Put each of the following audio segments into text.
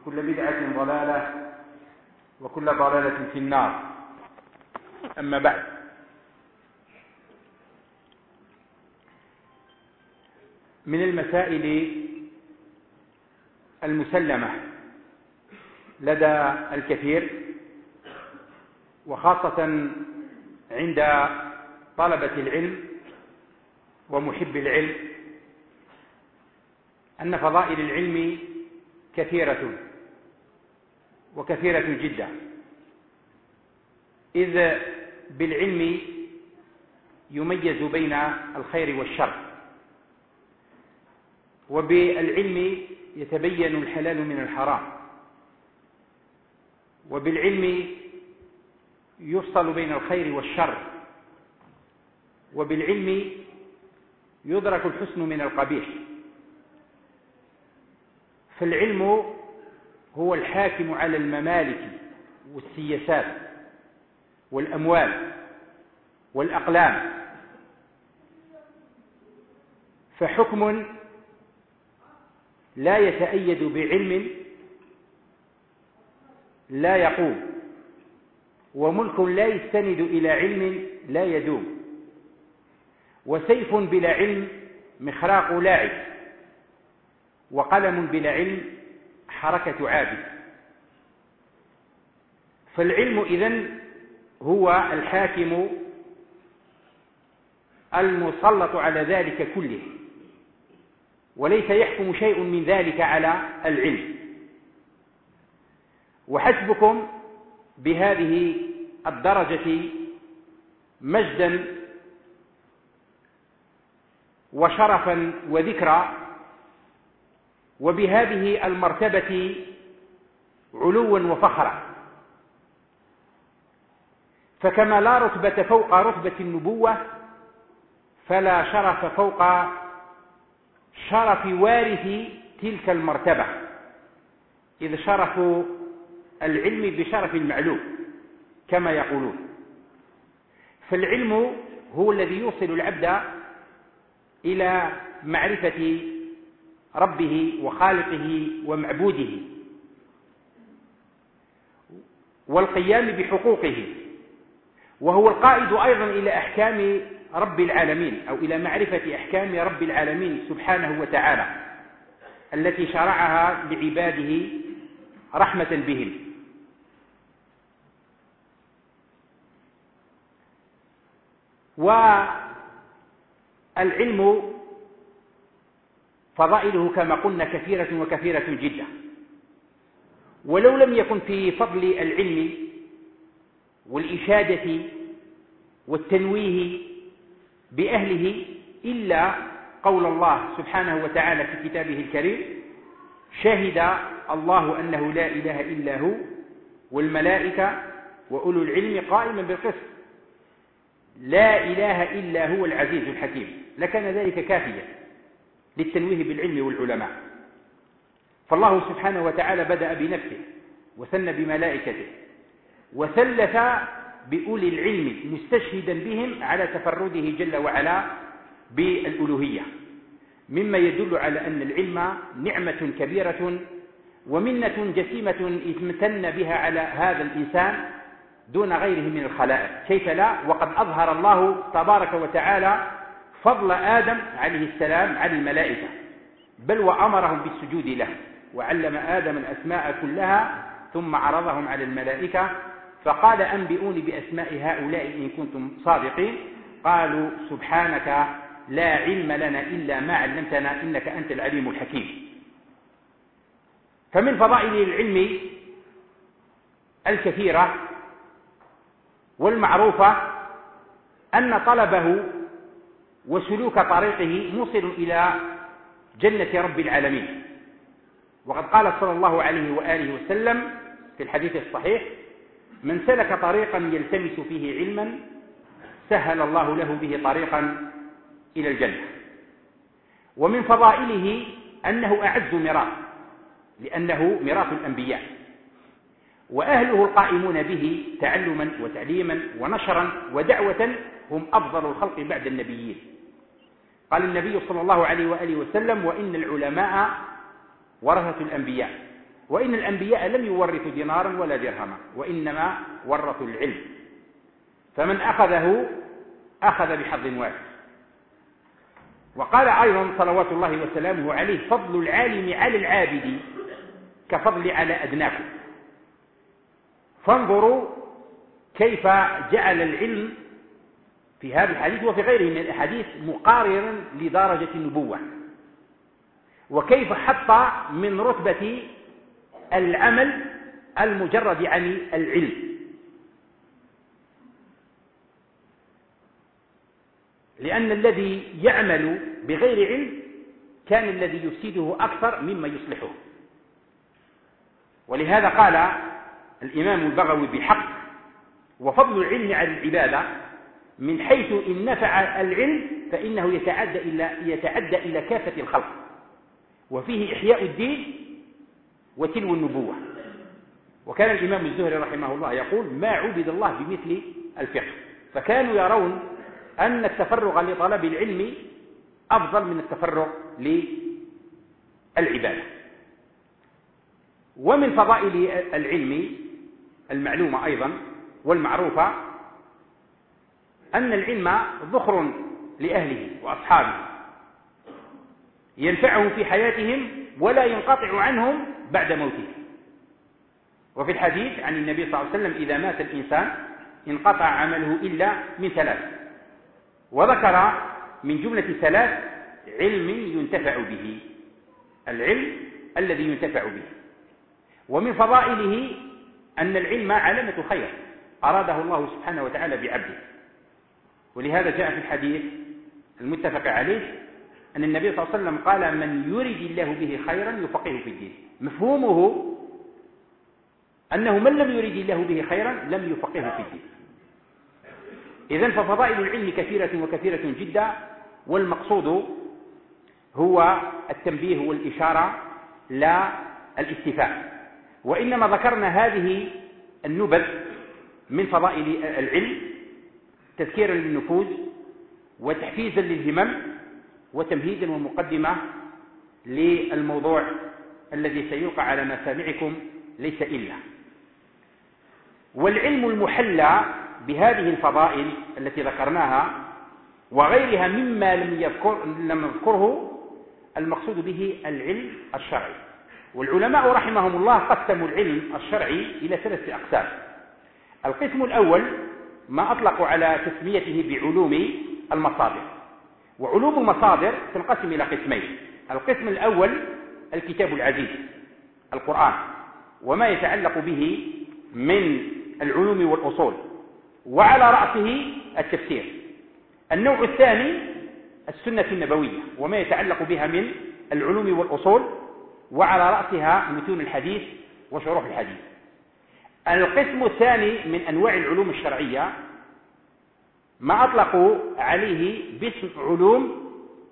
وكل بدعة ضلالة وكل ضلالة في النار. أما بعد، من المسائل المسلمة لدى الكثير وخاصة عند طلبة العلم ومحب العلم أن فضائل العلم كثيرة وكثيرة جدا، إذ بالعلم يميز بين الخير والشر، وبالعلم يتبين الحلال من الحرام، وبالعلم يفصل بين الخير والشر، وبالعلم يدرك الحسن من القبيح. فالعلم هو الحاكم على الممالك والسياسات والأموال والأقلام، فحكم لا يتأيد بعلم لا يقوم، وملك لا يستند إلى علم لا يدوم، وسيف بلا علم مخراق لاعب، وقلم بلا علم حركة عابد. فالعلم إذن هو الحاكم المسلط على ذلك كله، وليس يحكم شيء من ذلك على العلم. وحسبكم بهذه الدرجة مجدا وشرفا وذكرى، وبهذه المرتبة علوا وفخرا. فكما لا رتبة فوق رتبة النبوة، فلا شرف فوق شرف وارث تلك المرتبة، إذ شرف العلم بشرف المعلوم كما يقولون. فالعلم هو الذي يوصل العبد إلى معرفة ربه وخالقه ومعبوده، والقيام بحقوقه، وهو القائد أيضا إلى أحكام رب العالمين، أو إلى معرفة أحكام رب العالمين سبحانه وتعالى التي شرعها لعباده رحمة بهم. والعلم فضائله كما قلنا كثيرة وكثيرة جدا، ولو لم يكن في فضل العلم والإشادة والتنويه بأهله إلا قول الله سبحانه وتعالى في كتابه الكريم: شهد الله أنه لا إله إلا هو والملائكة وأولو العلم قائما بالقسط، لا إله إلا هو العزيز الحكيم، لكان ذلك كافيا للتنويه بالعلم والعلماء. فالله سبحانه وتعالى بدأ بنفسه وثنى بملائكته وثلث بأولي العلم مستشهدا بهم على تفرده جل وعلا بالألوهية، مما يدل على أن العلم نعمة كبيرة ومنة جسيمة امتن بها على هذا الإنسان دون غيره من الخلائق. كيف لا، وقد أظهر الله تبارك وتعالى فضل آدم عليه السلام على الملائكة، بل وأمرهم بالسجود له، وعلم آدم الأسماء كلها ثم عرضهم على الملائكة فقال: أنبئوني بأسماء هؤلاء إن كنتم صادقين. قالوا: سبحانك لا علم لنا إلا ما علمتنا إنك أنت العليم الحكيم. فمن فضائل العلم الكثيرة والمعروفة أن طلبه وسلوك طريقه موصل إلى جنة رب العالمين. وقد قال صلى الله عليه وآله وسلم في الحديث الصحيح: من سلك طريقا يلتمس فيه علما سهل الله له به طريقا إلى الجنة. ومن فضائله أنه أعز ميراث، لأنه ميراث الأنبياء، وأهله القائمون به تعلما وتعليما ونشرا ودعوة هم أفضل الخلق بعد النبيين. قال النبي صلى الله عليه وآله وسلم: وإن العلماء ورثة الأنبياء، وإن الأنبياء لم يورثوا دينارا ولا درهما، وإنما ورثوا العلم، فمن أخذه أخذ بحظ وافر. وقال أيضا صلوات الله وسلامه عليه: فضل العالم على العابد كفضل على أدناكم. فانظروا كيف جعل العلم في هذا الحديث وفي غيره من الأحاديث مقارنا لدرجة النبوة، وكيف حط من رتبة العمل المجرد عن العلم، لأن الذي يعمل بغير علم كان الذي يفسده أكثر مما يصلحه. ولهذا قال الإمام البغوي بحق: وفضل العلم على العبادة من حيث إن نفع العلم فإنه يتعدى إلى كافة الخلق، وفيه إحياء الدين وتلو النبوة. وكان الإمام الزهري رحمه الله يقول: ما عبد الله بمثل الفقه. فكانوا يرون أن التفرغ لطلب العلم أفضل من التفرغ للعبادة. ومن فضائل العلم المعلومة أيضا والمعروفة أن العلم ذخر لأهله وأصحابه ينفعهم في حياتهم ولا ينقطع عنهم بعد موته. وفي الحديث عن النبي صلى الله عليه وسلم: إذا مات الإنسان انقطع عمله إلا من ثلاث، وذكر من جملة ثلاث: علم ينتفع به، العلم الذي ينتفع به. ومن فضائله أن العلم علامة خير أراده الله سبحانه وتعالى بعبده. ولهذا جاء في الحديث المتفق عليه أن النبي صلى الله عليه وسلم قال: من يرد الله به خيرا يفقهه في الدين. مفهومه أنه من لم يرد الله به خيرا لم يفقهه في الدين. إذن ففضائل العلم كثيرة وكثيرة جدا، والمقصود هو التنبيه والإشارة لا الاستيفاء. وإنما ذكرنا هذه النبذ من فضائل العلم تذكيرا للنفوس وتحفيزا للهمم وتمهيدا ومقدمة للموضوع الذي سيلقى على مسامعكم ليس إلا. والعلم المحلى بهذه الفضائل التي ذكرناها وغيرها مما لم نذكره المقصود به العلم الشرعي. والعلماء رحمهم الله قسموا العلم الشرعي إلى ثلاثة أقسام. القسم الأول ما أطلقوا على تسميته بعلوم المصادر. وعلوم المصادر تنقسم إلى قسمين: القسم الأول الكتاب العزيز القرآن وما يتعلق به من العلوم والأصول، وعلى رأسه التفسير. النوع الثاني السنة النبوية وما يتعلق بها من العلوم والأصول، وعلى رأسها متون الحديث وشروح الحديث. القسم الثاني من أنواع العلوم الشرعية ما أطلقوا عليه باسم علوم،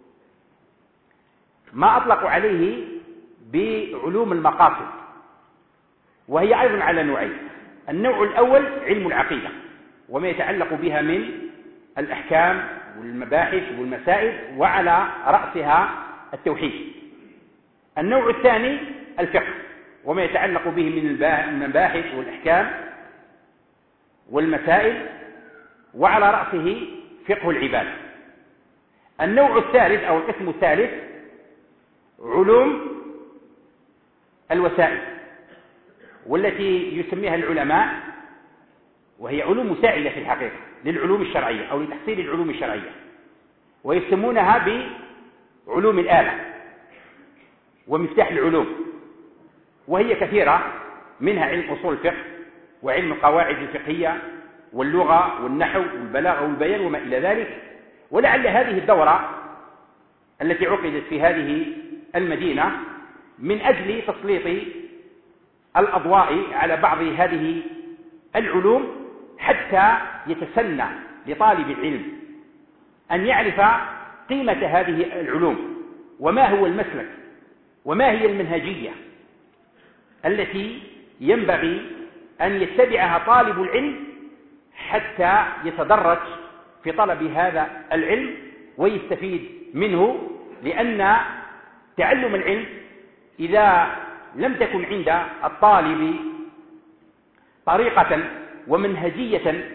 ما أطلقوا عليه بعلوم المقاصد، وهي أيضا على نوعين: النوع الأول علم العقيدة وما يتعلق بها من الأحكام والمباحث والمسائل، وعلى رأسها التوحيد. النوع الثاني الفقه وما يتعلق به من المباحث والأحكام والمسائل، وعلى رأسه فقه العبادة. النوع الثالث أو القسم الثالث علوم الوسائل، والتي يسميها العلماء، وهي علوم مساعدة في الحقيقة للعلوم الشرعية أو لتحصيل العلوم الشرعية، ويسمونها بعلوم الآلة ومفتاح العلوم. وهي كثيرة، منها علم أصول الفقه وعلم القواعد الفقهية واللغة والنحو والبلاغة والبيان وما إلى ذلك. ولعل هذه الدورة التي عقدت في هذه المدينة من أجل تسليط الأضواء على بعض هذه العلوم حتى يتسنى لطالب العلم أن يعرف قيمة هذه العلوم وما هو المسلك وما هي المنهجية التي ينبغي أن يتبعها طالب العلم حتى يتدرج في طلب هذا العلم ويستفيد منه. لأن تعلم العلم إذا لم تكن عند الطالب طريقة ومنهجية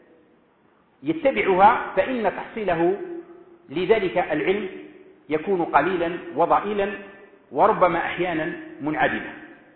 يتبعها فإن تحصيله لذلك العلم يكون قليلا وضئيلا وربما أحيانا منعدما.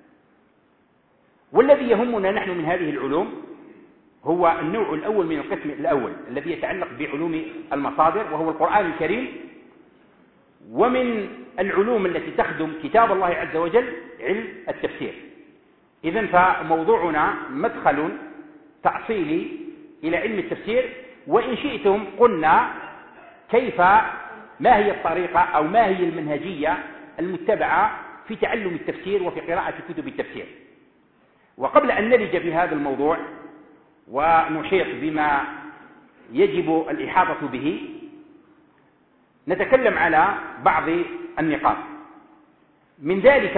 والذي يهمنا نحن من هذه العلوم هو النوع الأول من القسم الأول الذي يتعلق بعلوم المصادر وهو القرآن الكريم، ومن العلوم التي تخدم كتاب الله عز وجل علم التفسير. إذن فموضوعنا مدخل تأصيلي إلى علم التفسير، وإن شئتم قلنا ما هي الطريقة أو ما هي المنهجية المتبعة في تعلم التفسير وفي قراءة كتب التفسير. وقبل أن نلج في هذا الموضوع ونحيط بما يجب الإحاطة به نتكلم على بعض النقاط، من ذلك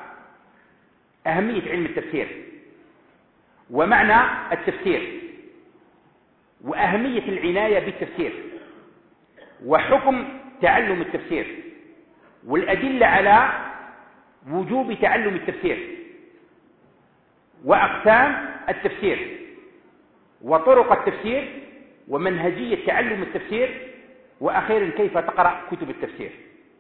أهمية علم التفسير ومعنى التفسير وأهمية العناية بالتفسير وحكم تعلم التفسير والأدلة على وجوب تعلم التفسير وأقسام التفسير وطرق التفسير ومنهجية تعلم التفسير، وأخيرا كيف تقرأ كتب التفسير.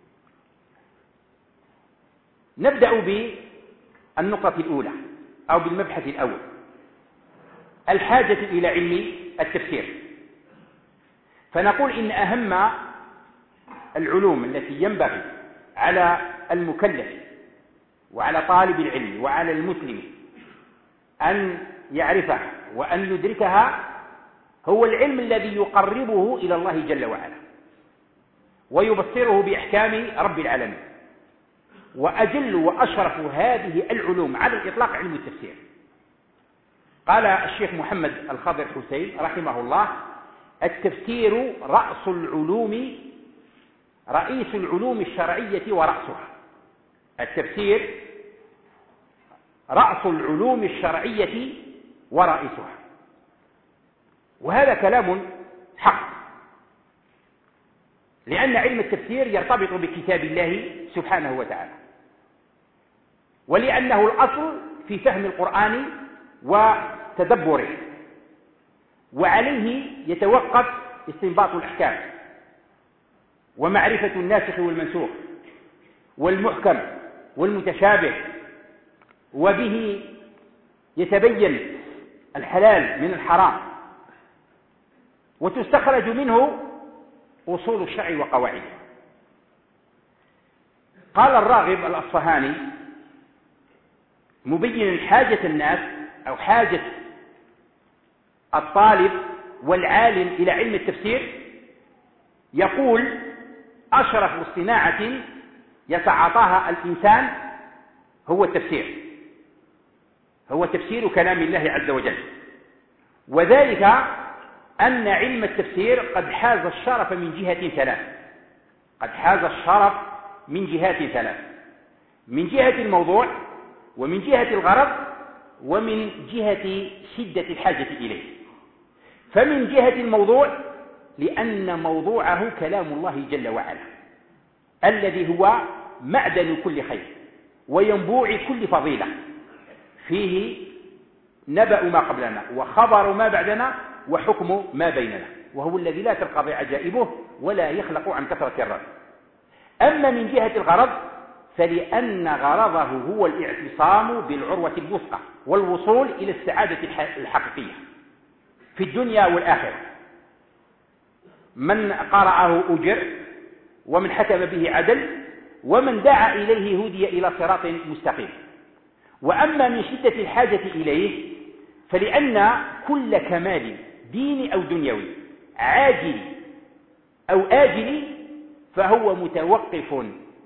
نبدأ بالنقطة الأولى أو بالمبحث الأول، الحاجة إلى علم التفسير. فنقول إن أهم العلوم التي ينبغي على المكلف وعلى طالب العلم وعلى المسلم أن يعرفها وأن يدركها هو العلم الذي يقربه إلى الله جل وعلا ويبصره بأحكام رب العالمين. وأجل وأشرف هذه العلوم على الإطلاق علم التفسير. قال الشيخ محمد الخضر حسين رحمه الله: التفسير رئيس العلوم الشرعية ورأسها. التفسير رأس العلوم الشرعية ورئيسها. وهذا كلام حق، لأن علم التفسير يرتبط بكتاب الله سبحانه وتعالى، ولأنه الأصل في فهم القرآن وتدبره، وعليه يتوقف استنباط الأحكام ومعرفة الناسخ والمنسوخ والمحكم والمتشابه، وبه يتبين الحلال من الحرام، وتستخرج منه أصول الشرع وقواعده. قال الراغب الأصفهاني مبينا حاجة الناس أو حاجة الطالب والعالم إلى علم التفسير، يقول: أشرف صناعة يتعاطاها الإنسان هو التفسير، هو تفسير كلام الله عز وجل. وذلك أن علم التفسير قد حاز الشرف من جهة ثلاث، قد حاز الشرف من جهات ثلاث: من جهة الموضوع، ومن جهة الغرض، ومن جهة شدة الحاجة إليه. فمن جهة الموضوع لأن موضوعه كلام الله جل وعلا الذي هو معدن كل خير وينبوع كل فضيلة، فيه نبأ ما قبلنا وخبر ما بعدنا وحكم ما بيننا، وهو الذي لا تنقضي عجائبه ولا يخلق عن كثرة الرد. أما من جهة الغرض فلأن غرضه هو الاعتصام بالعروة الوثقى والوصول إلى السعادة الحقيقية في الدنيا والآخرة. من قرأه أجر، ومن حكم به عدل، ومن دعا إليه هدي إلى صراط مستقيم. وأما من شدة الحاجة إليه فلأن كل كمال ديني أو دنيوي عاجل أو آجل فهو متوقف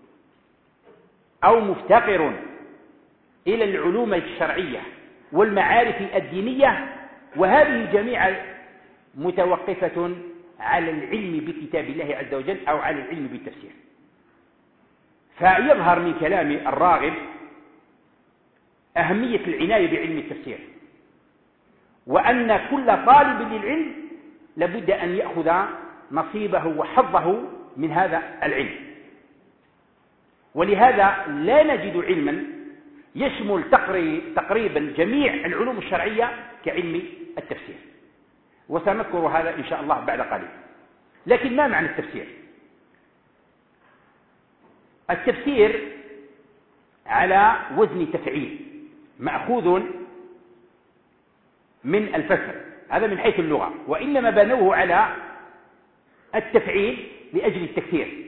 أو مفتقر إلى العلوم الشرعية والمعارف الدينية، وهذه جميعا متوقفة على العلم بكتاب الله عز وجل أو على العلم بالتفسير. فيظهر من كلام الراغب أهمية العناية بعلم التفسير، وأن كل طالب للعلم لابد أن يأخذ نصيبه وحظه من هذا العلم. ولهذا لا نجد علما يشمل تقريبا جميع العلوم الشرعية كعلم التفسير، وسنذكر هذا إن شاء الله بعد قليل. لكن ما معنى التفسير؟ التفسير على وزن تفعيل، مأخوذ من الفسر، هذا من حيث اللغة، وإنما بنوه على التفعيل لأجل التكثير.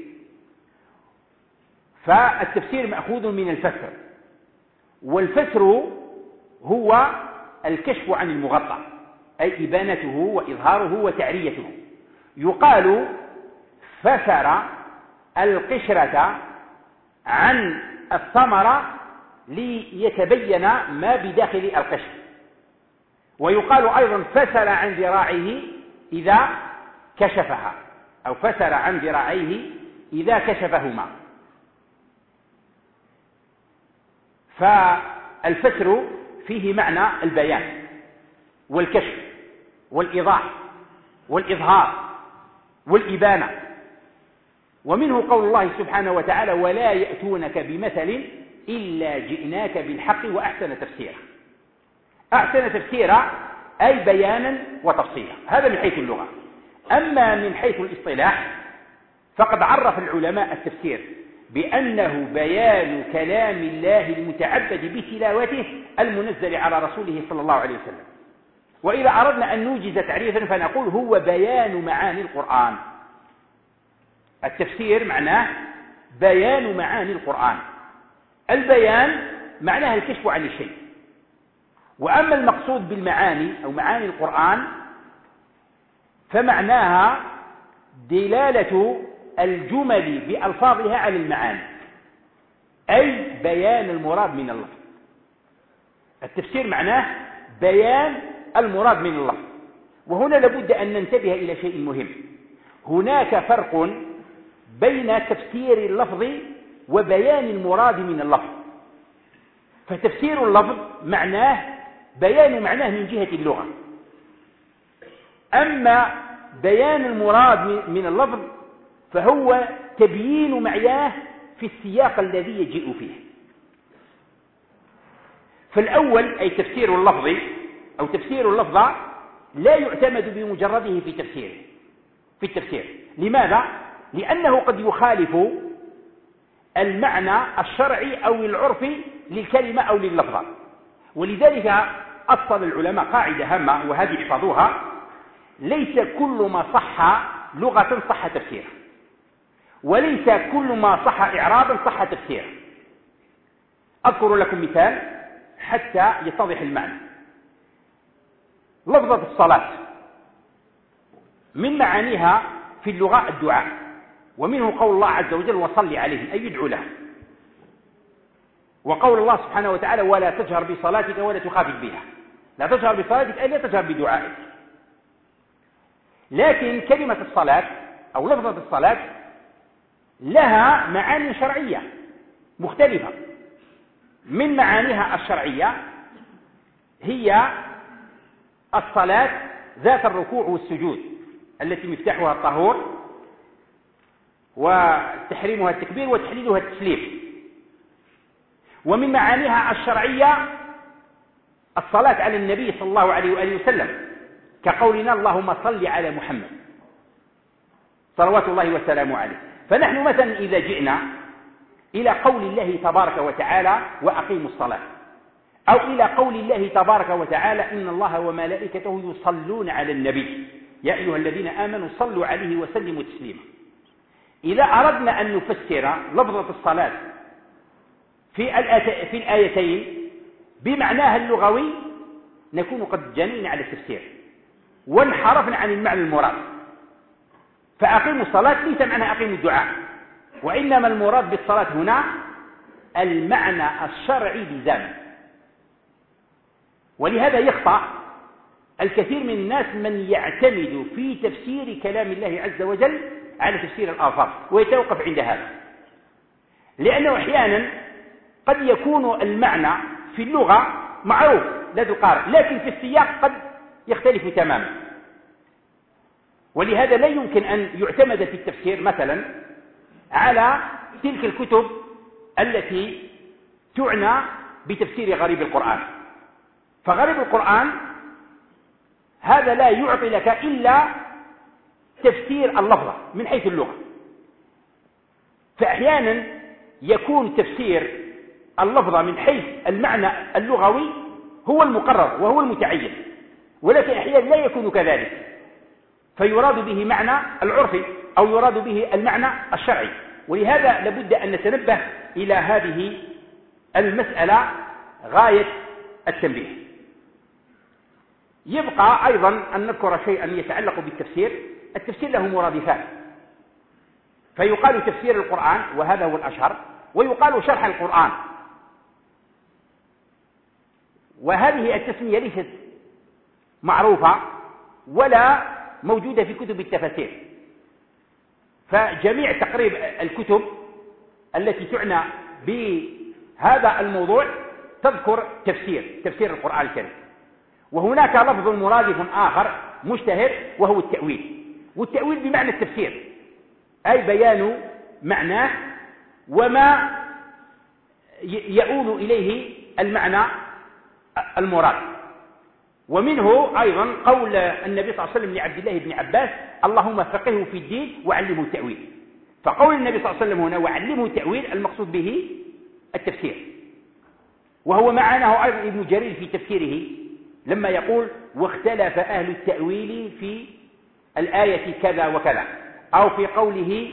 فالتفسير مأخوذ من الفسر، والفسر هو الكشف عن المغطى، أي إبانته وإظهاره وتعريته. يقال فسر القشرة عن الثمرة ليتبين ما بداخل القشر. ويقال أيضا فسر عن ذراعيه إذا كشفها، أو فسر عن ذراعيه إذا كشفهما. فالفسر فيه معنى البيان والكشف والإيضاح والإظهار والإبانة. ومنه قول الله سبحانه وتعالى: ولا يأتونك بمثل إلا جئناك بالحق وأحسن تفسيرا. أحسن تفسيرا أي بيانا وتفصيلا، هذا من حيث اللغة. أما من حيث الاصطلاح فقد عرف العلماء التفسير بأنه بيان كلام الله المتعبد بتلاوته المنزل على رسوله صلى الله عليه وسلم. وإذا أردنا أن نوجز تعريفا فنقول هو بيان معاني القرآن. التفسير معناه بيان معاني القرآن. البيان معناه الكشف عن الشيء. وأما المقصود بالمعاني أو معاني القرآن فمعناها دلالة الجمل بألفاظها على المعاني، أي بيان المراد من اللفظ. التفسير معناه بيان المراد من اللفظ. وهنا لابد أن ننتبه إلى شيء مهم. هناك فرق بين تفسير اللفظ وبيان المراد من اللفظ. فتفسير اللفظ معناه بيان معناه من جهة اللغة، أما بيان المراد من اللفظ فهو تبيين معناه في السياق الذي يجيء فيه. فالأول أي تفسير اللفظ أو تفسير اللفظ لا يعتمد بمجرده في التفسير. لماذا؟ لأنه قد يخالف المعنى الشرعي أو العرفي للكلمة أو لللفظة. ولذلك أصل العلماء قاعدة هامة، وهذه احفظوها: ليس كل ما صح لغة صح تفسيره، وليس كل ما صح إعرابا صح تفسيره. أذكر لكم مثال حتى يتضح المعنى. لفظة الصلاة من معانيها في اللغة الدعاء، ومنه قول الله عز وجل: وصل عليهم، أي يدعو لهم. وقول الله سبحانه وتعالى: ولا تجهر بصلاتك ولا تخافت بها. لا تجهر بصلاتك أي لا تجهر بدعائك. لكن كلمة الصلاة أو لفظة الصلاة لها معاني شرعية مختلفة. من معانيها الشرعية هي الصلاة ذات الركوع والسجود التي مفتاحها الطهور، وتحريمها التكبير، وتحليلها التسليم. ومن معانيها الشرعية الصلاة على النبي صلى الله عليه وآله وسلم، كقولنا: اللهم صل على محمد صلوات الله وسلامه عليه. فنحن مثلا إذا جئنا إلى قول الله تبارك وتعالى: وأقيموا الصلاة، أو إلى قول الله تبارك وتعالى: إن الله وملائكته يصلون على النبي يا أيها الذين آمنوا صلوا عليه وسلموا تسليما. إذا أردنا أن نفسر لفظة الصلاة في الآيتين بمعناها اللغوي نكون قد جنينا على التفسير وانحرفنا عن المعنى المراد. فأقيموا الصلاة ليس معنى أقيموا الدعاء، وإنما المراد بالصلاة هنا المعنى الشرعي بذاته. ولهذا يخطأ الكثير من الناس من يعتمد في تفسير كلام الله عز وجل على تفسير الآفاق ويتوقف عند هذا، لأنه أحيانا قد يكون المعنى في اللغة معروف لدى القارئ، لكن في السياق قد يختلف تماما. ولهذا لا يمكن أن يعتمد في التفسير مثلا على تلك الكتب التي تعنى بتفسير غريب القرآن. فغريب القرآن هذا لا يعطي لك إلا تفسير اللفظة من حيث اللغة. فأحيانا يكون تفسير اللفظة من حيث المعنى اللغوي هو المقرر وهو المتعين، ولكن أحيانا لا يكون كذلك، فيراد به معنى العرفي أو يراد به المعنى الشرعي. ولهذا لابد أن نتنبه إلى هذه المسألة غاية التنبيه. يبقى أيضا أن نذكر شيئا يتعلق بالتفسير. التفسير له مرادفات، فيقال تفسير القرآن وهذا هو الأشهر، ويقال شرح القرآن، وهذه التسمية ليست معروفة ولا موجودة في كتب التفاسير. فجميع تقريب الكتب التي تعنى بهذا الموضوع تذكر تفسير القرآن الكريم. وهناك لفظ مرادف آخر مشتهر وهو التأويل، والتأويل بمعنى التفسير، أي بيان معناه وما يؤول إليه المعنى المراد. ومنه أيضا قول النبي صلى الله عليه وسلم لعبد الله بن عباس: اللهم فقهه في الدين وعلمه التأويل. فقول النبي صلى الله عليه وسلم هنا وعلمه التأويل المقصود به التفسير. وهو معناه أيضا ابن جرير في تفسيره لما يقول: واختلف أهل التأويل في الآية كذا وكذا، أو في قوله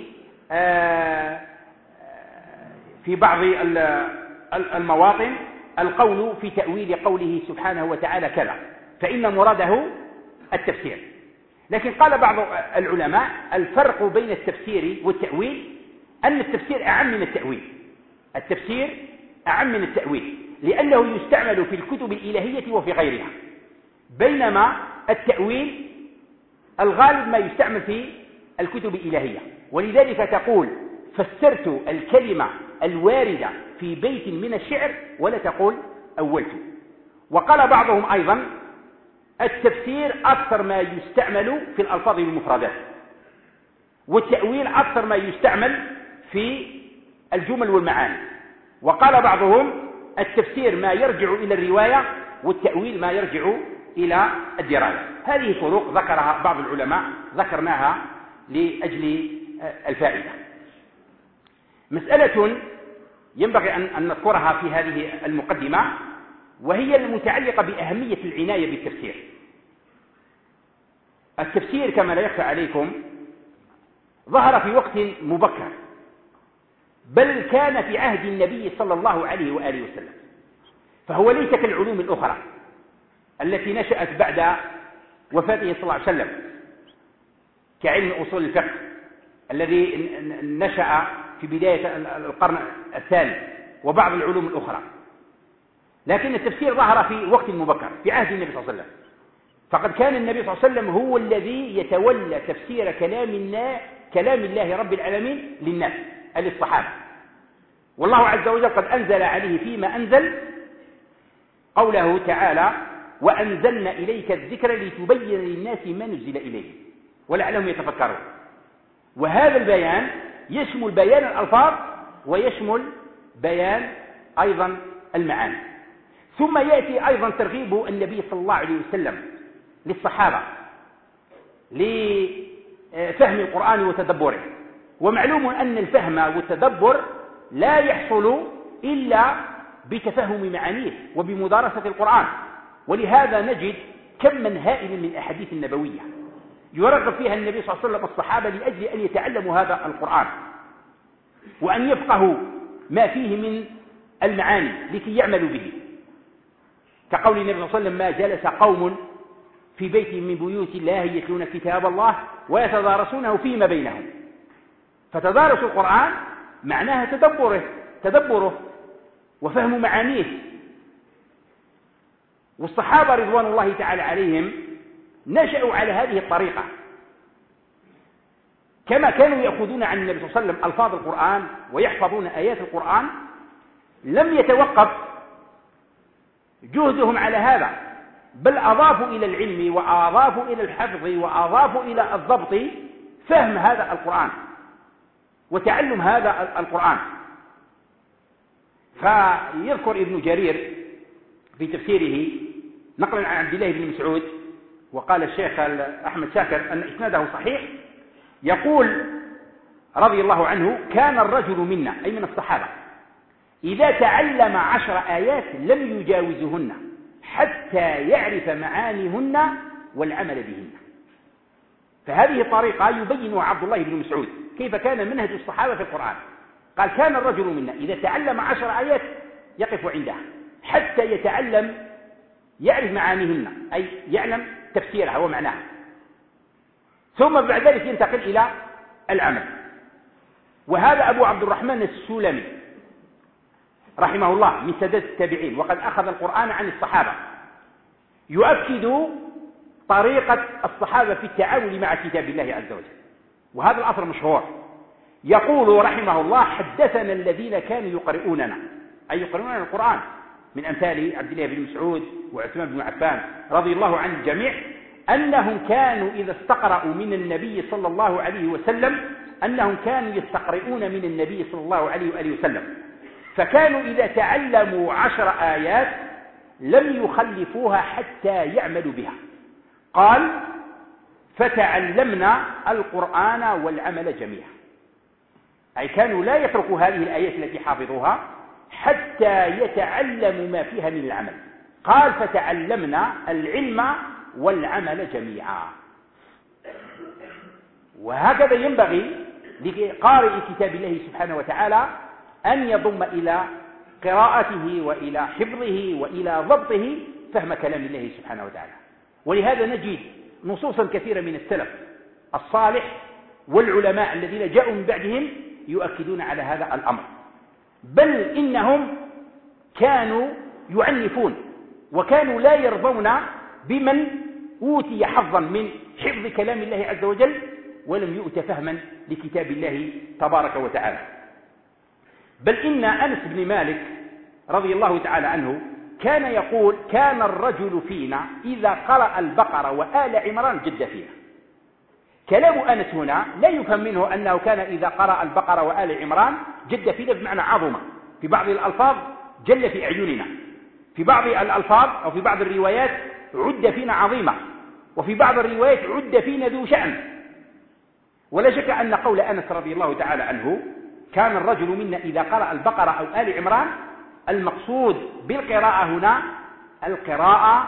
في بعض المواطن القول في تأويل قوله سبحانه وتعالى كذا، فإن مراده التفسير. لكن قال بعض العلماء: الفرق بين التفسير والتأويل أن التفسير أعم من التأويل. التفسير أعم من التأويل لأنه يستعمل في الكتب الإلهية وفي غيرها، بينما التأويل الغالب ما يستعمل في الكتب الإلهية. ولذلك تقول: فسرت الكلمة الواردة في بيت من الشعر، ولا تقول أولت. وقال بعضهم أيضا: التفسير أكثر ما يستعمل في الألفاظ والمفردات، والتأويل أكثر ما يستعمل في الجمل والمعاني. وقال بعضهم: التفسير ما يرجع إلى الرواية، والتأويل ما يرجع إلى الدراية. هذه فروق ذكرها بعض العلماء، ذكرناها لأجل الفائدة. مسألة ينبغي أن نذكرها في هذه المقدمة، وهي المتعلقة بأهمية العناية بالتفسير. التفسير كما لا يخفى عليكم ظهر في وقت مبكر، بل كان في عهد النبي صلى الله عليه وآله وسلم، فهو ليس كالعلوم الأخرى التي نشأت بعد وفاته صلى الله عليه وسلم، كعلم أصول الفقه الذي نشأ في بداية القرن الثاني، وبعض العلوم الأخرى. لكن التفسير ظهر في وقت مبكر في عهد النبي صلى الله عليه وسلم، فقد كان النبي صلى الله عليه وسلم هو الذي يتولى تفسير كلام الله رب العالمين للناس، للصحابة. والله عز وجل قد أنزل عليه فيما أنزل قوله تعالى: وأنزلنا إليك الذكر لتبين للناس ما نزل إليهم ولعلهم يتفكرون. وهذا البيان يشمل بيان الألفاظ ويشمل بيان أيضا المعاني. ثم يأتي أيضا ترغيب النبي صلى الله عليه وسلم للصحابة لفهم القرآن وتدبره. ومعلوم أن الفهم والتدبر لا يحصل إلا بتفهم معانيه وبمدارسة القرآن. ولهذا نجد كما هائل من الأحاديث النبوية يرغب فيها النبي صلى الله عليه وسلم الصحابة لأجل أن يتعلموا هذا القرآن وأن يفقهوا ما فيه من المعاني لكي يعملوا به، كقول النبي صلى الله عليه وسلم: ما جلس قوم في بيت من بيوت الله يتلون كتاب الله ويتدارسونه فيما بينهم. فتدارس القرآن معناها تدبره وفهم معانيه. والصحابة رضوان الله تعالى عليهم نشأوا على هذه الطريقة، كما كانوا يأخذون عن النبي صلى الله عليه وسلم ألفاظ القرآن ويحفظون آيات القرآن، لم يتوقف جهدهم على هذا، بل أضافوا إلى العلم وأضافوا إلى الحفظ وأضافوا إلى الضبط فهم هذا القرآن وتعلم هذا القرآن. فيذكر ابن جرير في تفسيره نقلا عن عبد الله بن مسعود، وقال الشيخ أحمد شاكر أن إسناده صحيح، يقول رضي الله عنه: كان الرجل منا، أي من الصحابة، إذا تعلم 10 آيات لم يجاوزهن حتى يعرف معانيهن والعمل بهن. فهذه طريقة يبينها عبد الله بن مسعود كيف كان منهج الصحابة في القرآن. قال: كان الرجل منا إذا تعلم 10 آيات يقف عندها حتى يتعلم، يعرف معانيهن، أي يعلم تفسيرها ومعناها، ثم بعد ذلك ينتقل إلى العمل. وهذا أبو عبد الرحمن السلمي رحمه الله من سادات التابعين، وقد أخذ القرآن عن الصحابة، يؤكد طريقة الصحابة في التعامل مع كتاب الله عز وجل، وهذا الأثر مشهور. يقول رحمه الله: حدثنا الذين كانوا يقرؤوننا، أي يقرؤوننا القرآن، من أمثال عبد الله بن مسعود وعثمان بن عفان رضي الله عن الجميع، أنهم كانوا إذا استقرأوا من النبي صلى الله عليه وسلم، أنهم كانوا يستقرؤون من النبي صلى الله عليه وآله وسلم، فكانوا إذا تعلموا 10 آيات لم يخلفوها حتى يعملوا بها. قال: فتعلمنا القرآن والعمل جميعا، أي كانوا لا يتركوا هذه الآيات التي حافظوها حتى يتعلموا ما فيها من العمل. قال: فتعلمنا العلم والعمل جميعا. وهكذا ينبغي لقارئ كتاب الله سبحانه وتعالى أن يضم إلى قراءته وإلى حفظه وإلى ضبطه فهم كلام الله سبحانه وتعالى. ولهذا نجد نصوصا كثيرة من السلف الصالح والعلماء الذين جاءوا من بعدهم يؤكدون على هذا الأمر، بل إنهم كانوا يعنفون وكانوا لا يرضون بمن أوتي حظا من حفظ كلام الله عز وجل ولم يؤت فهما لكتاب الله تبارك وتعالى. بل إن أنس بن مالك رضي الله تعالى عنه كان يقول: كان الرجل فينا إذا قرأ البقرة وآل عمران جد فينا. كلام أنس هنا لا يفهم منه أنه كان إذا قرأ البقرة وآل عمران جد فينا بمعنى عظمة، في بعض الألفاظ جل في أعيننا، في بعض الألفاظ أو في بعض الروايات عد فينا عظيمة، وفي بعض الروايات عد فينا ذو شأن. ولا شك أن قول أنس رضي الله تعالى عنه: كان الرجل منا إذا قرأ البقرة أو آل عمران، المقصود بالقراءة هنا القراءة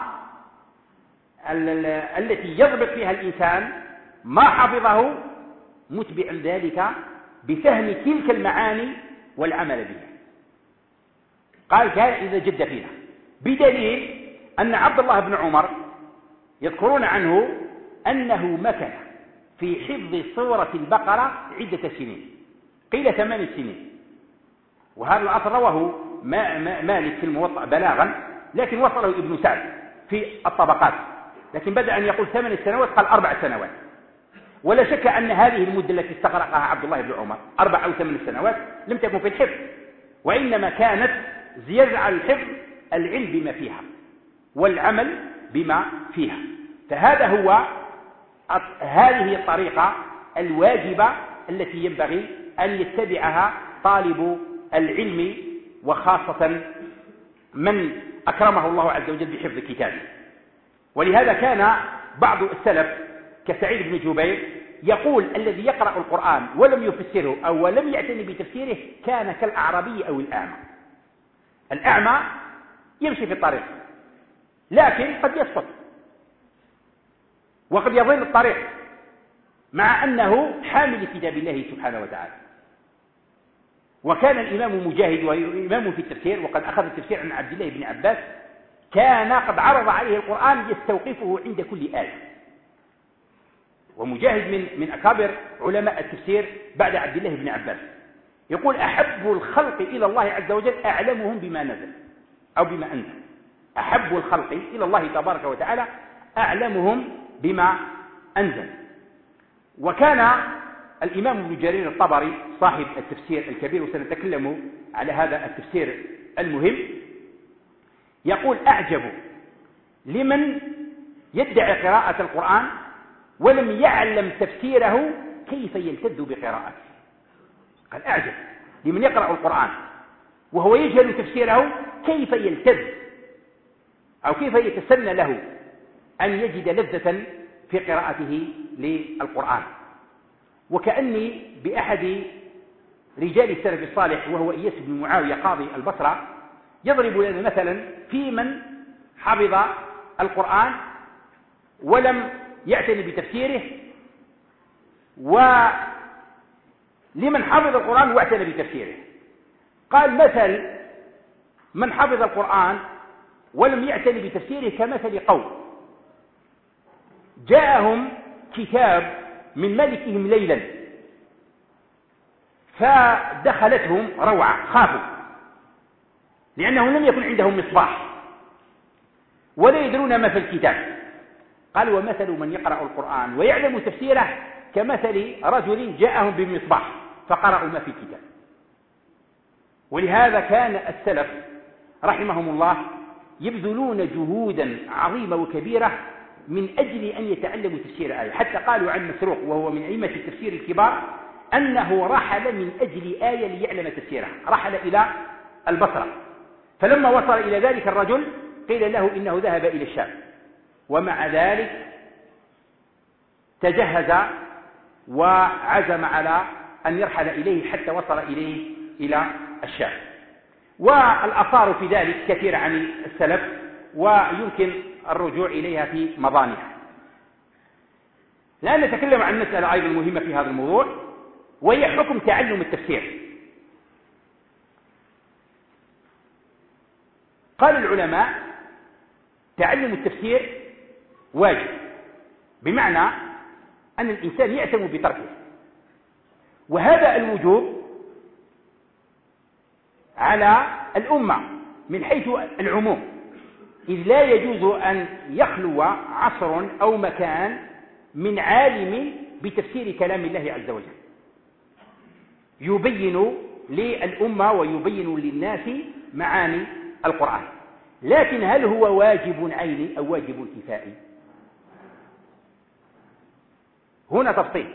التي يضبط فيها الإنسان ما حفظه متبع ذلك بفهم تلك المعاني والعمل بها. قال: كان إذا جد فينا، بدليل أن عبد الله بن عمر يذكرون عنه أنه مكث في حفظ سورة البقرة عدة سنين، قيل 8 سنين. وهذا الأثر رواه مالك في الموطأ بلاغا، لكن وصله ابن سعد في الطبقات، لكن بدأ أن يقول 8 سنوات، قال 4 سنوات. ولا شك أن هذه المدة التي استغرقها عبد الله بن عمر 4 أو 8 سنوات لم تكن في الحفظ، وإنما كانت زيادة على الحفظ العلم بما فيها والعمل بما فيها. فهذا هو هذه الطريقة الواجبة التي ينبغي أن يتبعها طالب العلم، وخاصة من أكرمه الله عز وجل بحفظ كتابه. ولهذا كان بعض السلف كسعيد بن جبير يقول: الذي يقرأ القرآن ولم يفسره أو ولم يعتني بتفسيره كان كالأعرابي أو الأعمى. الأعمى يمشي في الطريق لكن قد يسقط وقد يضل الطريق مع أنه حامل لكتاب الله سبحانه وتعالى. وكان الإمام مجاهد وهو إمام في التفسير، وقد أخذ التفسير عن عبد الله بن عباس، كان قد عرض عليه القرآن يستوقفه عند كل آية. ومجاهد من أكابر علماء التفسير بعد عبد الله بن عباس، يقول: أحب الخلق إلى الله عز وجل أعلمهم بما نزل أو بما أنزل. أحب الخلق إلى الله تبارك وتعالى أعلمهم بما أنزل. وكان الإمام ابن جرير الطبري صاحب التفسير الكبير، وسنتكلم على هذا التفسير المهم، يقول: أعجب لمن يدعي قراءة القرآن ولم يعلم وهو يجهل تفسيره كيف يلتذ أو كيف يتسنى له أن يجد لذة في قراءته للقرآن. وكأني بأحد رجال السلف الصالح وهو إياس بن معاوية قاضي البصرة يضرب لنا مثلا في من حفظ القرآن ولم يعتني بتفسيره، ولمن حفظ القرآن واعتنى بتفسيره. قال مثل من حفظ القرآن ولم يعتني بتفسيره كمثل قوم جاءهم كتاب من ملكهم ليلا فدخلتهم روعة، خافوا لأنه لم يكن عندهم مصباح ولا يدرون ما في الكتاب. قال ومثل من يقرأ القرآن ويعلم تفسيره كمثل رجل جاءهم بمصباح فقرأوا ما في الكتاب. ولهذا كان السلف رحمهم الله يبذلون جهودا عظيمة وكبيرة من أجل أن يتعلموا تفسير آية، حتى قالوا عن مسروق وهو من أئمة التفسير الكبار أنه رحل من أجل آية ليعلم تفسيرها، رحل إلى البصرة، فلما وصل إلى ذلك الرجل قيل له إنه ذهب إلى الشام، ومع ذلك تجهز وعزم على أن يرحل إليه حتى وصل إليه إلى الشام. والآثار في ذلك كثيرة عن السلف ويمكن الرجوع إليها في مضانها. الآن نتكلم عن مسألة أيضا مهمة في هذا الموضوع، وهي حكم تعلم التفسير. قال العلماء تعلم التفسير واجب، بمعنى أن الإنسان يأثم بتركه، وهذا الوجوب على الأمة من حيث العموم، إذ لا يجوز أن يخلو عصر أو مكان من عالم بتفسير كلام الله عز وجل يبين للأمة ويبين للناس معاني القرآن. لكن هل هو واجب عيني أو واجب كفائي؟ هنا تفصيل.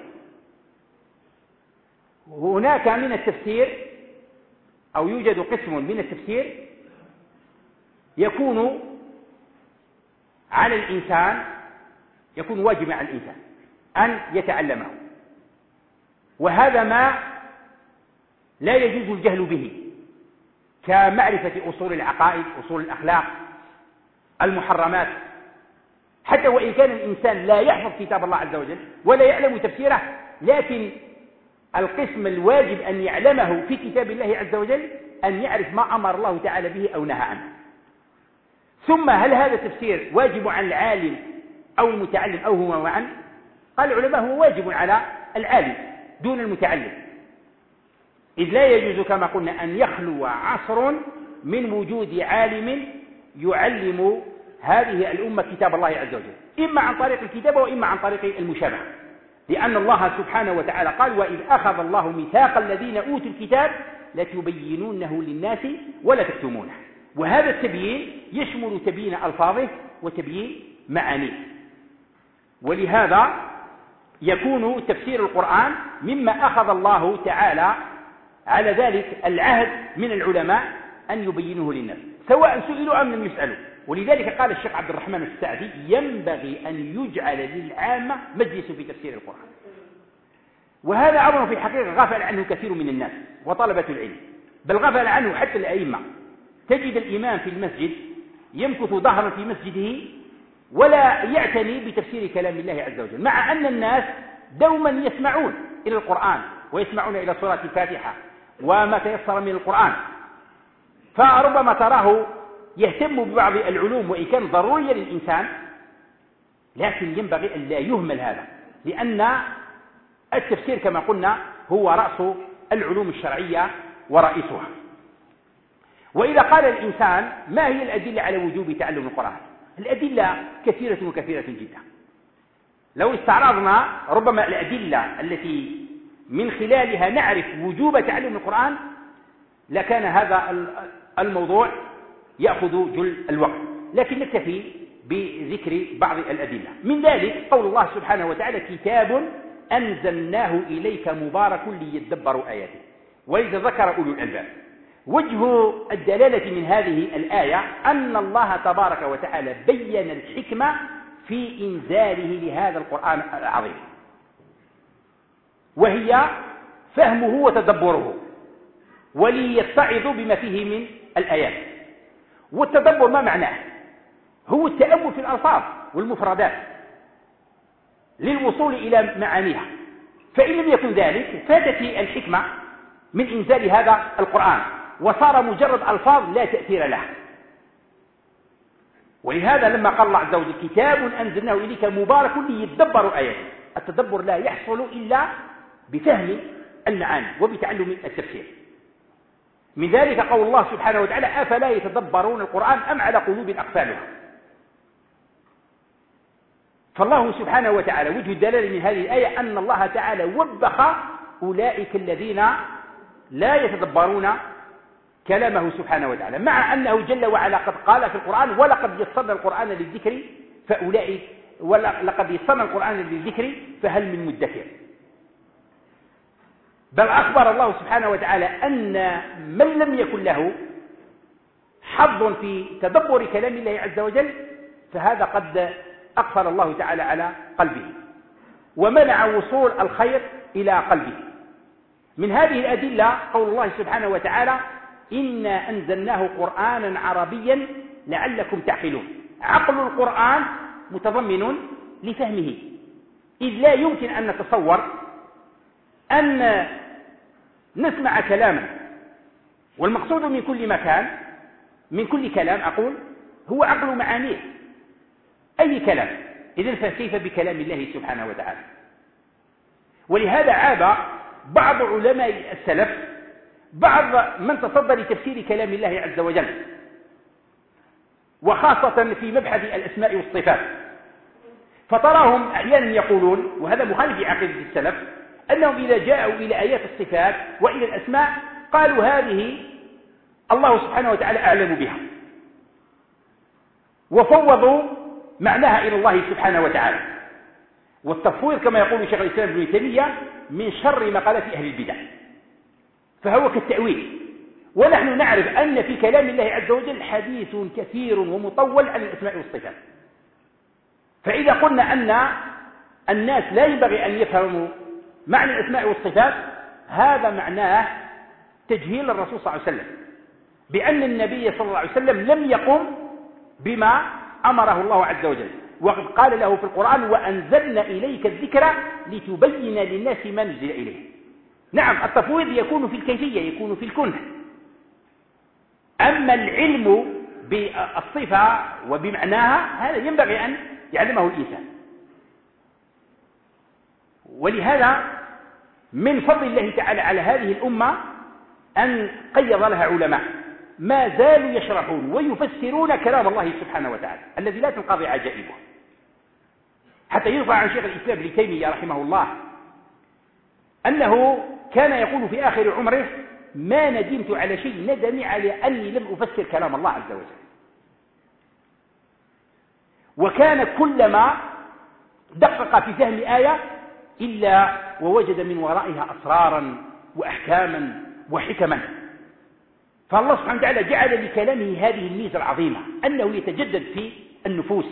هناك من التفسير أو يوجد قسم من التفسير يكون على الإنسان، يكون واجبا على الإنسان أن يتعلمه، وهذا ما لا يجوز الجهل به، كمعرفة أصول العقائد، أصول الأخلاق، المحرمات. حتى وإن كان الإنسان لا يحفظ كتاب الله عز وجل ولا يعلم تفسيره، لكن القسم الواجب أن يعلمه في كتاب الله عز وجل أن يعرف ما أمر الله تعالى به أو نهى عنه. ثم هل هذا التفسير واجب على العالم أو المتعلم أو هما معا؟ قال العلماء هو واجب على العالم دون المتعلم، إذ لا يجوز كما قلنا أن يخلو عصر من وجود عالم يعلم هذه الأمة كتاب الله عز وجل، إما عن طريق الكتابة وإما عن طريق المشابهة، لأن الله سبحانه وتعالى قال وإذ أخذ الله ميثاق الذين أوتوا الكتاب لتبينونه للناس ولا تكتمونه. وهذا التبيين يشمل تبيين ألفاظه وتبيين معانيه. ولهذا يكون تفسير القرآن مما أخذ الله تعالى على ذلك العهد من العلماء أن يبينوه للناس سواء سئلوا أم لم يسألوا. ولذلك قال الشيخ عبد الرحمن السعدي ينبغي أن يجعل للعامة مجلس في تفسير القرآن، وهذا أمر في الحقيقة غفل عنه كثير من الناس وطلبة العلم، بل غفل عنه حتى الأئمة. تجد الإمام في المسجد يمكث ظهرا في مسجده ولا يعتني بتفسير كلام الله عز وجل، مع أن الناس دوما يسمعون إلى القرآن ويسمعون إلى سورة الفاتحة وما تيسر من القرآن، فربما تراه يهتم ببعض العلوم وإن كان ضروريا للإنسان، لكن ينبغي أن لا يهمل هذا، لأن التفسير كما قلنا هو رأس العلوم الشرعية ورئيسها. وإذا قال الإنسان ما هي الأدلة على وجوب تعلم القرآن؟ الأدلة كثيرة وكثيرة جدا. لو استعرضنا ربما الأدلة التي من خلالها نعرف وجوب تعلم القرآن لكان هذا الموضوع يأخذ جل الوقت، لكن نكتفي بذكر بعض الأدلة. من ذلك قول الله سبحانه وتعالى كتاب أنزلناه إليك مبارك ليدبروا آياته وليتذكر أولو الألباب. وجه الدلالة من هذه الآية أن الله تبارك وتعالى بين الحكمة في إنزاله لهذا القرآن العظيم، وهي فهمه وتدبره، وليتعظوا بما فيه من الآيات. والتدبر ما معناه؟ هو التأمل في الألفاظ والمفردات للوصول إلى معانيها، فإن لم يكن ذلك فاتت الحكمة من إنزال هذا القرآن، وصار مجرد ألفاظ لا تأثير لها. ولهذا لما قال الله عز وجل كتاب أنزلناه إليك مبارك ليدبروا آياته، التدبر لا يحصل إلا بفهم المعاني وبتعلم التفسير. من ذلك قول الله سبحانه وتعالى أفلا يتدبرون القرآن أم على قلوب أقفالها. فالله سبحانه وتعالى وجه الدلالة من هذه الآية أن الله تعالى وبخ أولئك الذين لا يتدبرون كلامه سبحانه وتعالى، مع أنه جل وعلا قد قال في القرآن ولقد يسرنا القرآن للذكر فأولئك ولقد يسرنا القرآن للذكر فهل من مدكر. بل أخبر الله سبحانه وتعالى أن من لم يكن له حظ في تدبر كلام الله عز وجل فهذا قد أقفل الله تعالى على قلبه ومنع وصول الخير إلى قلبه. من هذه الأدلة قول الله سبحانه وتعالى إنا أنزلناه قرآنا عربيا لعلكم تعقلون. عقل القرآن متضمن لفهمه، إذ لا يمكن أن نتصور أن نسمع كلاما، والمقصود من كل مكان من كل كلام أقول هو عقل معانيه أي كلام، إذن فكيف بكلام الله سبحانه وتعالى. ولهذا عاب بعض علماء السلف بعض من تصدى لتفسير كلام الله عز وجل، وخاصة في مبحث الأسماء والصفات، فتراهم أحيانا يقولون، وهذا مخالف لعقيدة السلف، أنهم إذا جاءوا إلى آيات الصفات وإلى الأسماء قالوا هذه الله سبحانه وتعالى أعلم بها، وفوضوا معناها إلى الله سبحانه وتعالى. والتفويض كما يقول شيخ الإسلام ابن تيمية من شر مقالات أهل البدع، فهو كالتأويل. ونحن نعرف أن في كلام الله عز وجل حديث كثير ومطول عن الأسماء والصفات، فإذا قلنا أن الناس لا ينبغي أن يفهموا معنى الأسماء والصفات هذا معناه تجهيل الرسول صلى الله عليه وسلم، بأن النبي صلى الله عليه وسلم لم يقم بما أمره الله عز وجل، وقد قال له في القرآن وأنزلنا إليك الذكر لتبين للناس ما نزل إليه. نعم التفويض يكون في الكيفية، يكون في الكنه، أما العلم بالصفة وبمعناها هذا ينبغي أن يعلمه الإنسان. ولهذا من فضل الله تعالى على هذه الأمة أن قيض لها علماء ما زالوا يشرحون ويفسرون كلام الله سبحانه وتعالى الذي لا تنقضي عجائبه، حتى يرفع عن شيخ الإسلام ابن تيمية رحمه الله أنه كان يقول في آخر عمره ما ندمت على شيء ندمي على أني لم أفسر كلام الله عز وجل. وكان كلما دقق في فهم آية إلا ووجد من ورائها أسرارا وأحكاما وحكما. فالله سبحانه وتعالى جعل لكلامه هذه الميزة العظيمة أنه يتجدد في النفوس،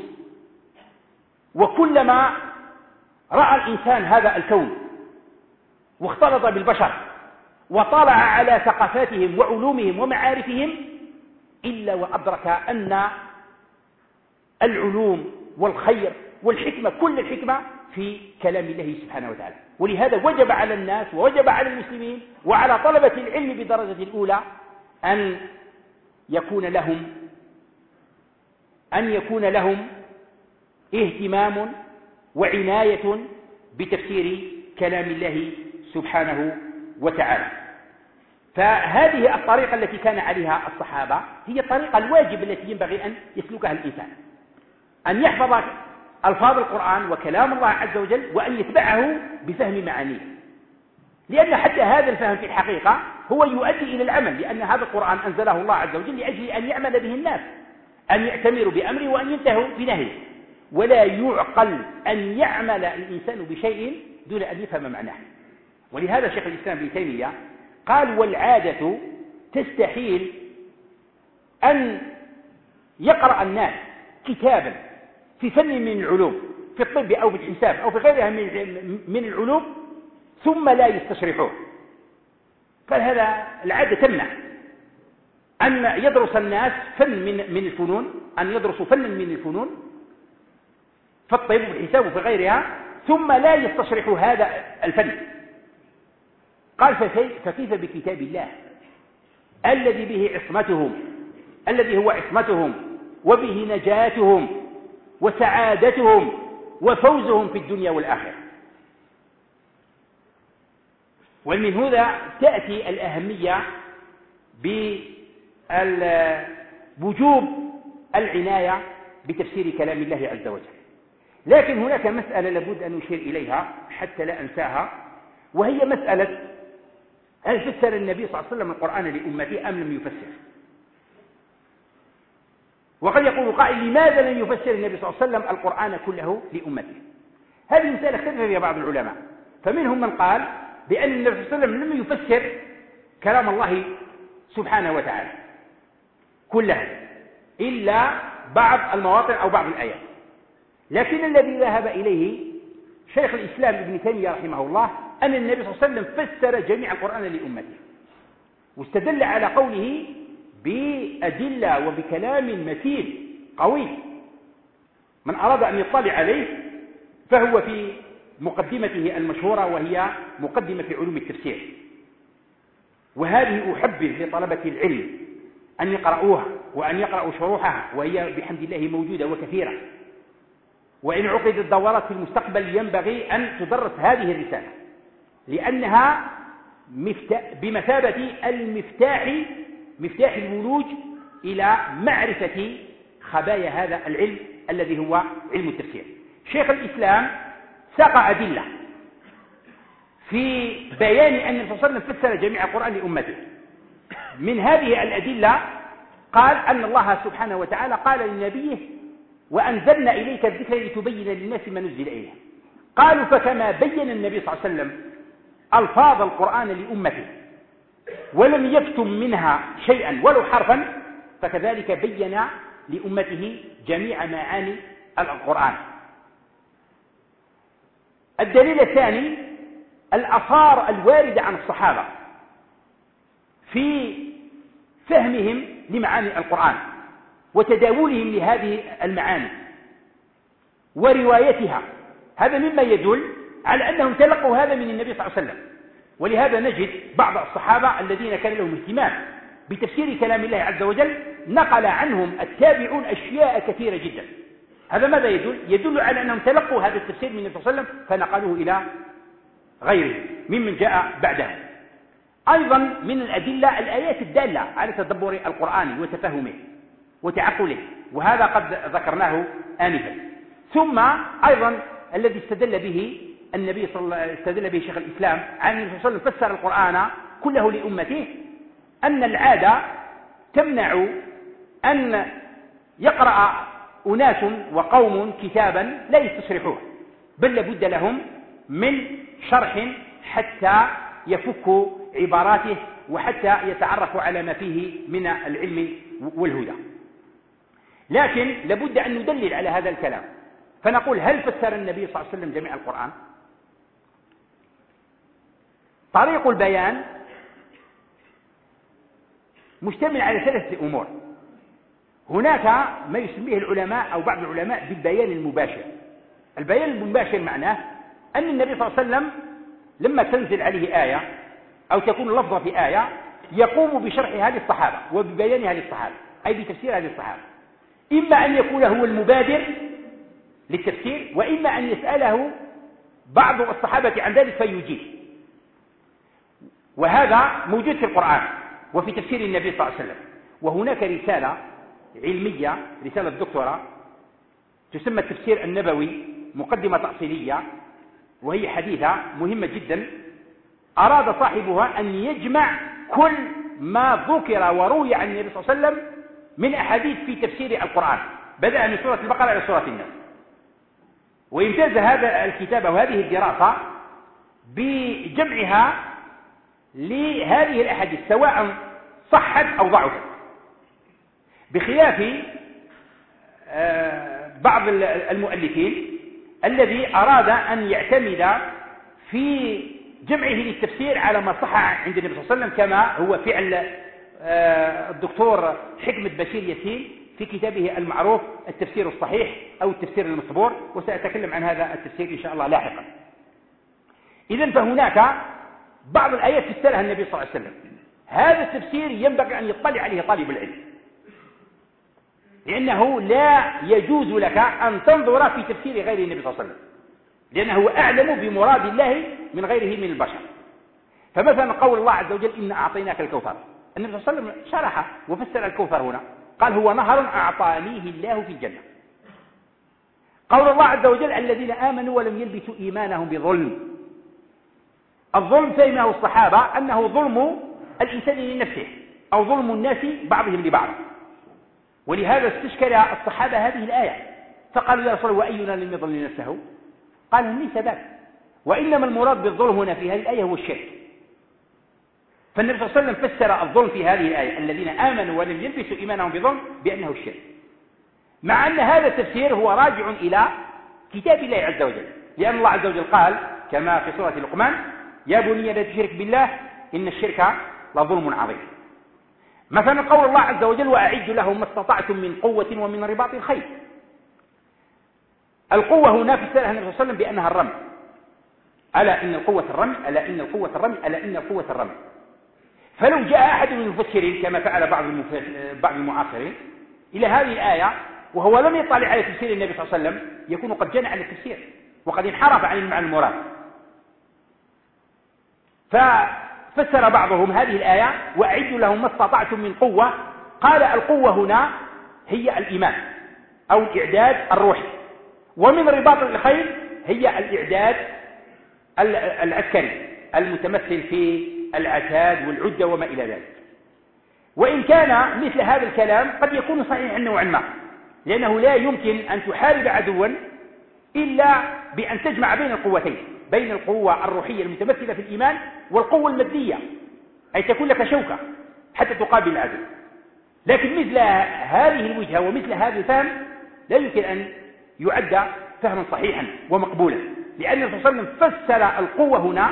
وكلما رأى الإنسان هذا الكون واختلط بالبشر وطلع على ثقافاتهم وعلومهم ومعارفهم إلا وأدرك أن العلوم والخير والحكمة كل الحكمة في كلام الله سبحانه وتعالى. ولهذا وجب على الناس ووجب على المسلمين وعلى طلبة العلم بدرجة الأولى أن يكون لهم اهتمام وعناية بتفسير كلام الله سبحانه وتعالى. فهذه الطريقة التي كان عليها الصحابة هي الطريقة الواجب التي ينبغي أن يسلكها الإنسان، أن يحفظ ألفاظ القرآن وكلام الله عز وجل وأن يتبعه بفهم معانيه، لأن حتى هذا الفهم في الحقيقة هو يؤدي إلى العمل، لأن هذا القرآن أنزله الله عز وجل لأجل أن يعمل به الناس، أن يأتمروا بأمره وأن ينتهوا بنهيه. ولا يعقل أن يعمل الإنسان بشيء دون أن يفهم معناه. ولهذا شيخ الإسلام ابن تيمية قال والعادة تستحيل أن يقرأ الناس كتابا في فن من العلوم، في الطب أو في الحساب أو في غيرها من العلوم، ثم لا يستشرحوه. قال هذا العادة تمنع أن يدرس الناس فن من الفنون، أن يدرسوا فنا من الفنون في الطب وفي الحساب وفي غيرها، ثم لا يستشرحوا هذا الفن. قال فكيف بكتاب الله الذي به عصمتهم، الذي هو عصمتهم وبه نجاتهم وسعادتهم وفوزهم في الدنيا والآخرة. ومن هنا تأتي الأهمية بوجوب العناية بتفسير كلام الله عز وجل. لكن هناك مسألة لابد أن نشير إليها حتى لا أنساها، وهي مسألة هل فسر النبي صلى الله عليه وسلم القرآن لأمته أم لم يفسر؟ وقد يقول قائل لماذا لم يفسر النبي صلى الله عليه وسلم القرآن كله لأمته؟ هذه مسألة اختلف فيها بعض العلماء، فمنهم من قال بأن النبي صلى الله عليه وسلم لم يفسر كلام الله سبحانه وتعالى كلها إلا بعض المواطن أو بعض الآيات. لكن الذي ذهب إليه شيخ الإسلام ابن تيمية رحمه الله أن النبي صلى الله عليه وسلم فسر جميع القرآن لأمته، واستدل على قوله بأدلة وبكلام متين قوي من أراد أن يطلع عليه فهو في مقدمته المشهورة، وهي مقدمة في علوم التفسير. وهذه أحبذ لطلبة العلم أن يقرأوها وأن يقرأوا شروحها، وهي بحمد الله موجودة وكثيرة. وإن عقدت دورات في المستقبل ينبغي أن تدرس هذه الرسالة، لأنها بمثابة مفتاح الولوج إلى معرفة خبايا هذا العلم الذي هو علم التفسير. شيخ الإسلام ساق أدلة في بيان أن النبي صلى الله عليه وسلم فسر جميع القرآن لأمته. من هذه الأدلة قال أن الله سبحانه وتعالى قال لنبيه وأنزلنا إليك الذكر لتبين للناس ما نزل إليه. قالوا فكما بين النبي صلى الله عليه وسلم ألفاظ القرآن لأمته ولم يكتم منها شيئا ولو حرفا، فكذلك بين لأمته جميع معاني القرآن. الدليل الثاني الآثار الواردة عن الصحابة في فهمهم لمعاني القرآن وتداولهم لهذه المعاني وروايتها. هذا مما يدل على أنهم تلقوا هذا من النبي صلى الله عليه وسلم. ولهذا نجد بعض الصحابة الذين كان لهم اهتمام بتفسير كلام الله عز وجل نقل عنهم التابعون أشياء كثيرة جدا. هذا ماذا يدل؟ يدل على أنهم تلقوا هذا التفسير من النبي صلى الله عليه وسلم فنقلوه إلى غيره ممن جاء بعدهم. أيضا من الأدلة الآيات الدالة على تدبر القرآن وتفهمه وتعقله، وهذا قد ذكرناه آنفا. ثم أيضا الذي استدل به شيخ الإسلام عن النبي صلى الله عليه وسلم فسر القرآن كله لأمته أن العادة تمنع أن يقرأ أناس وقوم كتابا لا يستشرحوه، بل لابد لهم من شرح حتى يفكوا عباراته وحتى يتعرفوا على ما فيه من العلم والهدى. لكن لابد أن ندلل على هذا الكلام، فنقول هل فسر النبي صلى الله عليه وسلم جميع القرآن؟ طريق البيان مشتمل على ثلاثة أمور. هناك ما يسميه العلماء أو بعض العلماء بالبيان المباشر. البيان المباشر معناه أن النبي صلى الله عليه وسلم لما تنزل عليه آية أو تكون لفظة في آية يقوم بشرحها للصحابة وببيانها للصحابة، أي بتفسيرها للصحابة. إما أن يكون هو المبادر للتفسير، وإما أن يسأله بعض الصحابة عن ذلك فيجيب. وهذا موجود في القرآن وفي تفسير النبي صلى الله عليه وسلم. وهناك رسالة علمية، رسالة دكتوراه تسمى التفسير النبوي، مقدمة تأصيلية وهي حديثة مهمة جدا، أراد صاحبها أن يجمع كل ما ذكر وروي عن النبي صلى الله عليه وسلم من أحاديث في تفسير القرآن، بدأ من سورة البقرة إلى سورة الناس. ويمتاز هذا الكتاب وهذه الدراسة بجمعها لهذه الأحاديث، سواء صحت أو ضعفت، بخلاف بعض المؤلفين الذي أراد أن يعتمد في جمعه للتفسير على ما صح عند النبي صلى الله عليه وسلم، كما هو فعل الدكتور حكمة بشير ياسين في كتابه المعروف التفسير الصحيح أو التفسير المصبور، وسأتكلم عن هذا التفسير إن شاء الله لاحقا. إذن فهناك بعض الآيات فسرها النبي صلى الله عليه وسلم. هذا التفسير ينبغي أن يطلع عليه طالب العلم، لأنه لا يجوز لك أن تنظر في تفسير غير النبي صلى الله عليه وسلم، لأنه أعلم بمراد الله من غيره من البشر. فمثلا قول الله عز وجل إن أعطيناك الكوثر، النبي صلى الله عليه وسلم شرح وفسر الكوثر هنا، قال هو نهر أعطانيه الله في الجنة. قول الله عز وجل الذين آمنوا ولم يلبسوا إيمانهم بظلم، الظلم فهمه الصحابة أنه ظلم الإنسان لنفسه أو ظلم الناس بعضهم لبعض، ولهذا استشكل الصحابة هذه الآية فقالوا يا رسول الله وأينا لم يظلم نفسه؟ قال ليس ذاك، وإنما المراد بالظلم هنا في هذه الآية هو الشرك. فالنبي صلى الله عليه وسلم فسر الظلم في هذه الآية الذين آمنوا ولم يلبسوا إيمانهم بظلم بأنه الشرك، مع أن هذا التفسير هو راجع إلى كتاب الله عز وجل، لأن الله عز وجل قال كما في سورة لقمان يا بني لا تشرك بالله إن الشرك لظلم عظيم. مثلا قول الله عز وجل وأعدوا لهم ما استطعتم من قوة ومن رباط الخيل، القوة هنا فسرها النبي صلى الله عليه وسلم بأنها الرمي، ألا إن القوة الرمي، ألا إن القوة الرمي، ألا إن القوة الرمي. فلو جاء أحد من المفسرين كما فعل بعض المعاصرين إلى هذه الآية وهو لم يطلع على تفسير النبي صلى الله عليه وسلم يكون قد جنى على التفسير وقد انحرف عن المعنى المراد. ففسر بعضهم هذه الآية وأعدوا لهم ما استطعتم من قوة، قال القوة هنا هي الإيمان أو الإعداد الروحي، ومن رباط الخيل هي الإعداد العسكري المتمثل في العتاد والعدة وما إلى ذلك. وإن كان مثل هذا الكلام قد يكون صحيحا نوعا ما، لأنه لا يمكن أن تحارب عدوا إلا بأن تجمع بين القوتين، بين القوة الروحية المتمثلة في الإيمان والقوة المادية، أي تكون لك شوكة حتى تقابل العدو. لكن مثل هذه الوجهة ومثل هذا الفهم لا يمكن أن يعد فهما صحيحا ومقبولا، لأن الرسول صلى الله عليه وسلم فسر القوة هنا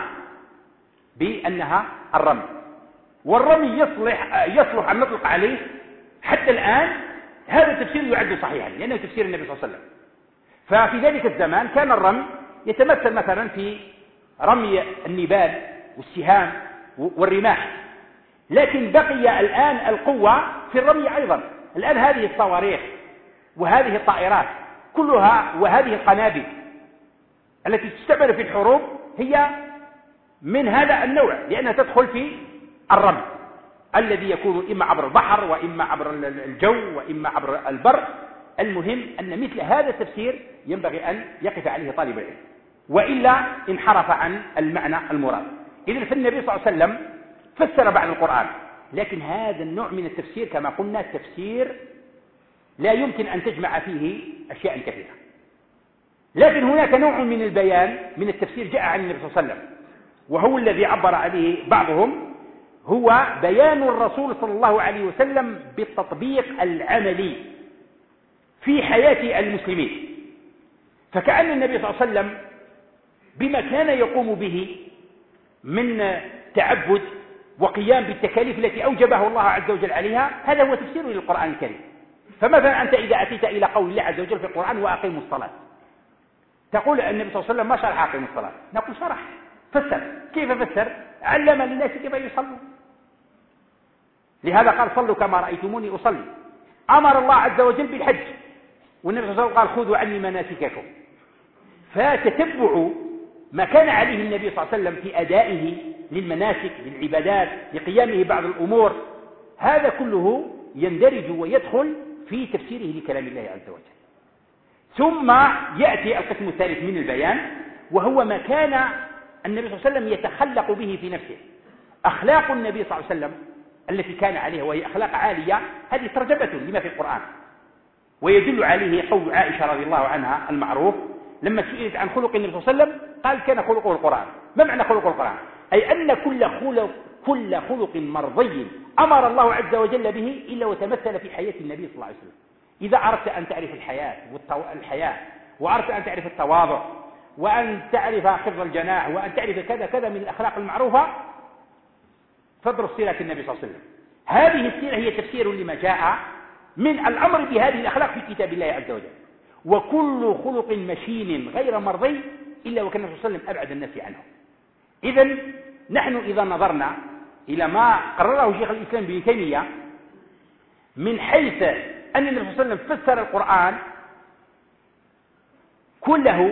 بأنها الرمي، والرمي يصلح أن نطلق عليه حتى الآن. هذا التفسير يعد صحيحا لأنه تفسير النبي صلى الله عليه وسلم. ففي ذلك الزمان كان الرمي يتمثل مثلا في رمي النبال والسهام والرماح، لكن بقي الآن القوة في الرمي أيضا. الآن هذه الصواريخ وهذه الطائرات كلها وهذه القنابل التي تستعمل في الحروب هي من هذا النوع، لأنها تدخل في الرمي الذي يكون إما عبر البحر وإما عبر الجو وإما عبر البر. المهم أن مثل هذا التفسير ينبغي أن يقف عليه طالب العلم، وإلا انحرف عن المعنى المراد. إذن فالنبي صلى الله عليه وسلم فسر بعض القرآن، لكن هذا النوع من التفسير كما قلنا تفسير لا يمكن أن تجمع فيه أشياء كثيرة. لكن هناك نوع من البيان من التفسير جاء عن النبي صلى الله عليه وسلم، وهو الذي عبر عليه بعضهم، هو بيان الرسول صلى الله عليه وسلم بالتطبيق العملي في حياة المسلمين. فكأن النبي صلى الله عليه وسلم بما كان يقوم به من تعبد وقيام بالتكاليف التي أوجبه الله عز وجل عليها، هذا هو تفسير للقرآن الكريم. فمثلا أنت إذا أتيت إلى قول الله عز وجل في القرآن وأقيموا الصلاة، تقول النبي صلى الله عليه وسلم ما شرح أقيموا الصلاة؟ نقول شرح، فسر. كيف فسر؟ علم للناس كيف يصلوا. لهذا قال صلوا كما رأيتموني أصلي. أمر الله عز وجل بالحج، والنبي صلى الله عليه وسلم قال خذوا عني مناسككم. فتتبع ما كان عليه النبي صلى الله عليه وسلم في أدائه للمناسك للعبادات لقيامه بعض الأمور، هذا كله يندرج ويدخل في تفسيره لكلام الله عز وجل. ثم يأتي القسم الثالث من البيان، وهو ما كان النبي صلى الله عليه وسلم يتخلق به في نفسه. أخلاق النبي صلى الله عليه وسلم التي كان عليها وهي أخلاق عالية، هذه ترجمة لما في القرآن، ويدل عليه قول عائشة رضي الله عنها المعروف لما سئلت عن خلق النبي صلى الله عليه وسلم قال كان خلقه القرآن. ما معنى خلق القرآن؟ أي أن كل كل خلق مرضي أمر الله عز وجل به إلا وتمثل في حياة النبي صلى الله عليه وسلم. إذا أردت أن تعرف الحياة وأردت أن تعرف التواضع وأن تعرف حفظ الجناح وأن تعرف كذا كذا من الأخلاق المعروفة فادرس سيرة النبي صلى الله عليه وسلم. هذه السيرة هي تفسير لما جاء من الأمر بهذه الأخلاق في كتاب الله عز وجل. وكل خلق مشين غير مرضي إلا وكان النبي صلى الله عليه وسلم أبعد الناس عنه. إذن نحن إذا نظرنا إلى ما قرره شيخ الإسلام ابن تيمية من حيث أن النبي صلى الله عليه وسلم فسر القرآن كله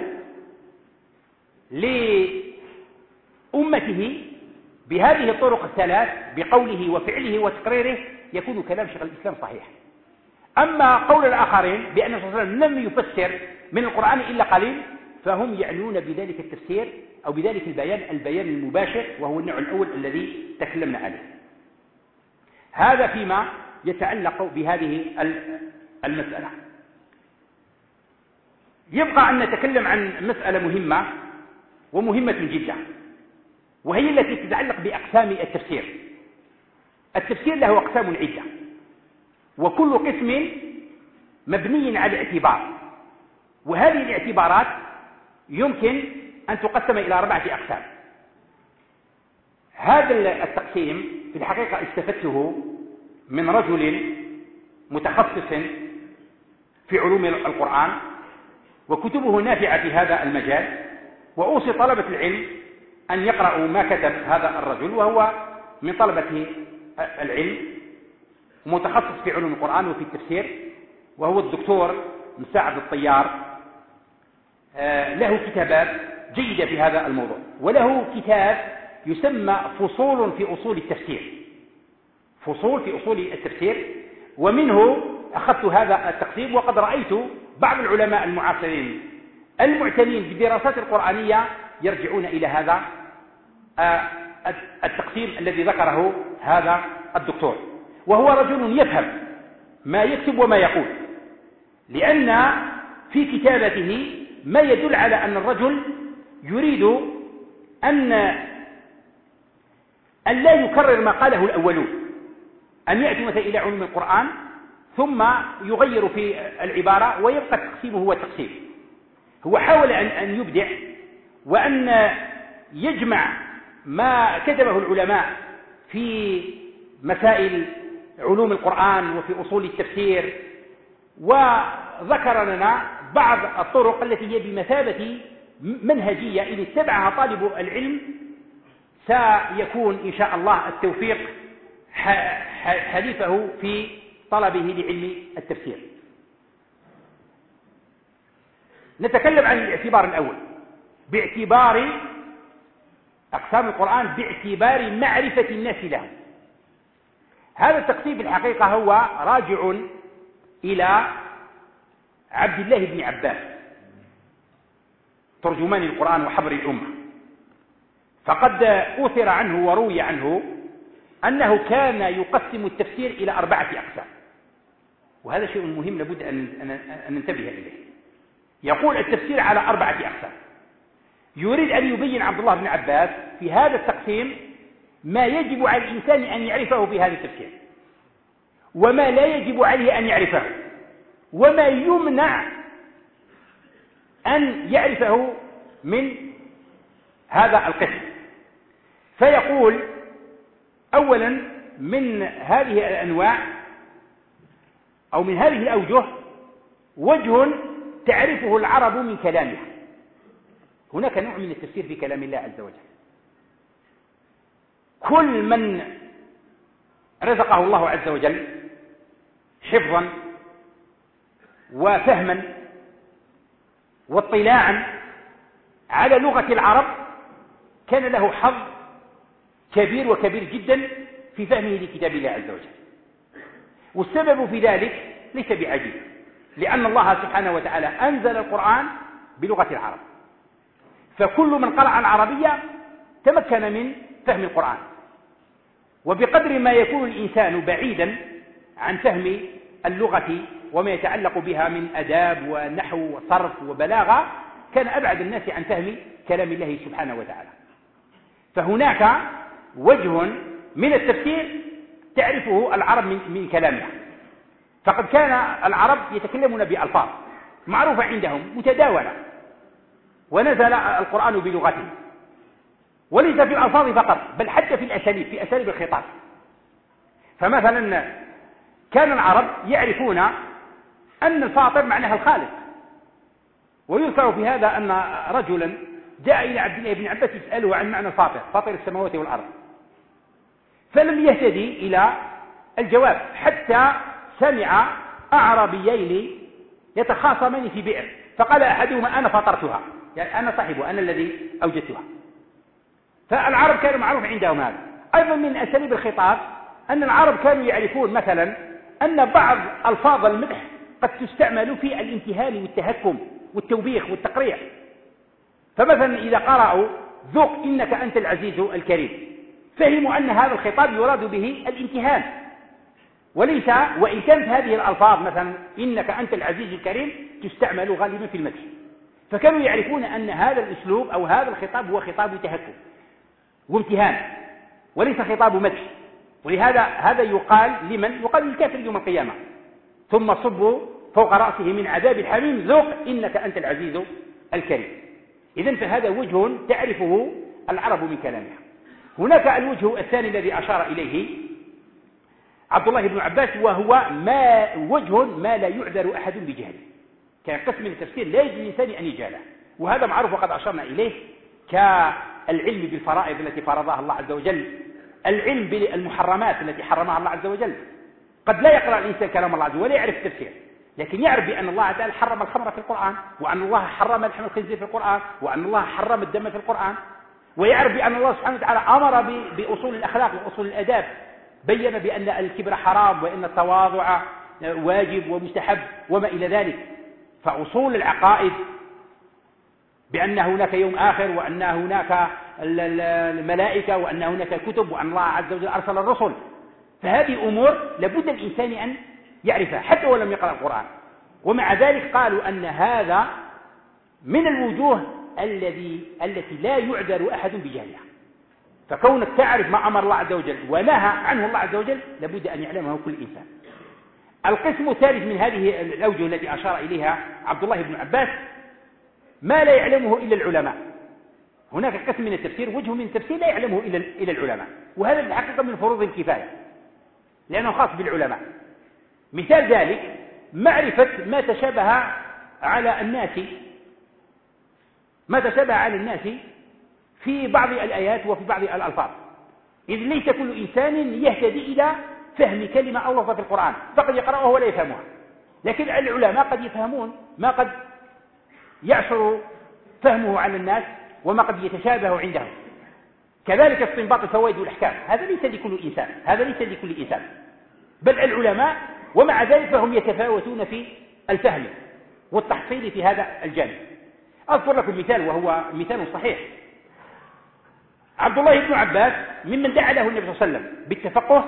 لأمته بهذه الطرق الثلاث بقوله وفعله وتقريره، يكون كلام شيخ الإسلام صحيح. أما قول الآخرين بأن النبي صلى الله عليه وسلم لم يفسر من القرآن إلا قليل، فهم يعنون بذلك التفسير أو بذلك البيان المباشر، وهو النوع الأول الذي تكلمنا عليه. هذا فيما يتعلق بهذه المسألة. يبقى أن نتكلم عن مسألة مهمة ومهمة جدا، وهي التي تتعلق بأقسام التفسير. التفسير له أقسام عدة، وكل قسم مبني على اعتبار، وهذه الاعتبارات يمكن أن تقسم إلى 4 أقسام. هذا التقسيم في الحقيقة استفدته من رجل متخصص في علوم القرآن، وكتبه نافعة في هذا المجال، وأوصي طلبة العلم أن يقرأوا ما كتب هذا الرجل، وهو من طلبة العلم متخصص في علوم القرآن وفي التفسير، وهو الدكتور مساعد الطيار. له كتابات جيدة في هذا الموضوع، وله كتاب يسمى فصول في أصول التفسير، فصول في أصول التفسير، ومنه أخذت هذا التقسيم. وقد رأيت بعض العلماء المعاصرين المعتنين بالدراسات القرآنية يرجعون إلى هذا التقسيم الذي ذكره هذا الدكتور، وهو رجل يفهم ما يكتب وما يقول، لأن في كتابته ما يدل على أن الرجل يريد أن لا يكرر ما قاله الأولون، أن يأتي مثلا إلى علوم القرآن ثم يغير في العبارة ويبقى تقسيمه هو التقسيم. هو حاول أن يبدع وأن يجمع ما كتبه العلماء في مسائل علوم القرآن وفي أصول التفسير، وذكر لنا بعض الطرق التي هي بمثابة منهجية إن اتبعها طالب العلم سيكون إن شاء الله التوفيق حليفه في طلبه لعلم التفسير. نتكلم عن الاعتبار الأول باعتبار أقسام القرآن، باعتبار معرفة الناس له. هذا التقسيم في الحقيقة هو راجع إلى عبد الله بن عباس ترجمان القرآن وحبر الأمة، فقد أثر عنه وروي عنه أنه كان يقسم التفسير إلى 4 أقسام، وهذا شيء مهم لابد أن ننتبه إليه. يقول التفسير على 4 أقسام. يريد أن يبين عبد الله بن عباس في هذا التقسيم ما يجب على الإنسان أن يعرفه في هذا التفسير، وما لا يجب عليه أن يعرفه، وما يمنع أن يعرفه من هذا القسم. فيقول أولا من هذه الأنواع أو من هذه الأوجه وجه تعرفه العرب من كلامها. هناك نوع من التفسير في كلام الله عز وجل، كل من رزقه الله عز وجل حفظا وفهما واطلاعا على لغة العرب كان له حظ كبير وكبير جدا في فهمه لكتاب الله عز وجل. والسبب في ذلك ليس بعجيب، لأن الله سبحانه وتعالى أنزل القرآن بلغة العرب، فكل من قرأ العربية تمكن من فهم القرآن. وبقدر ما يكون الإنسان بعيدا عن فهم اللغة وما يتعلق بها من أداب ونحو وصرف وبلاغة كان أبعد الناس عن فهم كلام الله سبحانه وتعالى. فهناك وجه من التفسير تعرفه العرب من كلامها. فقد كان العرب يتكلمون بألفاظ معروفة عندهم متداولة، ونزل القرآن بلغتهم، وليس في الألفاظ فقط بل حتى في الأساليب، في أساليب الخطاب. فمثلا كان العرب يعرفون أن الفاطر معناها الخالق، ويذكر في هذا أن رجلا جاء إلى عبد الله بن عباس يسأله عن معنى الفاطر، فاطر السماوات والأرض، فلم يهتدي إلى الجواب حتى سمع أعرابيين يتخاصمان في بئر، فقال أحدهما أنا فطرتها، يعني أنا صاحبها، أنا الذي أوجدتها. فالعرب كانوا معروف عندهم هذا. أيضا من أساليب الخطاب أن العرب كانوا يعرفون مثلا أن بعض ألفاظ المدح قد تستعمل في الامتهان والتهكم والتوبيخ والتقريع. فمثلا إذا قرأوا ذوق إنك أنت العزيز الكريم، فهموا أن هذا الخطاب يراد به الامتهان، وليس، وإن كانت هذه الألفاظ مثلا إنك أنت العزيز الكريم تستعمل غالبا في المدح، فكانوا يعرفون أن هذا الأسلوب أو هذا الخطاب هو خطاب تهكم وامتهان وليس خطاب مدح. ولهذا هذا يقال لمن؟ يقال للكافر يوم القيامة: ثم صبوا فوق رأسه من عذاب الحميم ذوق إنك أنت العزيز الكريم. إذن فهذا وجه تعرفه العرب من كلامها. هناك الوجه الثاني الذي أشار إليه عبد الله بن عباس، وهو وجه ما لا يعذر أحد بجهله، كان قسم من التفسير لا يجوز للإنسان أن يجهله، وهذا معروف وقد أشرنا إليه، كالعلم بالفرائض التي فرضها الله عز وجل، العلم بالمحرمات التي حرمها الله عز وجل. قد لا يقرأ الإنسان كلام الله عز وجل ولا يعرف التفسير، لكن يعرف بأن الله تعالى حرم الخمر في القرآن، وأن الله حرم لحم الخنزير في القرآن، وأن الله حرم الدم في القرآن، ويعرف بأن الله سبحانه وتعالى أمر بأصول الأخلاق وأصول الأداب، بين بأن الكبر حرام وأن التواضع واجب ومستحب وما إلى ذلك. فأصول العقائد بأن هناك يوم آخر، وأن هناك الملائكة، وأن هناك كتب، وأن الله عز وجل أرسل الرسل، فهذه أمور لابد الإنسان أن يعرفها حتى ولم يقرأ القرآن. ومع ذلك قالوا أن هذا من الوجوه التي لا يعذر أحد بجهلها. فكونك تعرف ما أمر الله عز وجل ونهى عنه الله عز وجل لابد أن يعلمه كل إنسان. القسم الثالث من هذه الأوجه التي أشار إليها عبد الله بن عباس ما لا يعلمه إلا العلماء. هناك قسم من التفسير، وجه من التفسير لا يعلمه إلا العلماء، وهذا الحقيقة من فروض الكفاية لأنه خاص بالعلماء. مثال ذلك معرفة ما تشابه على الناس في بعض الآيات وفي بعض الألفاظ، إذ ليس كل إنسان يهتدي إلى فهم كلمة أو لفظة في القرآن، فقد يقرأها ولا يفهمها، لكن العلماء قد يفهمون ما قد يعسر فهمه على الناس وما قد يتشابه عندهم. كذلك استنباط الفوائد والأحكام، هذا ليس لكل إنسان، بل العلماء ومع ذلك فهم يتفاوتون في الفهم والتحصيل في هذا الجانب. أذكر لكم مثال وهو مثال صحيح. عبد الله بن عباس ممن دعا له النبي صلى الله عليه وسلم بالتفقه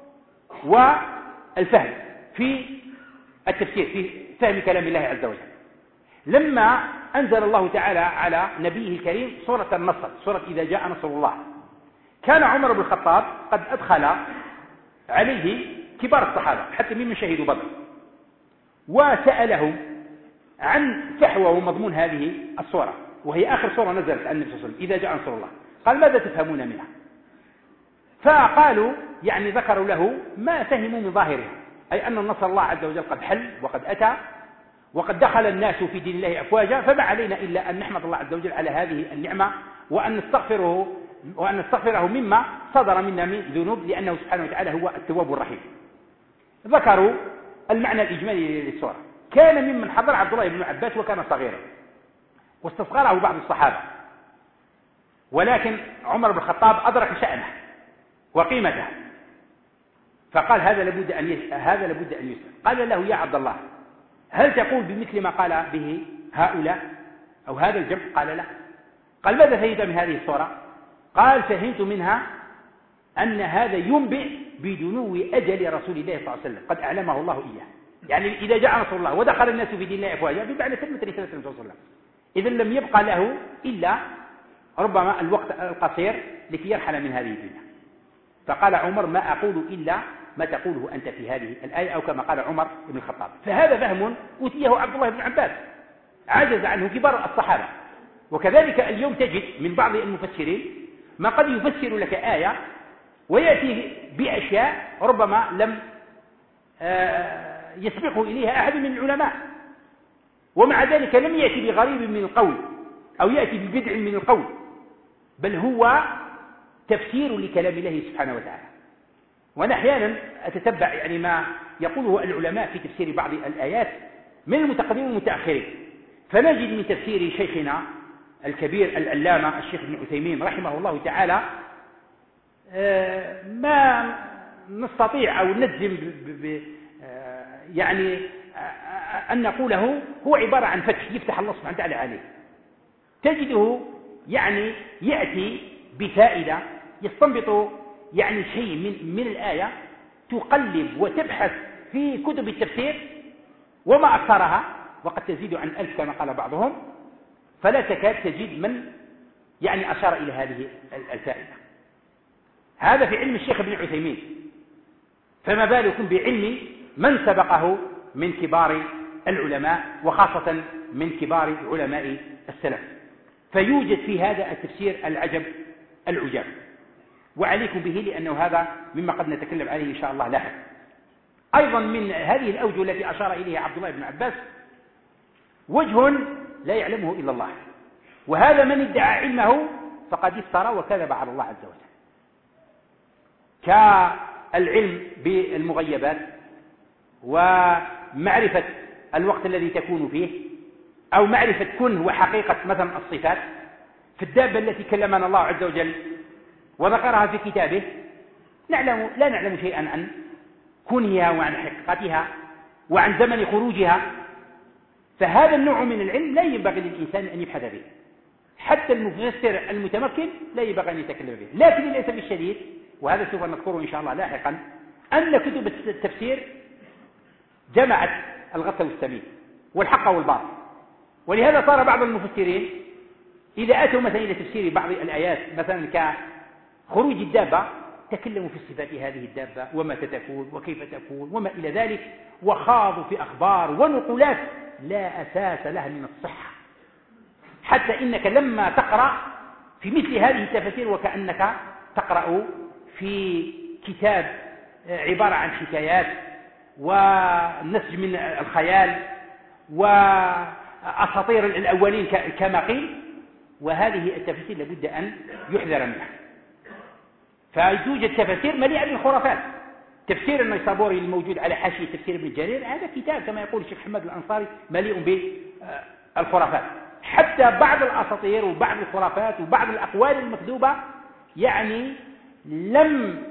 والفهم في التفسير، في فهم كلام الله عز وجل. لما أنزل الله تعالى على نبيه الكريم سورة النصر، سورة إذا جاء نصر الله، كان عمر بن الخطاب قد أدخل عليه كبار الصحابة حتى ممن شهدوا بدر، وسألهم عن فحوى ومضمون هذه السورة، وهي آخر سورة نزلت عن النبي صلى الله عليه وسلم، إذا جاء نصر الله. قال: ماذا تفهمون منها؟ فقالوا يعني ذكروا له ما فهموا من ظاهرها، أي أن النصر الله عز وجل قد حل وقد أتى وقد دخل الناس في دين الله أفواجا، فما علينا إلا أن نحمد الله عز وجل على هذه النعمة وأن نستغفره مما صدر منا من ذنوب، لأنه سبحانه وتعالى هو التواب الرحيم. ذكروا المعنى الإجمالي للسورة. كان ممن حضر عبد الله بن عباس وكان صغيرا، واستصغره بعض الصحابة، ولكن عمر بن الخطاب أدرك شأنه وقيمته، فقال: هذا لابد أن يسأل. قال له: يا عبد الله، هل تقول بمثل ما قال به هؤلاء أو هذا الجمع؟ قال: لا. قال: ماذا فهمت من هذه السورة؟ قال: فهمت منها أن هذا ينبئ بدنو أجل رسول الله صلى الله عليه وسلم، قد أعلمه الله إياه. يعني إذا جاء نصر الله ودخل الناس في دين الله أفواجا بمعنى تمت رسالة النبي صلى الله عليه وسلم، إذا لم يبقى له إلا ربما الوقت القصير لكي يرحل من هذه الدنيا. فقال عمر: ما أقول إلا ما تقوله أنت في هذه الآية، أو كما قال عمر بن الخطاب. فهذا فهم أوتيه عبد الله بن عباس عجز عنه كبار الصحابة. وكذلك اليوم تجد من بعض المفسرين ما قد يفسر لك آية ويأتي بأشياء ربما لم يسبقه إليها أحد من العلماء، ومع ذلك لم يأتي بغريب من القول أو يأتي ببدع من القول، بل هو تفسير لكلام الله سبحانه وتعالى. وأنا أحيانا أتتبع يعني ما يقوله العلماء في تفسير بعض الآيات من المتقدمين والمتأخرين، فنجد من تفسير شيخنا الكبير العلامة الشيخ ابن عثيمين رحمه الله تعالى ما نستطيع أو نجزم يعني أن نقوله هو عبارة عن فتح يفتح الله سبحانه وتعالى عليه. تجده يعني يأتي بفائدة، يستنبط يعني شيء من الآية، تقلب وتبحث في كتب التفسير وما أكثرها، وقد تزيد عن 1000 كما قال بعضهم، فلا تكاد تجد من يعني أشار إلى هذه الفائدة. هذا في علم الشيخ ابن عثيمين، فما بالكم بعلم من سبقه من كبار العلماء، وخاصة من كبار علماء السلف. فيوجد في هذا التفسير العجب العجاب، وعليكم به لأنه هذا مما قد نتكلم عليه إن شاء الله لاحقا. أيضا من هذه الأوجه التي أشار إليها عبد الله بن عباس وجه لا يعلمه إلا الله، وهذا من ادعى علمه فقد افترى وكذب على الله عز وجل، كالعلم بالمغيبات ومعرفة الوقت الذي تكون فيه، أو معرفة كنه وحقيقة مثلا الصفات في الدابة التي كلمنا الله عز وجل وذكرها في كتابه، لا نعلم شيئا عن كنها وعن حقيقتها وعن زمن خروجها. فهذا النوع من العلم لا ينبغي للإنسان أن يبحث به، حتى المفسر المتمكن لا ينبغي أن يتكلم به. لكن للأسف الشديد، وهذا سوف نذكره إن شاء الله لاحقا، أن كتب التفسير جمعت الغث والسمين والحق والباطل، ولهذا صار بعض المفسرين إذا أتوا مثلا إلى تفسير بعض الآيات مثلا كخروج الدابة تكلموا في صفات هذه الدابة ومتى تكون وكيف تكون وما إلى ذلك، وخاضوا في أخبار ونقولات لا أساس لها من الصحة، حتى إنك لما تقرأ في مثل هذه التفاسير وكأنك تقرأ في كتاب عبارة عن حكايات ونسج من الخيال وأساطير الأولين كما قيل، وهذه التفاسير لابد أن يحذر منها. فيوجد تفاسير مليئة بالخرافات. تفسير النيسابوري الموجود على حاشية تفسير ابن جرير هذا كتاب كما يقول الشيخ محمد الأنصاري مليء بالخرافات، حتى بعض الأساطير وبعض الخرافات وبعض الأقوال المكذوبة يعني لم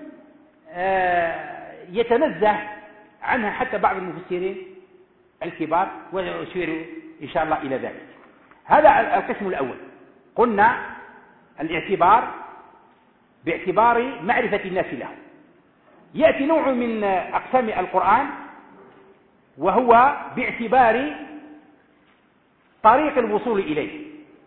يتنزه عنها حتى بعض المفسرين الكبار، وأشير إن شاء الله إلى ذلك. هذا القسم الأول، قلنا الاعتبار باعتبار معرفة الناس له. يأتي نوع من أقسام القرآن وهو باعتبار طريق الوصول إليه.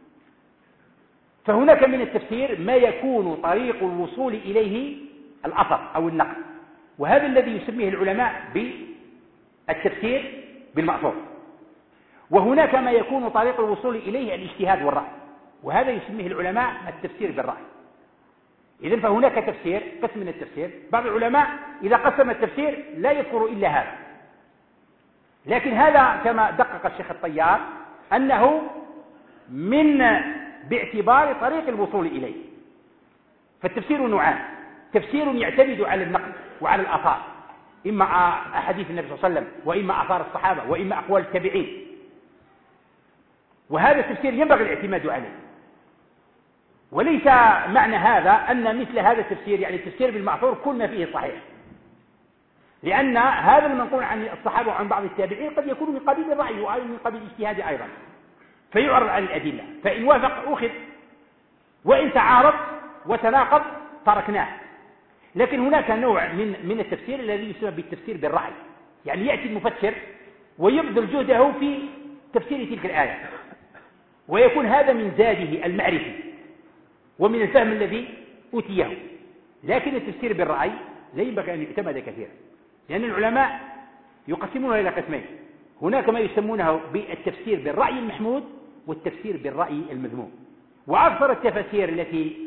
فهناك من التفسير ما يكون طريق الوصول إليه الأثر أو النقل، وهذا الذي يسميه العلماء بالتفسير بالمأثور. وهناك ما يكون طريق الوصول إليه الاجتهاد والرأي، وهذا يسميه العلماء التفسير بالرأي. إذن فهناك تفسير، قسم من التفسير. بعض العلماء إذا قسم التفسير لا يذكر إلا هذا، لكن هذا كما دقق الشيخ الطيار أنه من باعتبار طريق الوصول إليه. فالتفسير نوعان: تفسير يعتمد على النقل وعلى الآثار، إما أحاديث النبي صلى الله عليه وسلم وإما آثار الصحابة وإما أقوال التابعين، وهذا التفسير ينبغي الاعتماد عليه. وليس معنى هذا أن مثل هذا التفسير يعني التفسير بالمأثور كل ما فيه صحيح، لأن هذا المنقول عن الصحابة وعن بعض التابعين قد يكون من قبيل الرأي ومن قبيل الاجتهاد أيضا، فيعرض على الأدلة، فإن وافق أخذ، وإن تعارض وتناقض تركناه. لكن هناك نوع من التفسير الذي يسمى بالتفسير بالرأي، يعني يأتي المفسر ويبذل جهده في تفسير تلك الآية، ويكون هذا من زاده المعرفي ومن الفهم الذي أوتيه. لكن التفسير بالرأي لا ينبغي أن يعتمد كثيرا، لأن العلماء يقسمونها إلى قسمين. هناك ما يسمونه بالتفسير بالرأي المحمود والتفسير بالرأي المذموم. وأكثر التفاسير التي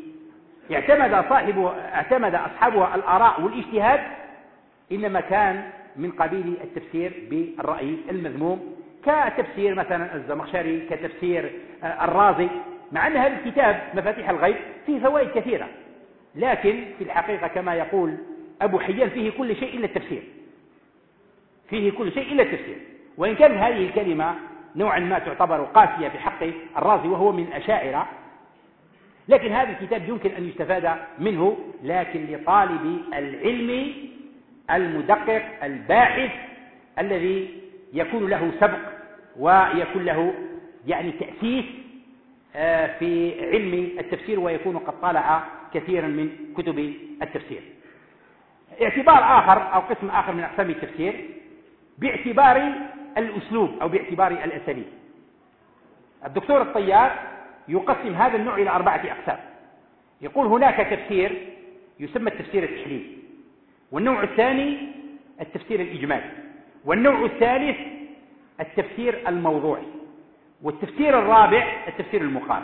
اعتمد أصحابها الآراء والاجتهاد إنما كان من قبيل التفسير بالرأي المذموم، كتفسير مثلا الزمخشري، كتفسير الرازي، مع أن هذا الكتاب مفاتيح الغيب فيه فوائد كثيرة، لكن في الحقيقة كما يقول أبو حيان فيه كل شيء إلا التفسير، فيه كل شيء إلا التفسير. وإن كانت هذه الكلمة نوعا ما تعتبر قاسية في حق الرازي وهو من الأشاعرة، لكن هذا الكتاب يمكن أن يستفاد منه، لكن لطالب العلم المدقق الباحث الذي يكون له سبق ويكون له يعني تأسيس في علم التفسير، ويكون قد طالع كثيرا من كتب التفسير. اعتبار آخر أو قسم آخر من أقسام التفسير باعتبار الأسلوب أو باعتبار الأساليب. الدكتور الطيار يقسم هذا النوع إلى 4 أقسام. يقول هناك تفسير يسمى التفسير التحليلي، والنوع الثاني التفسير الإجمالي، والنوع الثالث التفسير الموضوعي، والتفسير الرابع التفسير المقارن.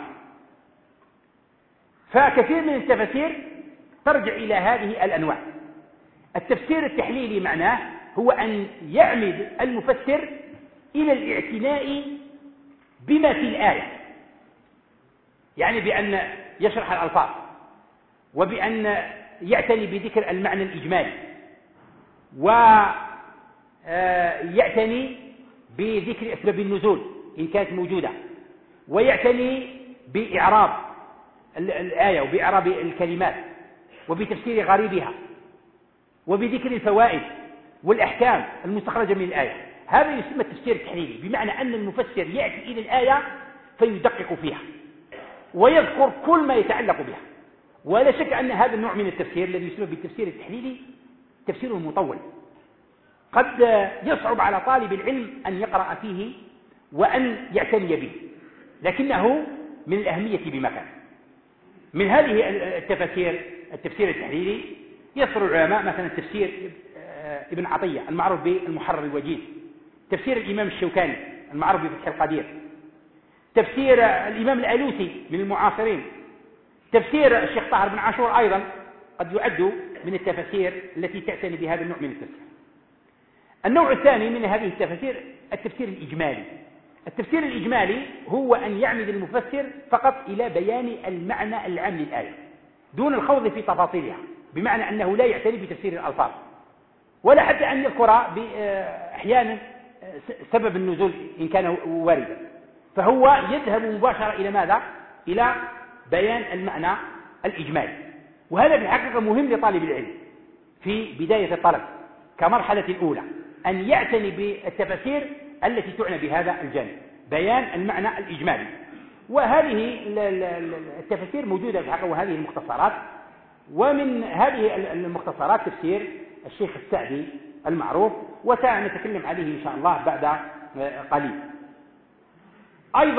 فكثير من التفاسير ترجع إلى هذه الأنواع. التفسير التحليلي معناه هو أن يعمد المفسر إلى الاعتناء بما في الآية، يعني بأن يشرح الألفاظ، وبأن يعتني بذكر المعنى الإجمالي، ويعتني بذكر أسباب النزول إن كانت موجودة، ويعتني بإعراب الآية وبإعراب الكلمات وبتفسير غريبها وبذكر الفوائد والأحكام المستخرجة من الآية. هذا يسمى التفسير التحليلي، بمعنى أن المفسر يأتي إلى الآية فيدقق فيها ويذكر كل ما يتعلق بها. ولا شك أن هذا النوع من التفسير الذي يسمى بالتفسير التحليلي تفسير مطول، قد يصعب على طالب العلم أن يقرأ فيه وأن يعتني به، لكنه من الأهمية بمكان. من هذه التفاسير التفسير التحليلي يذكر العلماء مثلا تفسير ابن عطية المعروف بالمحرر الوجيز، تفسير الإمام الشوكاني المعروف بفتح القدير، تفسير الإمام الألوسي من المعاصرين، تفسير الشيخ طاهر بن عاشور أيضا قد يعد من التفاسير التي تعتني بهذا النوع من التفسير. النوع الثاني من هذه التفاسير التفسير الإجمالي. التفسير الإجمالي هو أن يعمد المفسر فقط إلى بيان المعنى العام للآية دون الخوض في تفاصيلها، بمعنى أنه لا يعتني بتفسير الألفاظ ولا حتى أن يذكر أحيانا سبب النزول إن كان واردا، فهو يذهب مباشرة إلى ماذا؟ إلى بيان المعنى الإجمالي. وهذا في الحقيقة مهم لطالب العلم في بداية الطلب كمرحلة أولى، أن يعتني بالتفاسير التي تعنى بهذا الجانب، بيان المعنى الإجمالي. وهذه التفاسير موجودة في الحقيقة، وهذه المختصرات. ومن هذه المختصرات تفسير الشيخ السعدي المعروف، وسنتكلم عليه إن شاء الله بعد قليل. أيضا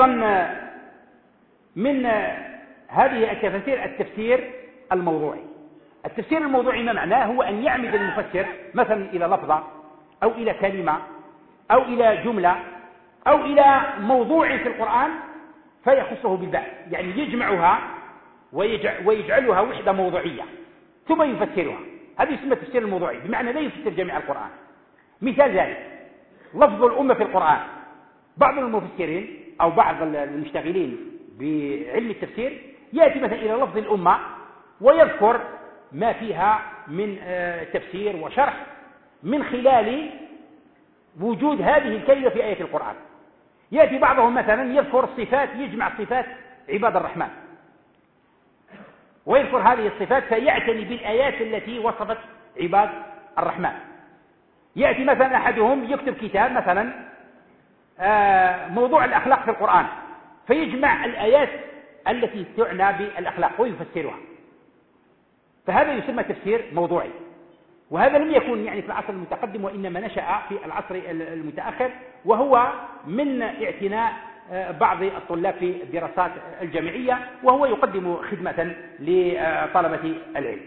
من هذه التفاسير التفسير الموضوعي. التفسير الموضوعي ما معناه؟ هو أن يعمد المفسر مثلا إلى لفظة أو إلى كلمة أو إلى جملة أو إلى موضوع في القرآن فيخصه بالبحث، يعني يجمعها ويجعلها وحدة موضوعية ثم يفسرها. هذا يسمى التفسير الموضوعي، بمعنى لا يفسر جميع القرآن. مثال ذلك لفظ الأمة في القرآن. بعض المفسرين أو بعض المشتغلين بعلم التفسير يأتي مثلا إلى لفظ الأمة ويذكر ما فيها من تفسير وشرح من خلال وجود هذه الكلمة في آية القرآن. يأتي بعضهم مثلا يذكر الصفات، يجمع صفات عباد الرحمن ويذكر هذه الصفات فيعتني بالآيات التي وصفت عباد الرحمن. يأتي مثلا أحدهم يكتب كتاب مثلا موضوع الأخلاق في القرآن فيجمع الآيات التي تعنى بالأخلاق ويفسرها، فهذا يسمى تفسير موضوعي. وهذا لم يكن يعني في العصر المتقدم، وإنما نشأ في العصر المتأخر، وهو من اعتناء بعض الطلاب في الدراسات الجامعية، وهو يقدم خدمة لطلبة العلم.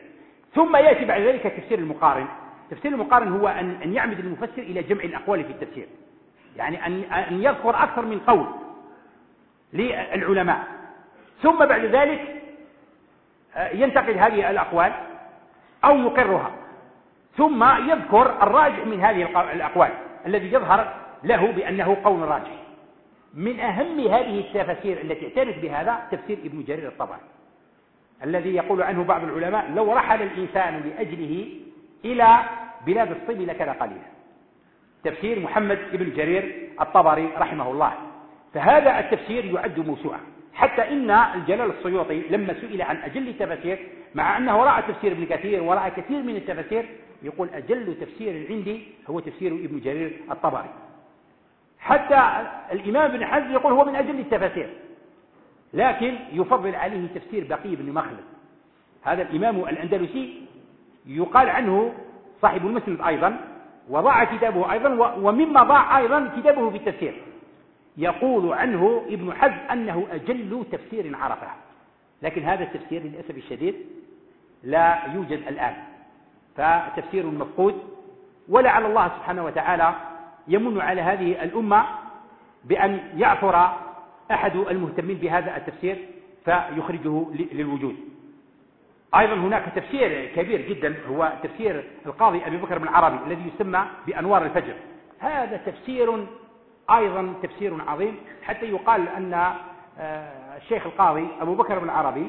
ثم يأتي بعد ذلك تفسير المقارن. تفسير المقارن هو أن يعمد المفسر إلى جمع الأقوال في التفسير، يعني أن يذكر أكثر من قول للعلماء، ثم بعد ذلك ينتقل هذه الأقوال أو يقرها، ثم يذكر الراجح من هذه الأقوال الذي يظهر له بأنه قول راجح. من أهم هذه التفاسير التي اعتنت بهذا تفسير ابن جرير الطبري، الذي يقول عنه بعض العلماء: لو رحل الإنسان لأجله إلى بلاد الصب لكان قليلا. تفسير محمد ابن جرير الطبري رحمه الله. فهذا التفسير يعد موسوعة، حتى إن الجلال السيوطي لما سئل عن أجل التفاسير، مع أنه رأى تفسير ابن كثير ورأى كثير من التفاسير، يقول: أجل تفسير عندي هو تفسير ابن جرير الطبري. حتى الإمام ابن حزم يقول هو من أجل التفاسير، لكن يفضل عليه تفسير بقي بن مخلد. هذا الإمام الأندلسي يقال عنه صاحب المسند أيضا، وضاع كتابه أيضا، ومما ضاع أيضا كتابه في التفسير. يقول عنه ابن حزم أنه أجل تفسير عرفه، لكن هذا التفسير للأسف الشديد لا يوجد الآن، فتفسير مفقود. ولعل الله سبحانه وتعالى يمن على هذه الأمة بأن يعثر أحد المهتمين بهذا التفسير فيخرجه للوجود. أيضا هناك تفسير كبير جدا هو تفسير القاضي أبي بكر بن عربي الذي يسمى بأنوار الفجر. هذا تفسير أيضا تفسير عظيم، حتى يقال أن الشيخ القاضي أبو بكر بن عربي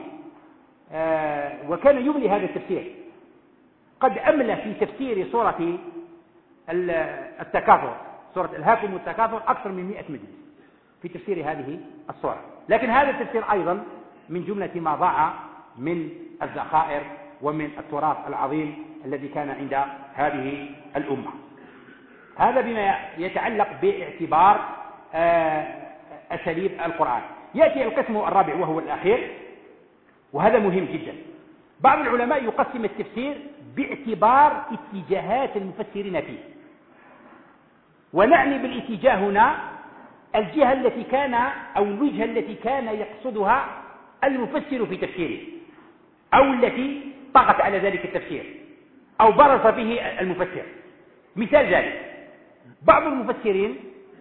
وكان يملي هذا التفسير، قد أملى في تفسير سورة التكاثر، سورة الهاكم والتكاثر، أكثر من 100 مجلس في تفسير هذه السورة. لكن هذا التفسير أيضا من جملة ما ضاع من الذخائر ومن التراث العظيم الذي كان عند هذه الأمة. هذا بما يتعلق باعتبار أساليب القرآن. يأتي القسم الرابع وهو الأخير، وهذا مهم جدا. بعض العلماء يقسم التفسير باعتبار اتجاهات المفسرين فيه، ونعني بالاتجاه هنا الجهة التي كان أو الوجهة التي كان يقصدها المفسر في تفسيره، أو التي طغت على ذلك التفسير أو برز به المفسر. مثال ذلك: بعض المفسرين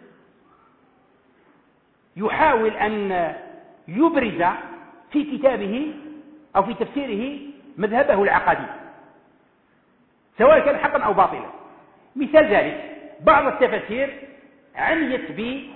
يحاول أن يبرز في كتابه أو في تفسيره مذهبه العقدي، سواء كان حقا أو باطلا. مثال ذلك: بعض التفاسير عنيت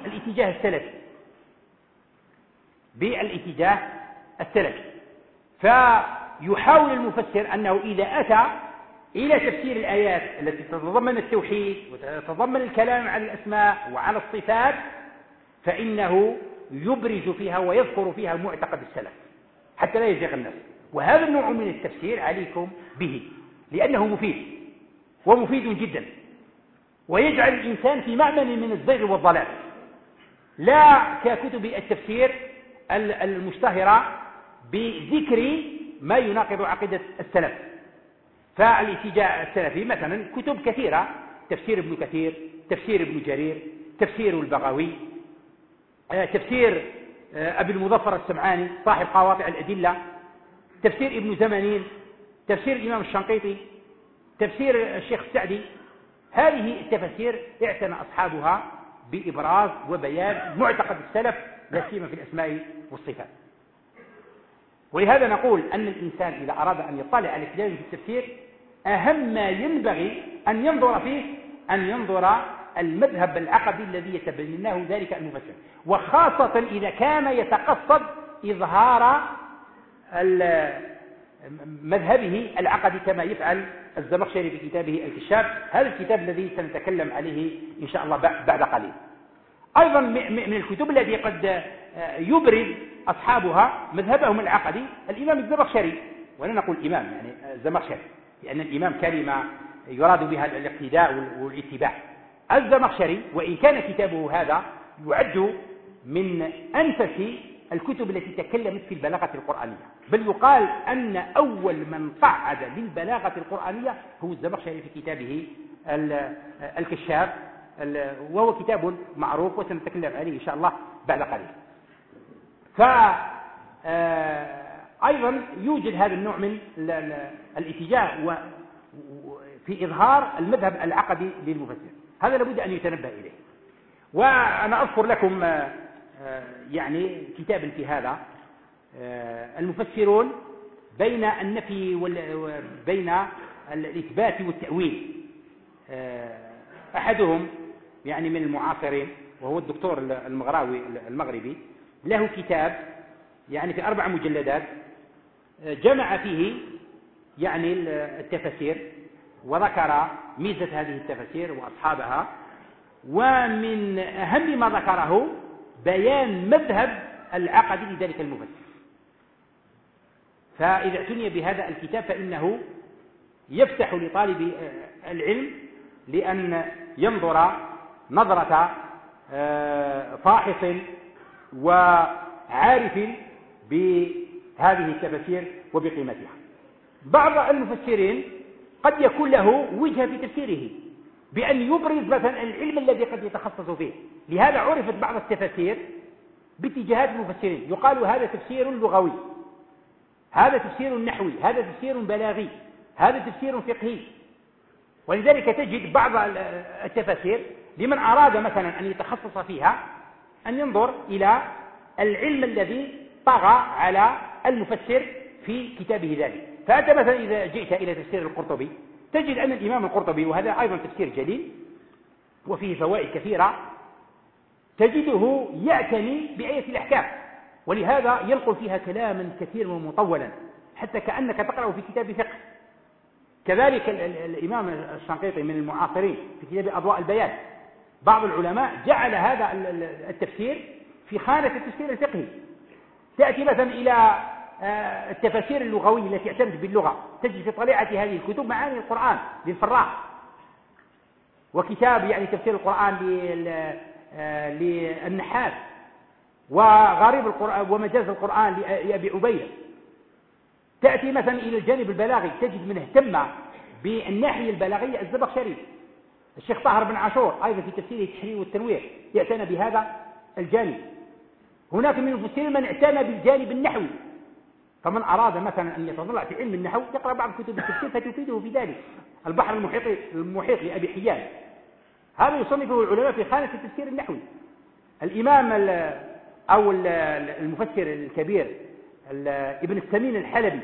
بالاتجاه السلفي، فيحاول المفسر أنه إذا أتى إلى تفسير الآيات التي تتضمن التوحيد وتتضمن الكلام عن الأسماء وعن الصفات، فإنه يبرز فيها ويذكر فيها معتقد السلف حتى لا يزيغ الناس. وهذا النوع من التفسير عليكم به، لأنه مفيد ومفيد جدا، ويجعل الإنسان في مأمن من الزيغ والضلال، لا ككتب التفسير المشتهرة بذكر ما يناقض عقيدة السلف. فالاتجاه السلفي مثلا كتب كثيرة: تفسير ابن كثير، تفسير ابن جرير، تفسير البغوي، تفسير أبي المظفر السمعاني صاحب قواطع الأدلة، تفسير ابن زمانين، تفسير الإمام الشنقيطي، تفسير الشيخ السعدي. هذه التفاسير اعتنى أصحابها بإبراز وبيان معتقد السلف، لا سيما في الأسماء والصفات. ولهذا نقول أن الإنسان إذا أراد أن يطلع على كلام في التفسير، أهم ما ينبغي أن ينظر فيه أن ينظر المذهب العقدي الذي يتبناه ذلك المفسر، وخاصة إذا كان يتقصد إظهار مذهبه العقدي كما يفعل الزمخشري في كتابه الكشاف، هذا الكتاب الذي سنتكلم عليه إن شاء الله بعد قليل. أيضا من الكتب التي قد يبرز أصحابها مذهبهم العقدي الإمام الزمخشري، ولا نقول إمام يعني الزمخشري، لأن الإمام كلمة يراد بها الاقتداء والاتباع. الزمخشري وإن كان كتابه هذا يعد من أنفس الكتب التي تكلمت في البلاغة القرآنية، بل يقال أن أول من قعد للبلاغة القرآنية هو الزمخشري في كتابه الكشاف، وهو كتاب معروف وسنتكلم عليه إن شاء الله بعد قليل. أيضا يوجد هذا النوع من الاتجاه في إظهار المذهب العقدي للمفسر، هذا لابد أن يتنبه إليه. وأنا أذكر لكم يعني كتابا في هذا، المفسرون بين النفي وبين الإثبات والتأويل. أحدهم يعني من المعاصرين وهو الدكتور المغراوي المغربي، له كتاب يعني في 4 مجلدات جمع فيه يعني التفاسير وذكر ميزة هذه التفاسير وأصحابها، ومن أهم ما ذكره بيان مذهب العقدي لذلك المفسر. فإذا اعتني بهذا الكتاب فإنه يفتح لطالب العلم لأن ينظر نظرة فاحص وعارف بهذه التفاسير وبقيمتها. بعض المفسرين قد يكون له وجهة في تفسيره بأن يبرز مثلا العلم الذي قد يتخصص فيه، لهذا عرفت بعض التفاسير باتجاهات المفسرين، يقال هذا تفسير لغوي، هذا تفسير نحوي، هذا تفسير بلاغي، هذا تفسير فقهي. ولذلك تجد بعض التفاسير لمن أراد مثلا أن يتخصص فيها أن ينظر إلى العلم الذي طغى على المفسر في كتابه ذلك. فأنت مثلا إذا جئت إلى تفسير القرطبي تجد أن الإمام القرطبي، وهذا أيضا تفسير جليل وفيه فوائد كثيرة، تجده يعتني بآية الأحكام، ولهذا ينقل فيها كلاما كثيرا ومطولا حتى كأنك تقرأ في كتاب فقه. كذلك الإمام الشنقيطي من المعاصرين في كتاب أضواء البيان، بعض العلماء جعل هذا التفسير في خانة التفسير الفقهي. تأتي مثلا إلى التفاسير اللغوية التي اعتمدت باللغة، تجد في طليعة هذه الكتب معاني القرآن للفراء، وكتاب يعني تفسير القرآن للنحاس، وغريب القرآن ومجاز القرآن لأبي عبيدة. تأتي مثلا إلى الجانب البلاغي تجد من اهتم بالناحية البلاغية الزمخشري، الشيخ طاهر بن عاشور أيضا في تفسيره التحرير والتنوير يعتنى بهذا الجانب. هناك من المفسرين من اعتنى بالجانب النحوي، فمن أراد مثلا أن يتطلع في علم النحو يقرأ بعض كتب التفسير فتفيده في ذلك. البحر المحيط لأبي حيان، هذا يصنفه العلماء في خانة التفسير النحوي. الإمام أو المفسر الكبير ابن السمين الحلبي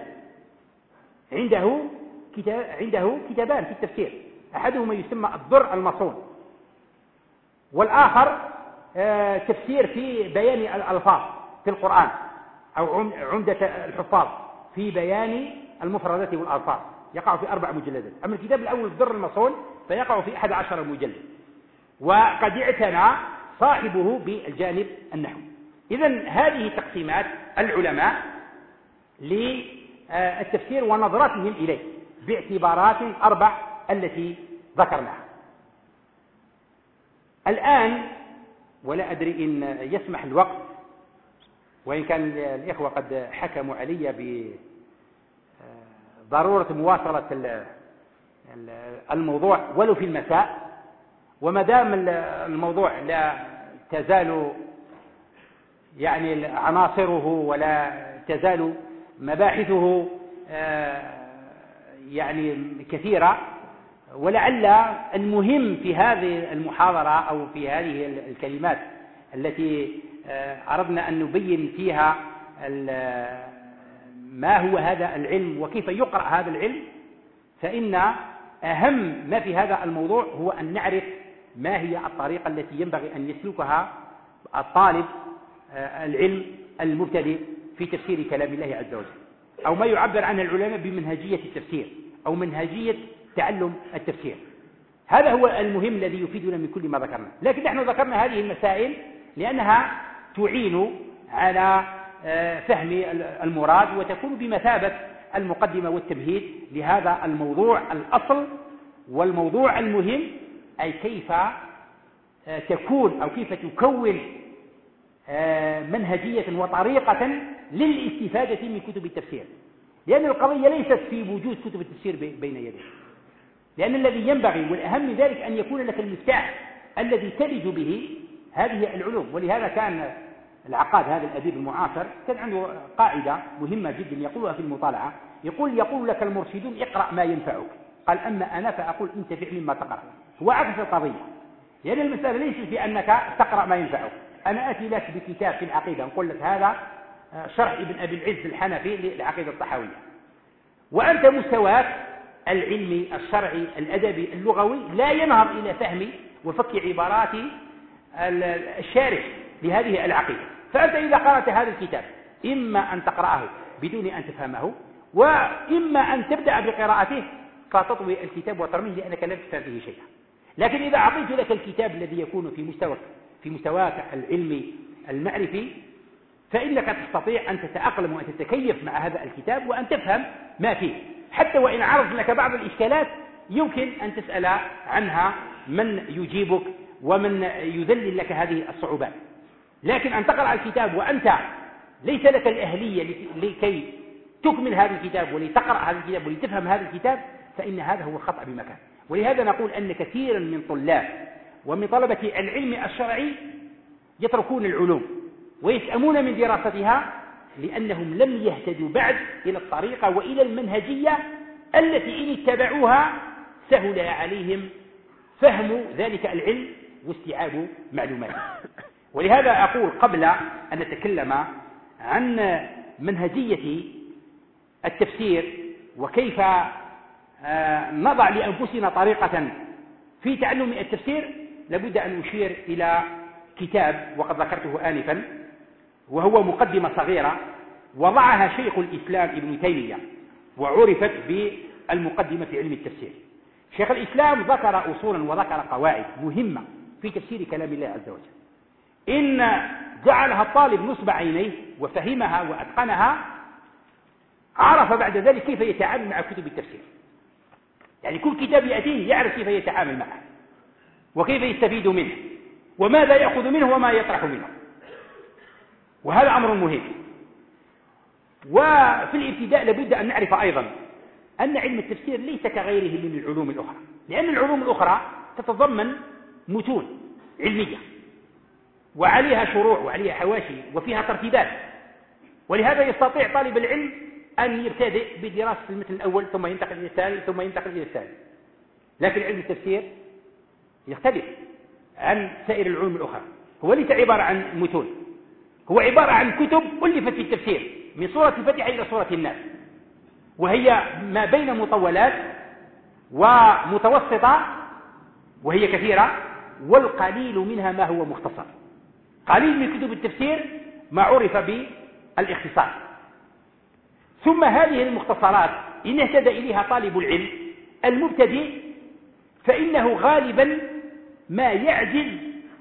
عنده كتابان في التفسير، أحدهما يسمى الدر المصون، والآخر تفسير في بيان الألفاظ في القرآن، أو عمدة الحفاظ في بيان المفردات والألفاظ، يقع في 4 مجلدات. أما الكتاب الأول الدر المصون فيقع في 11 مجلد، وقد اعتنى صاحبه بالجانب النحوي. إذن هذه تقسيمات العلماء للتفسير ونظرتهم إليه باعتبارات 4 التي ذكرناها. الآن ولا أدري إن يسمح الوقت، وإن كان الإخوة قد حكموا علي بضرورة مواصلة الموضوع ولو في المساء، وما دام الموضوع لا تزال يعني عناصره ولا تزال مباحثه يعني كثيرة، ولعل المهم في هذه المحاضرة أو في هذه الكلمات التي أردنا أن نبين فيها ما هو هذا العلم وكيف يقرأ هذا العلم، فإن أهم ما في هذا الموضوع هو أن نعرف ما هي الطريقة التي ينبغي أن يسلكها الطالب العلم المبتدئ في تفسير كلام الله عز وجل، أو ما يعبر عنه العلماء بمنهجية التفسير أو منهجية تعلم التفسير. هذا هو المهم الذي يفيدنا من كل ما ذكرنا. لكن نحن ذكرنا هذه المسائل لأنها تعين على فهم المراد، وتكون بمثابة المقدمة والتمهيد لهذا الموضوع الأصل والموضوع المهم، أي كيف تكون أو كيف تكون منهجية وطريقة للاستفادة من كتب التفسير. لأن القضية ليست في وجود كتب التفسير بين يديك، لأن الذي ينبغي والأهم من ذلك أن يكون لك المفتاح الذي تلج به هذه العلوم. ولهذا كان العقاد هذا الأديب المعاصر كان عنده قاعدة مهمة جدا يقولها في المطالعة، يقول لك المرشدون اقرأ ما ينفعك، قال أما أنا فأقول انتفع مما تقرأ. هو عكس القضية، لأن يعني المسألة ليست في أنك تقرأ ما ينفعك. أنا آتي لك بكتاب في العقيدة نقول لك هذا شرح ابن أبي العز الحنفي للعقيدة الطحاوية، وأنت مستواك العلمي الشرعي الأدبي اللغوي لا ينهض إلى فهم وفك عبارات الشارح لهذه العقيدة. فأنت إذا قرأت هذا الكتاب إما أن تقرأه بدون أن تفهمه، وإما أن تبدأ بقراءته فتطوي الكتاب وترميه لأنك لا تفهم فيه شيئا. لكن إذا أعطيت لك الكتاب الذي يكون في مستواك العلمي المعرفي فإنك تستطيع أن تتأقلم وأن تتكيف مع هذا الكتاب وأن تفهم ما فيه، حتى وإن عرض لك بعض الإشكالات يمكن أن تسأل عنها من يجيبك ومن يذلل لك هذه الصعوبات. لكن أن تقرأ الكتاب وأنت ليس لك الأهلية لكي تكمل هذا الكتاب ولتقرأ هذا الكتاب ولتفهم هذا الكتاب، فإن هذا هو الخطأ بمكان. ولهذا نقول أن كثيرا من طلاب ومن طلبة العلم الشرعي يتركون العلوم ويسأمون من دراستها لأنهم لم يهتدوا بعد إلى الطريقة وإلى المنهجية التي إن اتبعوها سهل عليهم فهم ذلك العلم واستيعاب معلوماته. ولهذا أقول قبل أن نتكلم عن منهجية التفسير وكيف نضع لأنفسنا طريقة في تعلم التفسير لابد أن نشير إلى كتاب وقد ذكرته آنفا، وهو مقدمة صغيرة وضعها شيخ الإسلام ابن تيمية وعرفت بالمقدمة في علم التفسير. شيخ الإسلام ذكر أصولا وذكر قواعد مهمة في تفسير كلام الله عز وجل، إن جعلها الطالب نصب عينيه وفهمها وأتقنها عرف بعد ذلك كيف يتعامل مع كتب التفسير. يعني كل كتاب يأتيه يعرف كيف يتعامل معه وكيف يستفيد منه وماذا يأخذ منه وما يطرح منه، وهذا أمر مهم. وفي الابتداء لابد أن نعرف أيضا أن علم التفسير ليس كغيره من العلوم الأخرى، لأن العلوم الأخرى تتضمن متون علمية وعليها شروع وعليها حواشي وفيها ترتيبات، ولهذا يستطيع طالب العلم أن يبتدئ بدراسة المتن الأول ثم ينتقل إلى الثاني ثم ينتقل إلى الثاني. لكن علم التفسير يختلف عن سائر العلوم الأخرى، هو ليس عبارة عن متون، هو عبارة عن كتب ألفت في التفسير من سورة الفاتحة إلى سورة الناس، وهي ما بين مطولات ومتوسطة وهي كثيرة، والقليل منها ما هو مختصر. قليل من كتب التفسير ما عرف بالاختصار. ثم هذه المختصرات إن اهتدى إليها طالب العلم المبتدئ فإنه غالبا ما يعجز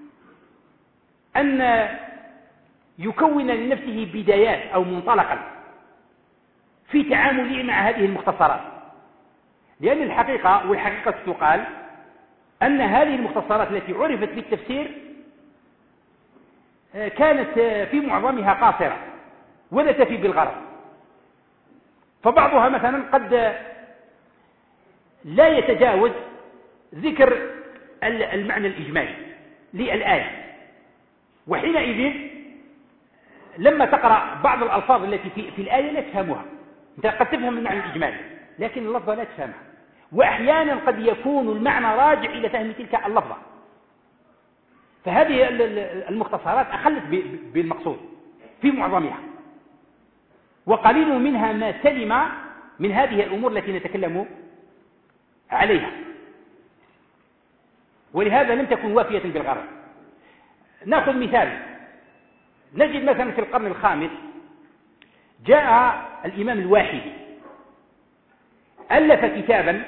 أن يكون لنفسه بدايات أو منطلقا في تعامله مع هذه المختصرات، لأن والحقيقة تقال أن هذه المختصرات التي عرفت بالتفسير كانت في معظمها قاصرة ولا تفي بالغرض، فبعضها مثلا قد لا يتجاوز ذكر المعنى الإجمالي للآية، وحينئذ لما تقرأ بعض الألفاظ التي في الآية لا تفهمها، أنت قد تفهم المعنى الإجمالي لكن اللفظة لا تفهمها، وأحيانا قد يكون المعنى راجع إلى فهم تلك اللفظة. فهذه المختصرات أخلت بالمقصود في معظمها، وقليل منها ما سلم من هذه الأمور التي نتكلم عليها، ولهذا لم تكن وافية بالغرض. نأخذ مثال، نجد مثلا في القرن الخامس جاء الإمام الواحدي ألف كتابا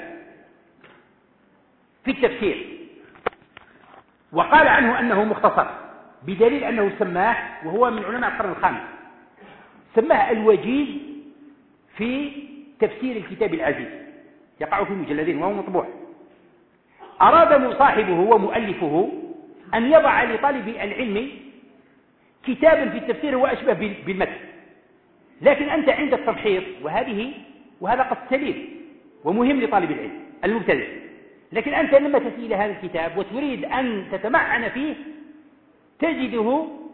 في التفسير وقال عنه أنه مختصر، بدليل أنه سماه، وهو من علماء القرن الخامس، سماه الوجيز في تفسير الكتاب العزيز، يقع في مجلدين وهو مطبوع. أراد صاحبه ومؤلفه أن يضع لطالب العلم كتابا في التفسير هو أشبه بالمتن، لكن أنت عند التمحيص وهذا قد سليم ومهم لطالب العلم المبتدئ، لكن أنت لما تأتي إلى هذا الكتاب وتريد أن تتمعن فيه تجده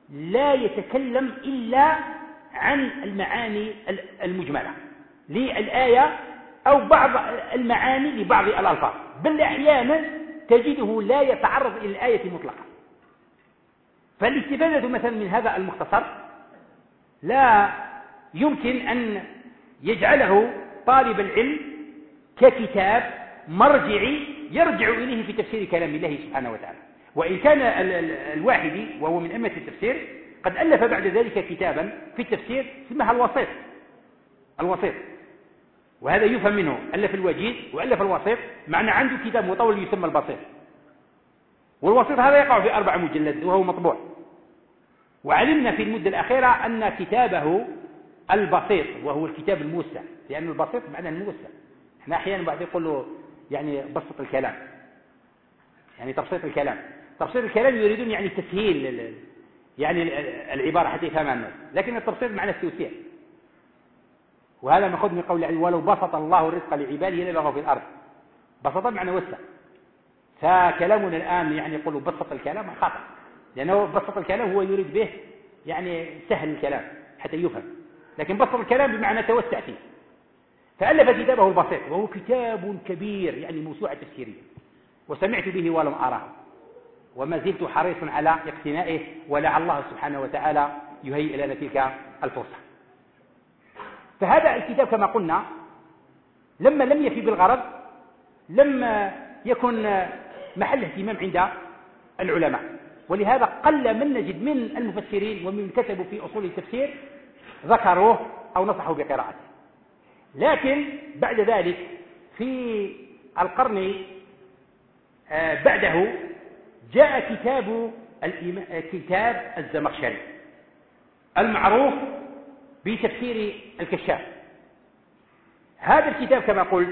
لا يتكلم إلا عن المعاني المجملة للآية أو بعض المعاني لبعض الألفاظ، بل أحيانا تجده لا يتعرض إلى الآية مطلقا. فالاستفادة مثلا من هذا المختصر لا يمكن أن يجعله طالب العلم ككتاب مرجعي يرجع إليه في تفسير كلام الله سبحانه وتعالى. وإن كان الواحدي وهو من أئمة التفسير قد ألف بعد ذلك كتابا في التفسير اسمها الوسيط، وهذا يفهم منه ألف الوجيز وألف الوسيط، معنى عنده كتاب مطول يسمى البسيط، والوسيط هذا يقع في 4 مجلد وهو مطبوع. وعلمنا في المدة الأخيرة أن كتابه البسيط وهو الكتاب الموسع، لأن البسيط معناه الموسع. احنا أحيانا بعض يقول له يعني بسط الكلام، يعني تبسيط الكلام. تبسيط الكلام يريدون يعني تسهيل يعني العبارة حتى يفهمها الناس، لكن التبسيط معناه التوسيع. وهذا مأخوذ من قول يعني ولو بسط الله الرزق لعباده لبغوا في الأرض. بسط معنى وسع. فكلامنا الآن يعني يقول بسط الكلام خطأ، لأنه بسط الكلام هو يريد به يعني سهل الكلام حتى يفهم، لكن بسط الكلام بمعنى توسع فيه. فألف كتابه البسيط، وهو كتاب كبير يعني موسوعة تفسيرية، وسمعت به ولم أراه، وما زلت حريصا على اقتنائه، ولعل الله سبحانه وتعالى يهيئ لنا تلك الفرصة. فهذا الكتاب كما قلنا لما لم يفي بالغرض لم يكن محل اهتمام عند العلماء، ولهذا قل من نجد من المفسرين ومن كتبوا في أصول التفسير ذكروه أو نصحوا بقراءته. لكن بعد ذلك في القرن بعده جاء كتاب الزمخشري المعروف بتفسير الكشاف. هذا الكتاب كما قلت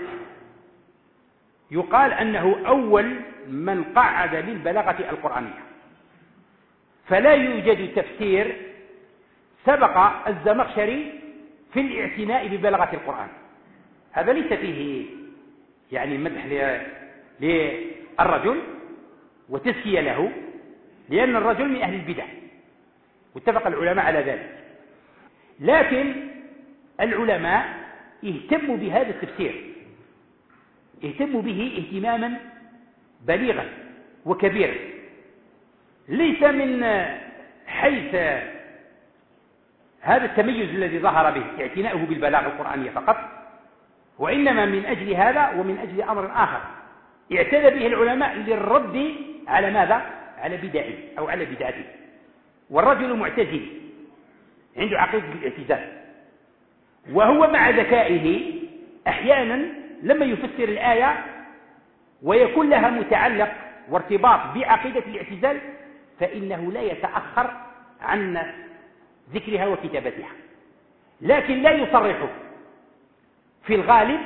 يقال أنه أول من قعد للبلاغة القرآنية، فلا يوجد تفسير سبق الزمخشري في الاعتناء ببلاغة القرآن. هذا ليس فيه يعني مدح للرجل وتزكية له، لأن الرجل من أهل البدع واتفق العلماء على ذلك، لكن العلماء اهتموا بهذا التفسير، اهتموا به اهتماما بليغا وكبيرا، ليس من حيث هذا التميز الذي ظهر به اعتناؤه بالبلاغة القرآنية فقط، وإنما من أجل هذا ومن أجل أمر آخر اعتنى به العلماء للرد على ماذا؟ على بدعه أو على بدعته. والرجل معتزلي عنده عقيدة الاعتزال، وهو مع ذكائه أحيانا لما يفسر الآية ويكون لها متعلق وارتباط بعقيدة الاعتزال فإنه لا يتأخر عن ذكرها وكتابتها، لكن لا يصرح في الغالب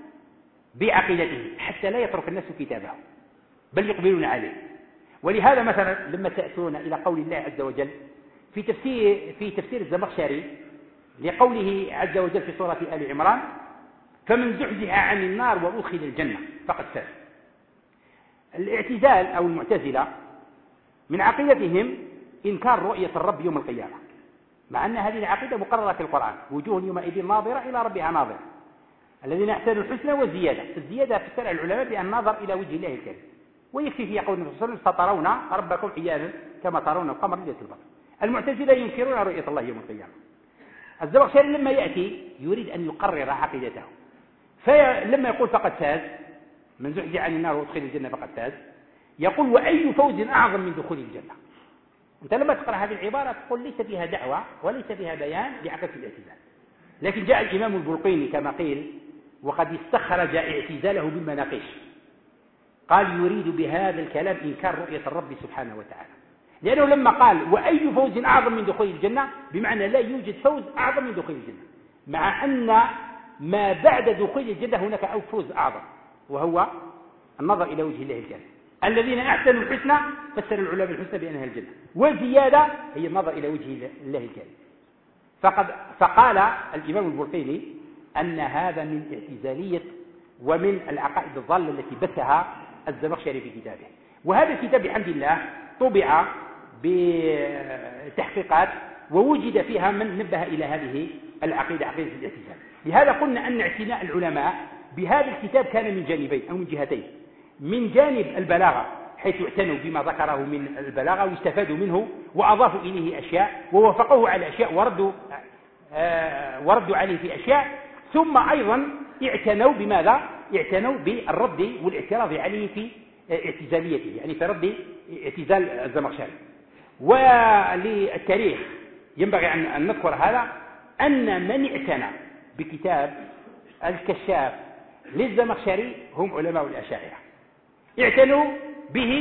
بعقيدته حتى لا يترك الناس كتابه بل يقبلون عليه. ولهذا مثلا لما تأتون إلى قول الله عز وجل في تفسير الزمخشري لقوله عز وجل في سورة آل عمران فمن زحزح عن النار وأدخل الجنة فقد فاز. الاعتزال أو المعتزلة من عقيدتهم إنكار رؤية الرب يوم القيامة، مع أن هذه العقيدة مقررة في القرآن، وجوه يومئذ ناظرة إلى ربها ناظرة، الذين أحسنوا الحسنى والزيادة. الزيادة فسرها العلماء بأن نظر إلى وجه الله الكريم، ويكفي في قول النبي صلى الله عليه وسلم سترون ربكم عيانا كما ترون القمر ليلة البدر. المعتزلة ينكرون رؤية الله يوم القيامة. الزمخشري لما يأتي يريد أن يقرر عقيدته، فلما يقول فقد فاز من زحزح عن النار وادخل الجنة فقد فاز، يقول وأي فوز أعظم من دخول الجنة. أنت لما تقرأ هذه العبارة تقول ليس فيها دعوة وليس فيها بيان لعقيدة الاعتزال، لكن جاء الإمام البلقيني كما قيل وقد استخرج اعتزاله بالمناقيش، قال يريد بهذا الكلام إنكار رؤية الرب سبحانه وتعالى، لأنه لما قال وأي فوز أعظم من دخول الجنة بمعنى لا يوجد فوز أعظم من دخول الجنة، مع أن ما بعد دخول الجنة هناك أو فوز أعظم وهو النظر إلى وجه الله الكريم. الذين أحسنوا الحسنى فسر العلماء الحسنى بأنها الجنة، والزيادة هي النظر إلى وجه الله الكريم. فقال الإمام البلقيني أن هذا من اعتزالية ومن العقائد الضالة التي بثها الزمخشري في كتابه. وهذا الكتاب بحمد الله طبع بتحقيقات، ووجد فيها من نبه إلى هذه العقيدة، عقيدة الاعتزال. لهذا قلنا أن اعتناء العلماء بهذا الكتاب كان من جانبين أو من جهتين: من جانب البلاغة، حيث اعتنوا بما ذكره من البلاغة واستفادوا منه وأضافوا إليه أشياء ووافقوه على أشياء وردوا عليه في أشياء، ثم أيضا اعتنوا بماذا؟ اعتنوا بالرد والاعتراض عليه في اعتزاليته، يعني في رد اعتزال الزمخشري. وللتاريخ ينبغي أن نذكر هذا، أن من اعتنى بكتاب الكشاف للزمخشري هم علماء الأشاعرة، اعتنوا به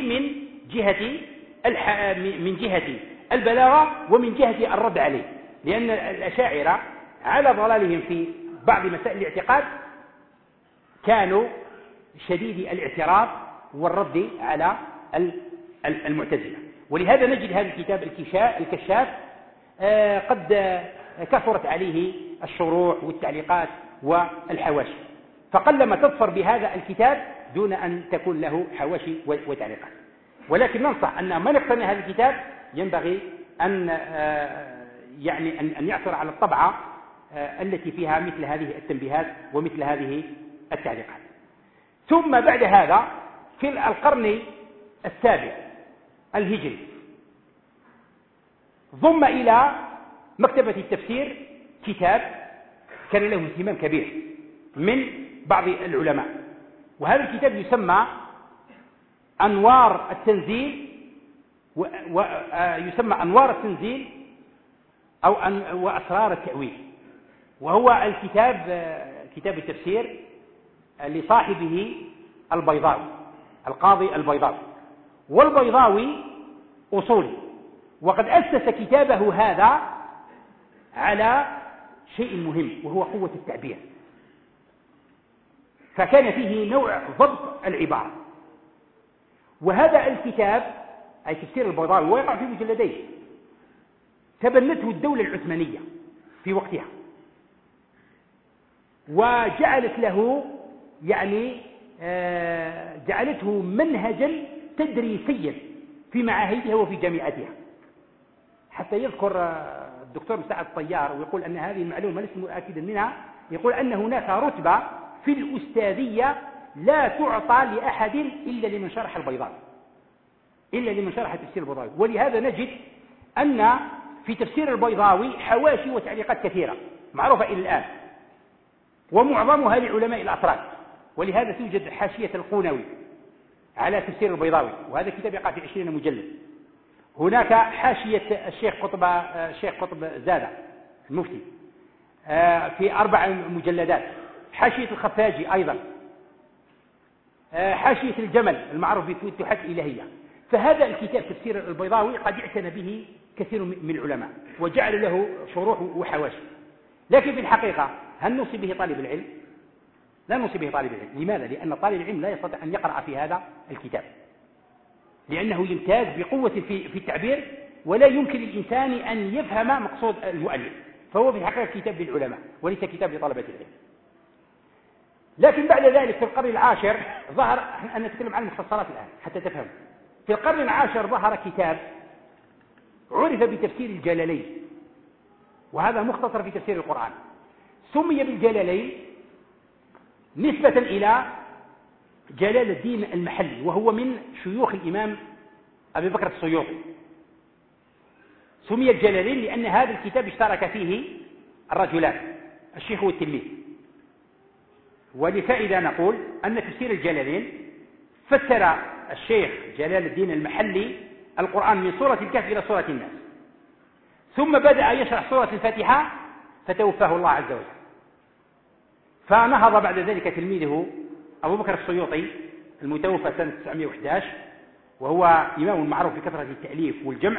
من جهة البلاغة ومن جهة الرد عليه، لأن الأشاعرة على ضلالهم في بعض مسائل الاعتقاد كانوا شديدي الاعتراض والرد على المعتزلة. ولهذا نجد هذا الكتاب الكشاف قد كثرت عليه الشروح والتعليقات والحواشي، فقلما تظفر بهذا الكتاب دون أن تكون له حواشي وتعليقات. ولكن ننصح أن من اقتنى هذا الكتاب ينبغي أن يعثر على الطبعة التي فيها مثل هذه التنبيهات ومثل هذه التعليقات. ثم بعد هذا في القرن السابع الهجري ضم إلى مكتبة التفسير كتاب كان له اهتمام كبير من بعض العلماء، وهذا الكتاب يسمى أنوار التنزيل، ويسمى أنوار التنزيل وأسرار التأويل، وهو كتاب التفسير لصاحبه البيضاوي، القاضي البيضاوي. والبيضاوي أصولي، وقد أسس كتابه هذا على شيء مهم وهو قوة التعبير، فكان فيه نوع ضبط العبارة. وهذا الكتاب أي تفسير البيضاوي ويقع في مجلدين، تبنته الدولة العثمانية في وقتها، وجعلت له جعلته منهجا تدريسيا في معاهدها وفي جامعاتها. حتى يذكر الدكتور مساعد الطيار ويقول أن هذه المعلومة لست متأكدا منها، يقول أن هناك رتبة في الأستاذية لا تعطى لأحد إلا لمن شرح البيضاوي، إلا لمن شرح تفسير البيضاوي. ولهذا نجد أن في تفسير البيضاوي حواشي وتعليقات كثيرة معروفة إلى الآن، ومعظمها لعلماء الأتراك. ولهذا توجد حاشية القونوي على تفسير البيضاوي، وهذا كتاب يقع في 20 مجلد. هناك حاشية الشيخ قطب زادة المفتي في 4 مجلدات، حاشية الخفاجي أيضا، حاشية الجمل المعروف بفتوحات الإلهية. فهذا الكتاب تفسير البيضاوي قد اعتنى به كثير من العلماء وجعل له شروح وحواشي. لكن في الحقيقة هل نوصي به طالب العلم؟ لا نوصي به طالب العلم. لماذا؟ لأن طالب العلم لا يستطيع أن يقرأ في هذا الكتاب، لأنه يمتاز بقوة في التعبير، ولا يمكن للإنسان أن يفهم مقصود المؤلف، فهو في الحقيقة كتاب للعلماء وليس كتاب لطلبة العلم. لكن بعد ذلك في القرن العاشر ظهر، أنا نتكلم عن المختصرات الآن حتى تفهم، في القرن العاشر ظهر كتاب عرف بتفسير الجلالين، وهذا مختصر في تفسير القرآن، سمي بالجلالين نسبة إلى جلال الدين المحلي، وهو من شيوخ الإمام أبي بكر السيوطي. سمي الجلالين لأن هذا الكتاب اشترك فيه الرجلان الشيخ والتلميذ. ولفائدة نقول أن تفسير الجلالين فسر الشيخ جلال الدين المحلي القرآن من سورة الكهف إلى سورة الناس، ثم بدأ يشرح سورة الفاتحة فتوفاه الله عز وجل. فنهض بعد ذلك تلميذه أبو بكر السيوطي المتوفى سنة 911، وهو إمام معروف بكثرة التأليف والجمع،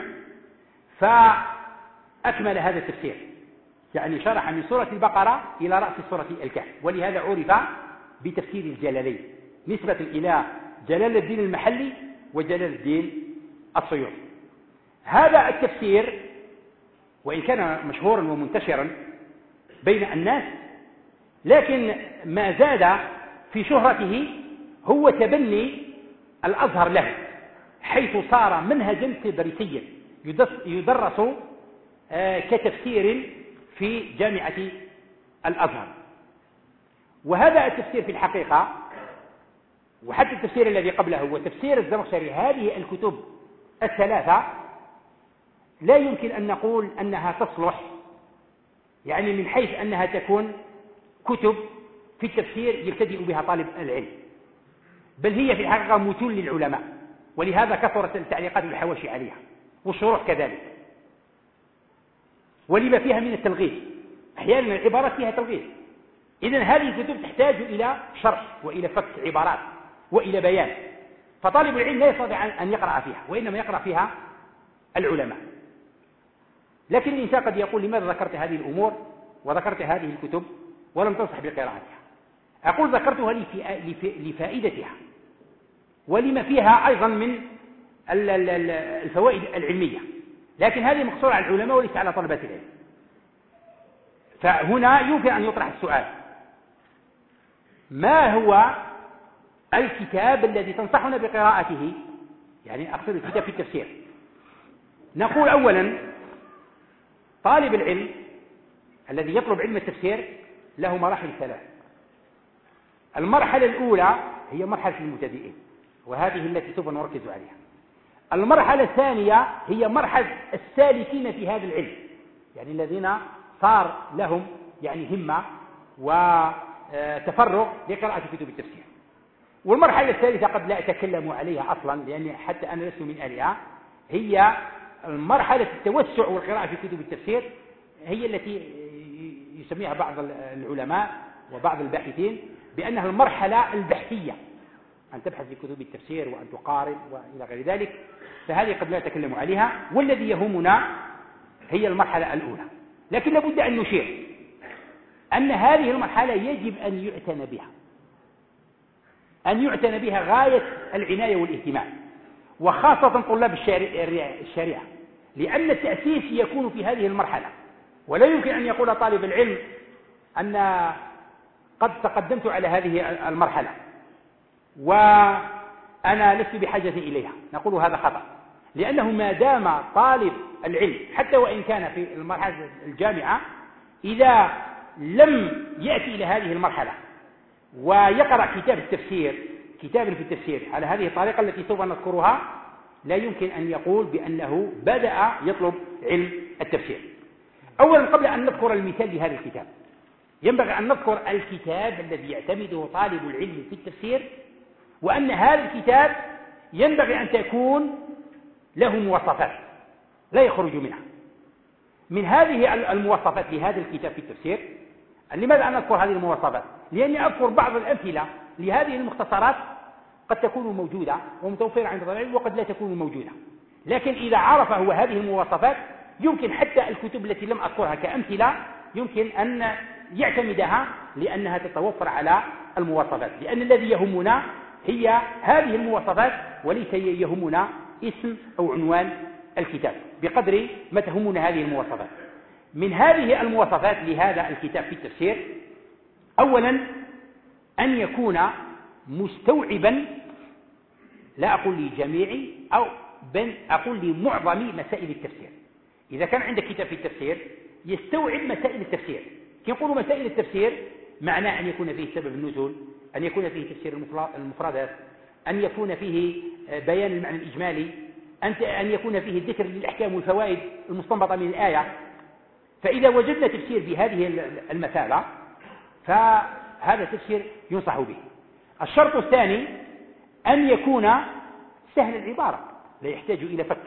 فأكمل هذا التفسير، يعني شرح من سورة البقرة إلى رأس سورة الكهف. ولهذا عرف بتفسير الجلالين نسبة إلى جلال الدين المحلي وجلال الدين السيوطي. هذا التفسير وإن كان مشهورا ومنتشرا بين الناس، لكن ما زاد في شهرته هو تبني الأزهر له، حيث صار منهجا تدريسيا يدرس كتفسير في جامعة الأزهر. وهذا التفسير في الحقيقة، وحتى التفسير الذي قبله وتفسير الزمخشري، هذه الكتب الثلاثة لا يمكن أن نقول أنها تصلح، يعني من حيث أنها تكون كتب في التفسير يبتدئ بها طالب العلم، بل هي في الحقيقة متون للعلماء، ولهذا كثرت التعليقات والحواشي عليها والشروح كذلك، ولما فيها من التلغيز، أحيانا العبارات فيها تلغيز. إذن هذه الكتب تحتاج إلى شرح وإلى فك عبارات وإلى بيان، فطالب العلم لا يستطيع أن يقرأ فيها، وإنما يقرأ فيها العلماء. لكن الإنسان قد يقول: لماذا ذكرت هذه الأمور وذكرت هذه الكتب ولم تنصح بقراءتها؟ أقول: ذكرتها لفائدتها ولما فيها أيضا من الفوائد العلمية، لكن هذه مقصورة على العلماء وليس على طلبة العلم. فهنا يمكن أن يطرح السؤال: ما هو الكتاب الذي تنصحنا بقراءته؟ يعني أقصد الكتاب في التفسير. نقول أولا: طالب العلم الذي يطلب علم التفسير له مراحل ثلاث. المرحلة الأولى هي مرحلة المبتدئين، وهذه التي سوف نركز عليها. المرحلة الثانية هي مرحلة السالكين في هذا العلم، يعني الذين صار لهم يعني همة وتفرغ لقراءة كتب التفسير. والمرحلة الثالثة قد لا أتكلم عليها أصلا، لأن حتى أنا لست من أهلها، هي مرحلة التوسع والقراءة في كتب التفسير، هي التي يسميها بعض العلماء وبعض الباحثين بأنها المرحلة البحثية، أن تبحث في كتب التفسير وأن تقارن وإلى غير ذلك. فهذه قد لا أتكلم عليها، والذي يهمنا هي المرحلة الأولى. لكن لابد أن نشير أن هذه المرحلة يجب أن يعتنى بها، أن يعتنى بها غاية العناية والاهتمام، وخاصة طلاب الشريعة، لأن التأسيس يكون في هذه المرحلة. ولا يمكن أن يقول طالب العلم أن قد تقدمت على هذه المرحلة وأنا لست بحاجة إليها، نقول هذا خطأ، لأنه ما دام طالب العلم حتى وإن كان في المرحلة الجامعة، إذا لم يأتي إلى هذه المرحلة ويقرأ كتابا في التفسير على هذه الطريقة التي سوف نذكرها، لا يمكن أن يقول بأنه بدأ يطلب علم التفسير. أولا، قبل أن نذكر المثال لهذا الكتاب، ينبغي أن نذكر الكتاب الذي يعتمده طالب العلم في التفسير، وأن هذا الكتاب ينبغي أن تكون له مواصفات لا يخرج منها. من هذه المواصفات لهذا الكتاب في التفسير، لماذا أنا أذكر هذه المواصفات؟ لأني أذكر بعض الأمثلة لهذه المختصرات قد تكون موجودة ومتوفرة عند طالب العلم، وقد لا تكون موجودة، لكن إذا عرف هو هذه المواصفات يمكن حتى الكتب التي لم أذكرها كأمثلة يمكن أن يعتمدها، لأنها تتوفر على المواصفات، لأن الذي يهمنا هي هذه المواصفات وليس يهمنا اسم أو عنوان الكتاب، بقدر ما تهمنا هذه المواصفات. من هذه المواصفات لهذا الكتاب في التفسير: أولا، أن يكون مستوعبا، لا أقول لجميع أو بل أقول لمعظم مسائل التفسير. إذا كان عندك كتاب في التفسير يستوعب مسائل التفسير. كي يقولوا مسائل التفسير معناه أن يكون فيه سبب النزول، أن يكون فيه تفسير المفردات، أن يكون فيه بيان المعنى الإجمالي، أن يكون فيه ذكر للأحكام والفوائد المستنبطة من الآية. فإذا وجدنا تفسير بهذه المثابة فهذا تفسير ينصح به. الشرط الثاني أن يكون سهل العبارة، لا يحتاج إلى فك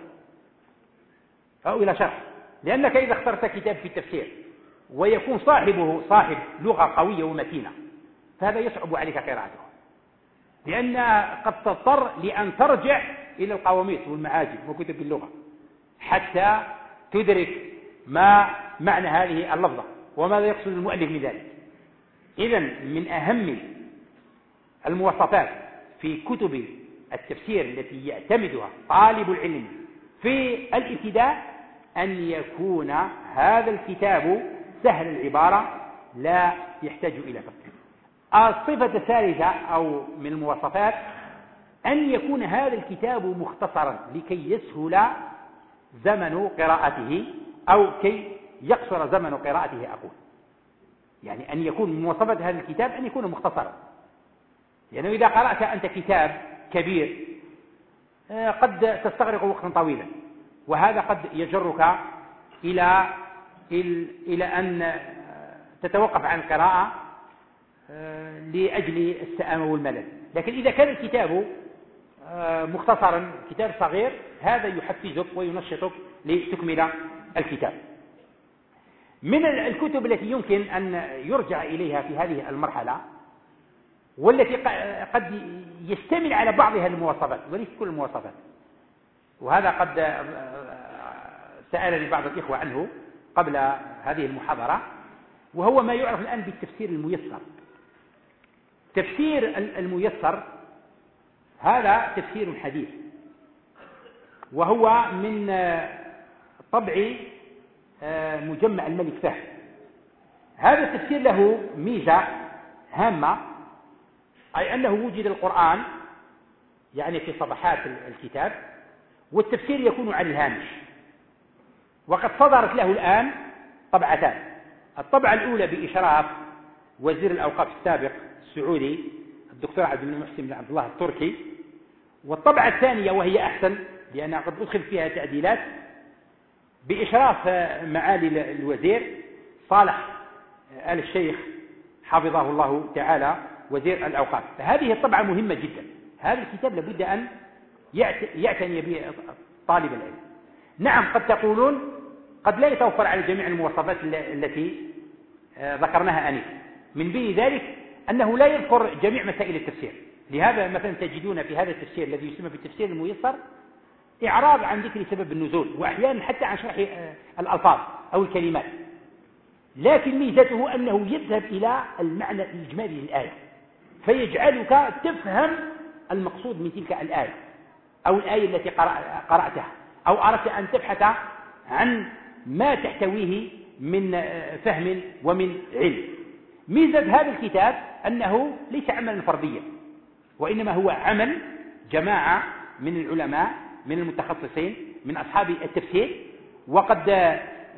أو إلى شرح، لأنك إذا اخترت كتاب في التفسير ويكون صاحبه صاحب لغة قوية ومتينة فهذا يصعب عليك قراءته، لأن قد تضطر لأن ترجع إلى القواميس والمعاجم وكتب اللغة حتى تدرك ما معنى هذه اللفظة وماذا يقصد المؤلف من ذلك. إذن من أهم المواصفات في كتب التفسير التي يعتمدها طالب العلم في الابتداء أن يكون هذا الكتاب سهل العبارة لا يحتاج إلى فك. الصفة الثالثة أو من المواصفات أن يكون هذا الكتاب مختصرا لكي يسهل زمن قراءته، أو كي يقصر زمن قراءته أقول، يعني أن يكون من مواصفات هذا الكتاب أن يكون مختصرا. لأنه إذا قرأت أنت كتاب كبير قد تستغرق وقتا طويلا، وهذا قد يجرك إلى أن تتوقف عن القراءة لأجل السآمة والملل. لكن إذا كان الكتاب مختصرا، كتاب صغير، هذا يحفزك وينشطك لتكمل الكتاب. من الكتب التي يمكن أن يرجع إليها في هذه المرحلة، والتي قد يشتمل على بعضها المواصفات وليس كل المواصفات، وهذا قد سألني بعض الإخوة عنه قبل هذه المحاضرة، وهو ما يعرف الآن بالتفسير الميسر. تفسير الميسر هذا تفسير حديث، وهو من طبع مجمع الملك فهد. هذا التفسير له ميزة هامة، أي أنه وجد القرآن يعني في صفحات الكتاب، والتفسير يكون على الهامش. وقد صدرت له الآن طبعتان: الطبعة الأولى بإشراف وزير الأوقاف السابق السعودي الدكتور عبد المحسن بن عبد الله التركي، والطبعة الثانية وهي أحسن لأنها قد أدخل فيها تعديلات بإشراف معالي الوزير صالح آل الشيخ حفظه الله تعالى وزير الأوقاف. فهذه الطبعة مهمة جدا. هذا الكتاب لابد أن يعتني به طالب العلم. نعم، قد تقولون قد لا يتوفر على جميع المواصفات التي ذكرناها آنفا، من بين ذلك أنه لا يذكر جميع مسائل التفسير. لهذا مثلا تجدون في هذا التفسير الذي يسمى بالتفسير الميسر إعراض عن ذكر سبب النزول، وأحيانا حتى عن شرح الألفاظ أو الكلمات. لكن ميزته أنه يذهب إلى المعنى الإجمالي للآية، فيجعلك تفهم المقصود من تلك الآية أو الآية التي قرأتها، أو أردت أن تبحث عن ما تحتويه من فهم ومن علم. ميزة هذا الكتاب أنه ليس عملا فرديا، وإنما هو عمل جماعة من العلماء من المتخصصين من أصحاب التفسير، وقد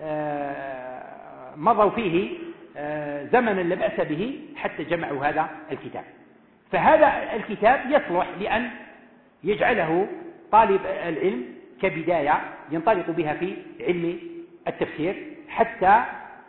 مضوا فيه زمنا لا بأس به حتى جمعوا هذا الكتاب. فهذا الكتاب يصلح لأن يجعله طالب العلم كبداية ينطلق بها في علم التفسير، حتى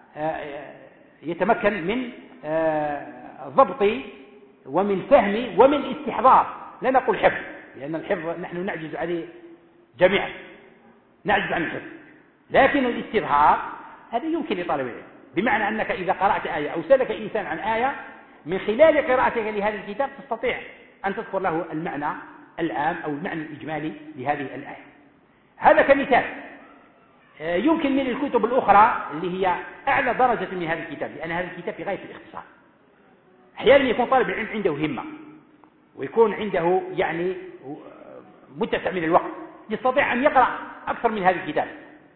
يتمكن من ضبط ومن فهم ومن استحضار. لا نقول حفظ، لأن الحفظ نحن نعجز عليه جميعا، نعجز عن الحفظ، لكن الاستظهار هذا يمكن لطالب العلم، بمعنى أنك إذا قرأت آية أو سألك إنسان عن آية، من خلال قراءتك لهذا الكتاب تستطيع أن تذكر له المعنى العام أو المعنى الإجمالي لهذه الآية. هذا كمثال. يمكن من الكتب الأخرى اللي هي أعلى درجة من هذا الكتاب، لأن هذا الكتاب في غاية الاختصار. أحيانا يكون طالب العلم عنده همة ويكون عنده يعني متسع من الوقت، يستطيع أن يقرأ أكثر من هذا الكتاب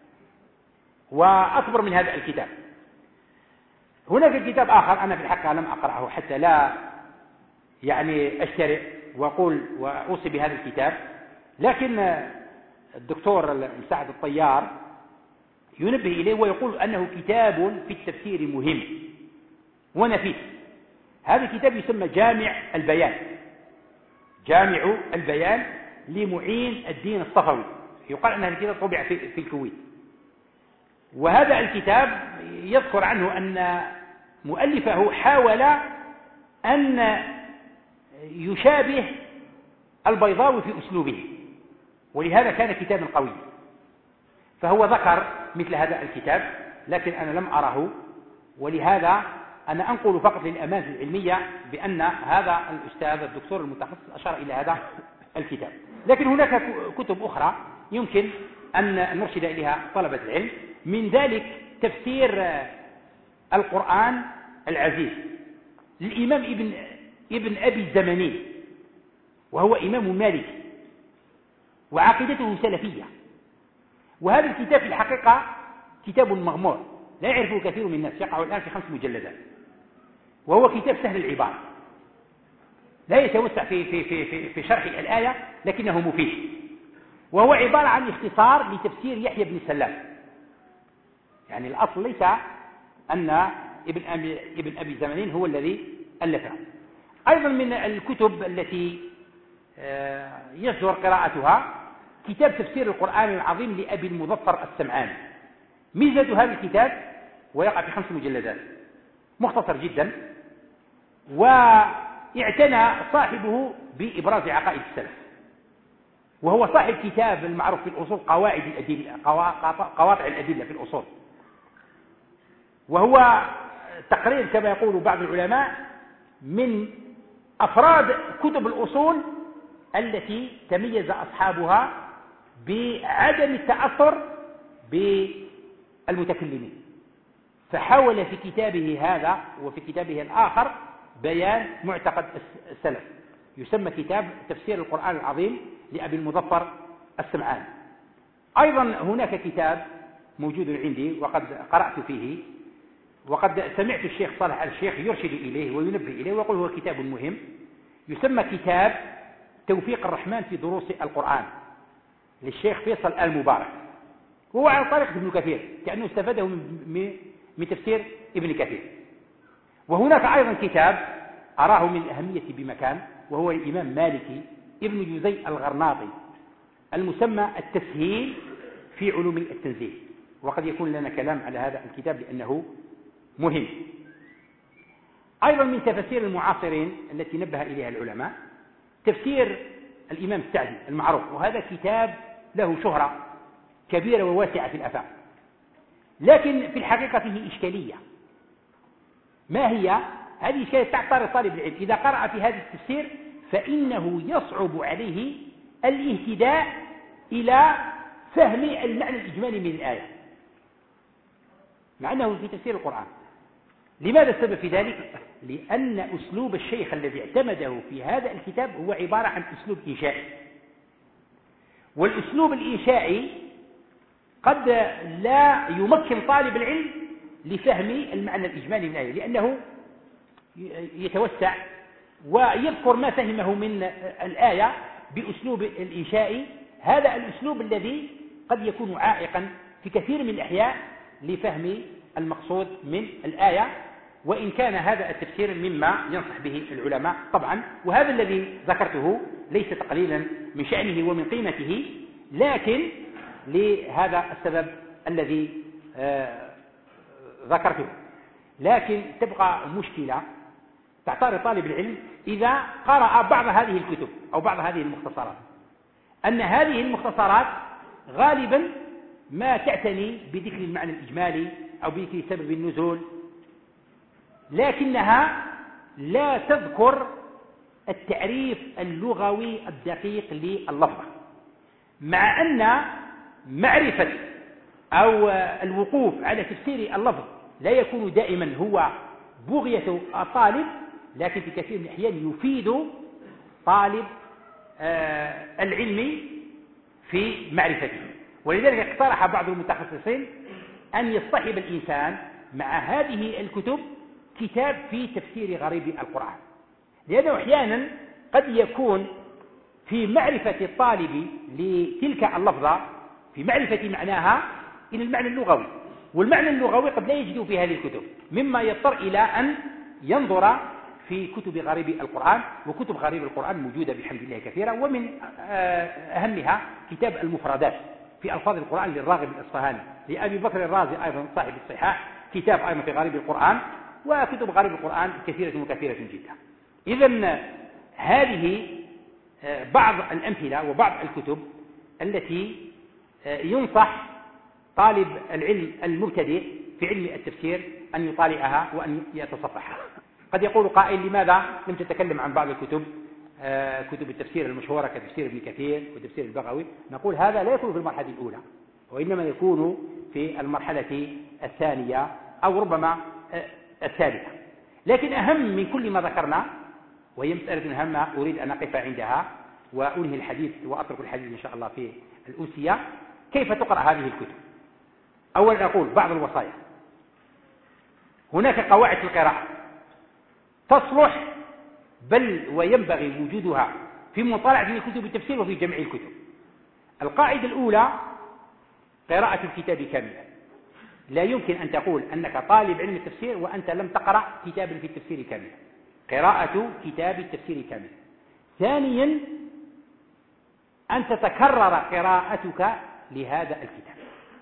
وأكبر من هذا الكتاب. هناك كتاب آخر أنا في الحقيقة لم أقرأه حتى لا يعني أشترئ وأقول وأوصي بهذا الكتاب، لكن الدكتور مساعد الطيار ينبه إليه ويقول أنه كتاب في التفسير مهم ونفيس. هذا الكتاب يسمى جامع البيان، جامع البيان لمعين الدين الصفوي. يقال أن هذا الكتاب طبع في الكويت. وهذا الكتاب يذكر عنه أن مؤلفه حاول أن يشابه البيضاوي في أسلوبه، ولهذا كان كتابا قويا. فهو ذكر مثل هذا الكتاب، لكن أنا لم أره، ولهذا أنا أنقل فقط للأمانة العلمية بأن هذا الأستاذ الدكتور المتخصص أشار إلى هذا الكتاب. لكن هناك كتب أخرى يمكن أن نرشد إليها طلبة العلم، من ذلك تفسير القرآن العزيز للإمام ابن أبي الزمني، وهو إمام مالكي وعقيدته سلفية. وهذا الكتاب في الحقيقة كتاب مغمور لا يعرفه كثير من الناس، يقع الآن في 5 مجلدات، وهو كتاب سهل العبارة، لا يتوسع في شرح الآية، لكنه مفيد. وهو عبارة عن اختصار لتفسير يحيى بن سلام. يعني الأصل ليس أن ابن أبي زمانين هو الذي ألفه. أيضا من الكتب التي يصدر قراءتها كتاب تفسير القرآن العظيم لأبي المظفر السمعاني. ميزة هذا الكتاب ويقع في 5 مجلدات، مختصر جدا، واعتنى صاحبه بإبراز عقائد السلف، وهو صاحب كتاب المعروف في الأصول قواطع الأدلة في الأصول، وهو تقرير كما يقول بعض العلماء من أفراد كتب الأصول التي تميز أصحابها بعدم التأثر بالمتكلمين، فحاول في كتابه هذا وفي كتابه الآخر بيان معتقد السلف، يسمى كتاب تفسير القرآن العظيم لأبي المظفر السمعاني. أيضا هناك كتاب موجود عندي وقد قرأت فيه، وقد سمعت الشيخ صالح الشيخ يرشد إليه وينبه إليه ويقول هو كتاب مهم، يسمى كتاب توفيق الرحمن في دروس القرآن للشيخ فيصل آل مبارك، وهو على طريقة ابن كثير كأنه استفاده من تفسير ابن كثير. وهناك أيضا كتاب أراه من الأهمية بمكان، وهو الإمام مالكي ابن جزي الغرناطي المسمى التسهيل في علوم التنزيل، وقد يكون لنا كلام على هذا الكتاب لأنه مهم. أيضا من تفاسير المعاصرين التي نبه إليها العلماء تفسير الإمام السعدي المعروف، وهذا كتاب له شهرة كبيرة وواسعة في الآفاق، لكن في الحقيقة فيه إشكالية. ما هي هذه الإشكالية؟ تعترض طالب العلم إذا قرأ في هذا التفسير فإنه يصعب عليه الاهتداء إلى فهم المعنى الإجمالي من الآية مع أنه في تفسير القرآن. لماذا السبب في ذلك؟ لأن أسلوب الشيخ الذي اعتمده في هذا الكتاب هو عبارة عن أسلوب إنشائي، والأسلوب الإنشائي قد لا يمكن طالب العلم لفهم المعنى الإجمالي من الآية، لأنه يتوسع ويذكر ما فهمه من الآية بأسلوب الإنشائي. هذا الأسلوب الذي قد يكون عائقا في كثير من الأحيان لفهم المقصود من الآية، وإن كان هذا التفسير مما ينصح به العلماء طبعا، وهذا الذي ذكرته ليس تقليلا من شأنه ومن قيمته، لكن لهذا السبب الذي ذكرته. لكن تبقى مشكلة تعترض طالب العلم إذا قرأ بعض هذه الكتب أو بعض هذه المختصرات، أن هذه المختصرات غالبا ما تعتني بذكر المعنى الإجمالي أو بذكر سبب النزول، لكنها لا تذكر التعريف اللغوي الدقيق لللفظة، مع أن معرفة أو الوقوف على تفسير اللفظ لا يكون دائما هو بغية الطالب، لكن في كثير من الأحيان يفيد طالب العلم في معرفته. ولذلك اقترح بعض المتخصصين أن يصطحب الإنسان مع هذه الكتب كتاب في تفسير غريب القرآن، لأنه أحيانا قد يكون في معرفة الطالب لتلك اللفظة في معرفة معناها إلى المعنى اللغوي، والمعنى اللغوي قد لا يجده في هذه الكتب، مما يضطر إلى أن ينظر في كتب غريب القرآن. وكتب غريب القرآن موجودة بحمد الله كثيرة، ومن أهمها كتاب المفردات في ألفاظ القرآن للراغب الإصفهاني، لأبي بكر الرازي أيضا صاحب الصحاح كتاب أيضا في غريب القرآن، وكتب غريب القرآن كثيرة وكثيرة جدا. إذن هذه بعض الأمثلة وبعض الكتب التي ينصح طالب العلم المبتدئ في علم التفسير أن يطالعها وأن يتصفحها. قد يقول قائل لماذا لم تتكلم عن بعض الكتب كتب التفسير المشهورة كتفسير ابن كثير وتفسير البغوي؟ نقول هذا لا يكون في المرحلة الأولى، وإنما يكون في المرحلة الثانية أو ربما الثالثة. لكن أهم من كل ما ذكرنا، وهي مسألة هامة أريد أن أقف عندها وأنهي الحديث وأترك الحديث إن شاء الله في الأوسية، كيف تقرأ هذه الكتب؟ أولا أقول بعض الوصايا. هناك قواعد في القراءة تصلح بل وينبغي وجودها في مطالعة كتب التفسير وفي جمع الكتب. القاعدة الأولى قراءة الكتاب كاملا. لا يمكن أن تقول أنك طالب علم التفسير وأنت لم تقرأ كتابا في التفسير كاملا. قراءة كتاب التفسير كاملا. ثانيا أن تتكرر قراءتك لهذا الكتاب،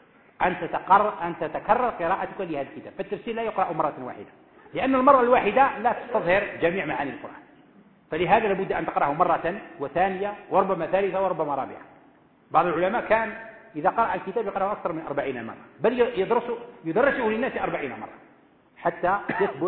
أن تتكرر قراءتك لهذا الكتاب. فالتفسير لا يقرأ مرة واحدة، لأن المرة الواحدة لا تستظهر جميع معاني القرآن، فلهذا لابد أن تقرأه مرة وثانية وربما ثالثة وربما رابعة. بعض العلماء كان إذا قرأ الكتاب يقرأه أكثر من 40 مرة، بل يدرسه للناس 40 مرة حتى يثبت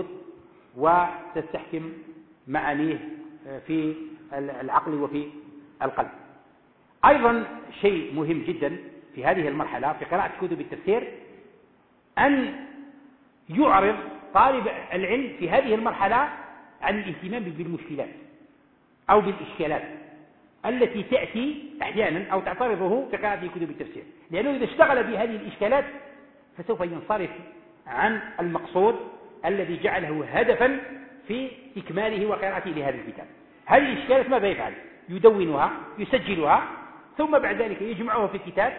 وتستحكم معانيه في العقل وفي القلب. أيضا شيء مهم جدا في هذه المرحلة في قراءة كتب التفسير أن يعرض طالب العلم في هذه المرحلة عن الاهتمام بالمشكلات أو بالإشكالات التي تأتي أحيانا أو تعترضه في قراءة كتب التفسير، لأنه إذا اشتغل بهذه الإشكالات فسوف ينصرف عن المقصود الذي جعله هدفا في إكماله وقراءته لهذا الكتاب. هذه الإشكالات ماذا يفعل؟ يدونها، يسجلها، ثم بعد ذلك يجمعها في كتاب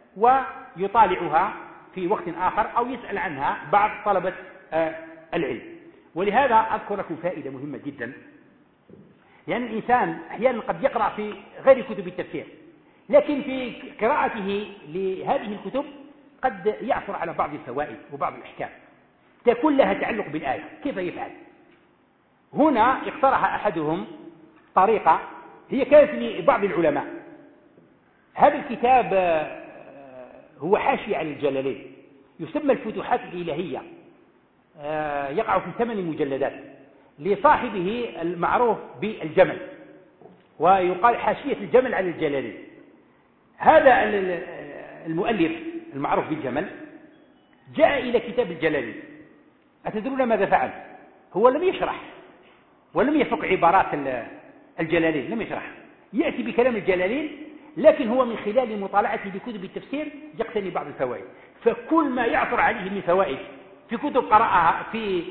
ويطالعها في وقت آخر أو يسأل عنها بعض طلبة العلم. ولهذا أذكر لكم فائدة مهمة جدا، لأن الإنسان أحيانا قد يقرأ في غير كتب التفسير، لكن في قراءته لهذه الكتب قد يعثر على بعض الفوائد وبعض الأحكام تكون لها تعلق بالآية. كيف يفعل؟ هنا اقترح أحدهم طريقة هي كانت لبعض العلماء. هذا الكتاب هو حاشية على الجلالين، يسمى الفتوحات الإلهية، يقع في 8 مجلدات، لصاحبه المعروف بالجمل، ويقال حاشية الجمل على الجلالين. هذا المؤلف المعروف بالجمل جاء إلى كتاب الجلالين. أتدرون ماذا فعل؟ هو لم يشرح ولم يفك عبارات الجلالين، لم يشرح، يأتي بكلام الجلالين، لكن هو من خلال مطالعته لكتب التفسير يقتني بعض الفوائد. فكل ما يعثر عليه من فوائد في كتب قرأها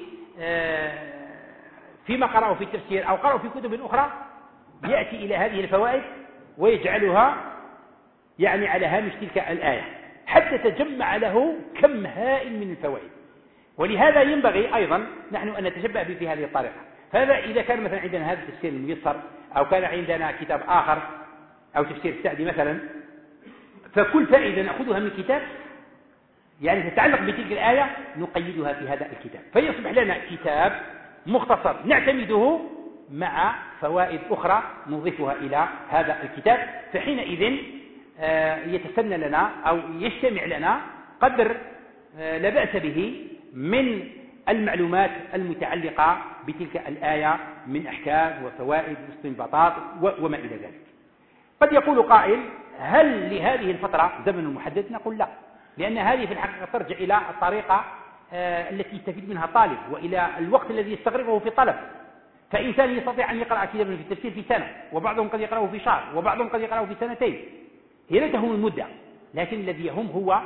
فيما قرأه في التفسير أو قرأه في كتب أخرى يأتي إلى هذه الفوائد ويجعلها يعني على هامش تلك الآية حتى تجمع له كم هائل من الفوائد. ولهذا ينبغي أيضا نحن أن نتشبه به في هذه الطريقة. فهذا إذا كان مثلا عندنا هذا التفسير الميسر أو كان عندنا كتاب آخر أو تفسير السعدي مثلا، فكل فائدة نأخذها من كتاب يعني تتعلق بتلك الآية نقيدها في هذا الكتاب، فيصبح لنا كتاب مختصر نعتمده مع فوائد أخرى نضيفها إلى هذا الكتاب. فحينئذ يتسنى لنا أو يجتمع لنا قدر لا بأس به من المعلومات المتعلقة بتلك الآية من أحكام وفوائد واستنباطات وما إلى ذلك. قد يقول قائل: هل لهذه الفترة زمن محدد؟ نقول لا، لأن هذه في الحقيقة ترجع إلى الطريقة التي يستفيد منها الطالب وإلى الوقت الذي يستغرقه في الطلب. فإنسان يستطيع أن يقرأ كتابا في التفسير في سنة، وبعضهم قد يقرأه في شهر، وبعضهم قد يقرأه في سنتين. هي لا تهم المدة، لكن الذي يهم هو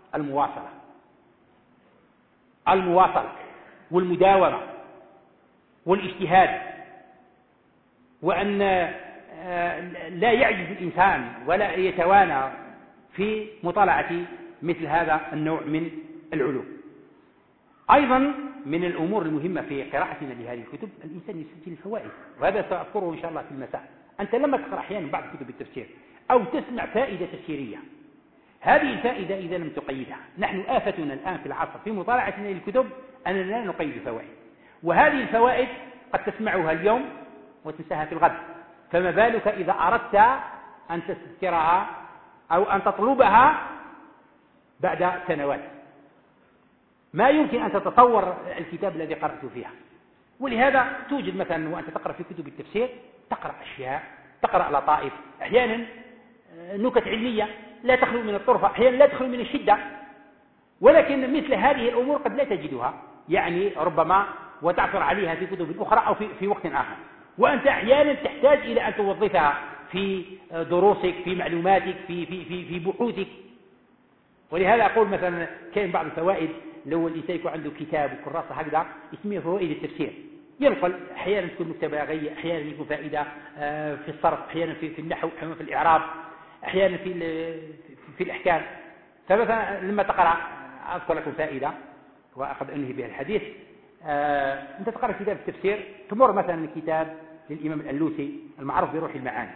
المواصلة والمداومة والاجتهاد، وأن لا يعجز الإنسان ولا يتوانى في مطالعة مثل هذا النوع من العلوم. أيضا من الأمور المهمة في قراءتنا لهذه الكتب الإنسان يسجل الفوائد، وهذا سأذكره إن شاء الله في المساء. أنت لما تقرأ أحيانا بعض كتب التفسير أو تسمع فائدة تفسيرية، هذه الفائدة إذا لم تقيدها، نحن آفتنا الآن في العصر في مطالعتنا للكتب أننا لا نقيد الفوائد، وهذه الفوائد قد تسمعها اليوم وتنساها في الغد، فما بالك إذا أردت أن تستذكرها أو أن تطلبها بعد سنوات؟ ما يمكن أن تتصور الكتاب الذي قرأت فيها. ولهذا توجد مثلا وأنت تقرأ في كتب التفسير تقرأ أشياء، تقرأ لطائف، أحيانا نكت علمية لا تخلو من الطرفة، أحيانا لا تخلو من الشدة، ولكن مثل هذه الأمور قد لا تجدها يعني ربما وتعثر عليها في كتب أخرى أو في وقت آخر، وأنت أحيانا تحتاج إلى أن توظفها في دروسك، في معلوماتك، في بحوثك. ولهذا أقول مثلا كاين بعض الفوائد لو الإنسان يكون عنده كتاب وكراسة هكذا اسمها فوائد التفسير، ينقل أحيانا تكون نكتة بلاغية، أحيانا يكون فائدة في الصرف، أحيانا في النحو، أحيانا في الإعراب، أحيانا في الأحكام. فمثلا لما تقرأ، أذكر لكم فائدة وقد أنهي بها الحديث. أنت تقرأ كتاب التفسير، تمر مثلا كتاب للإمام الألوسي المعروف بروح المعاني.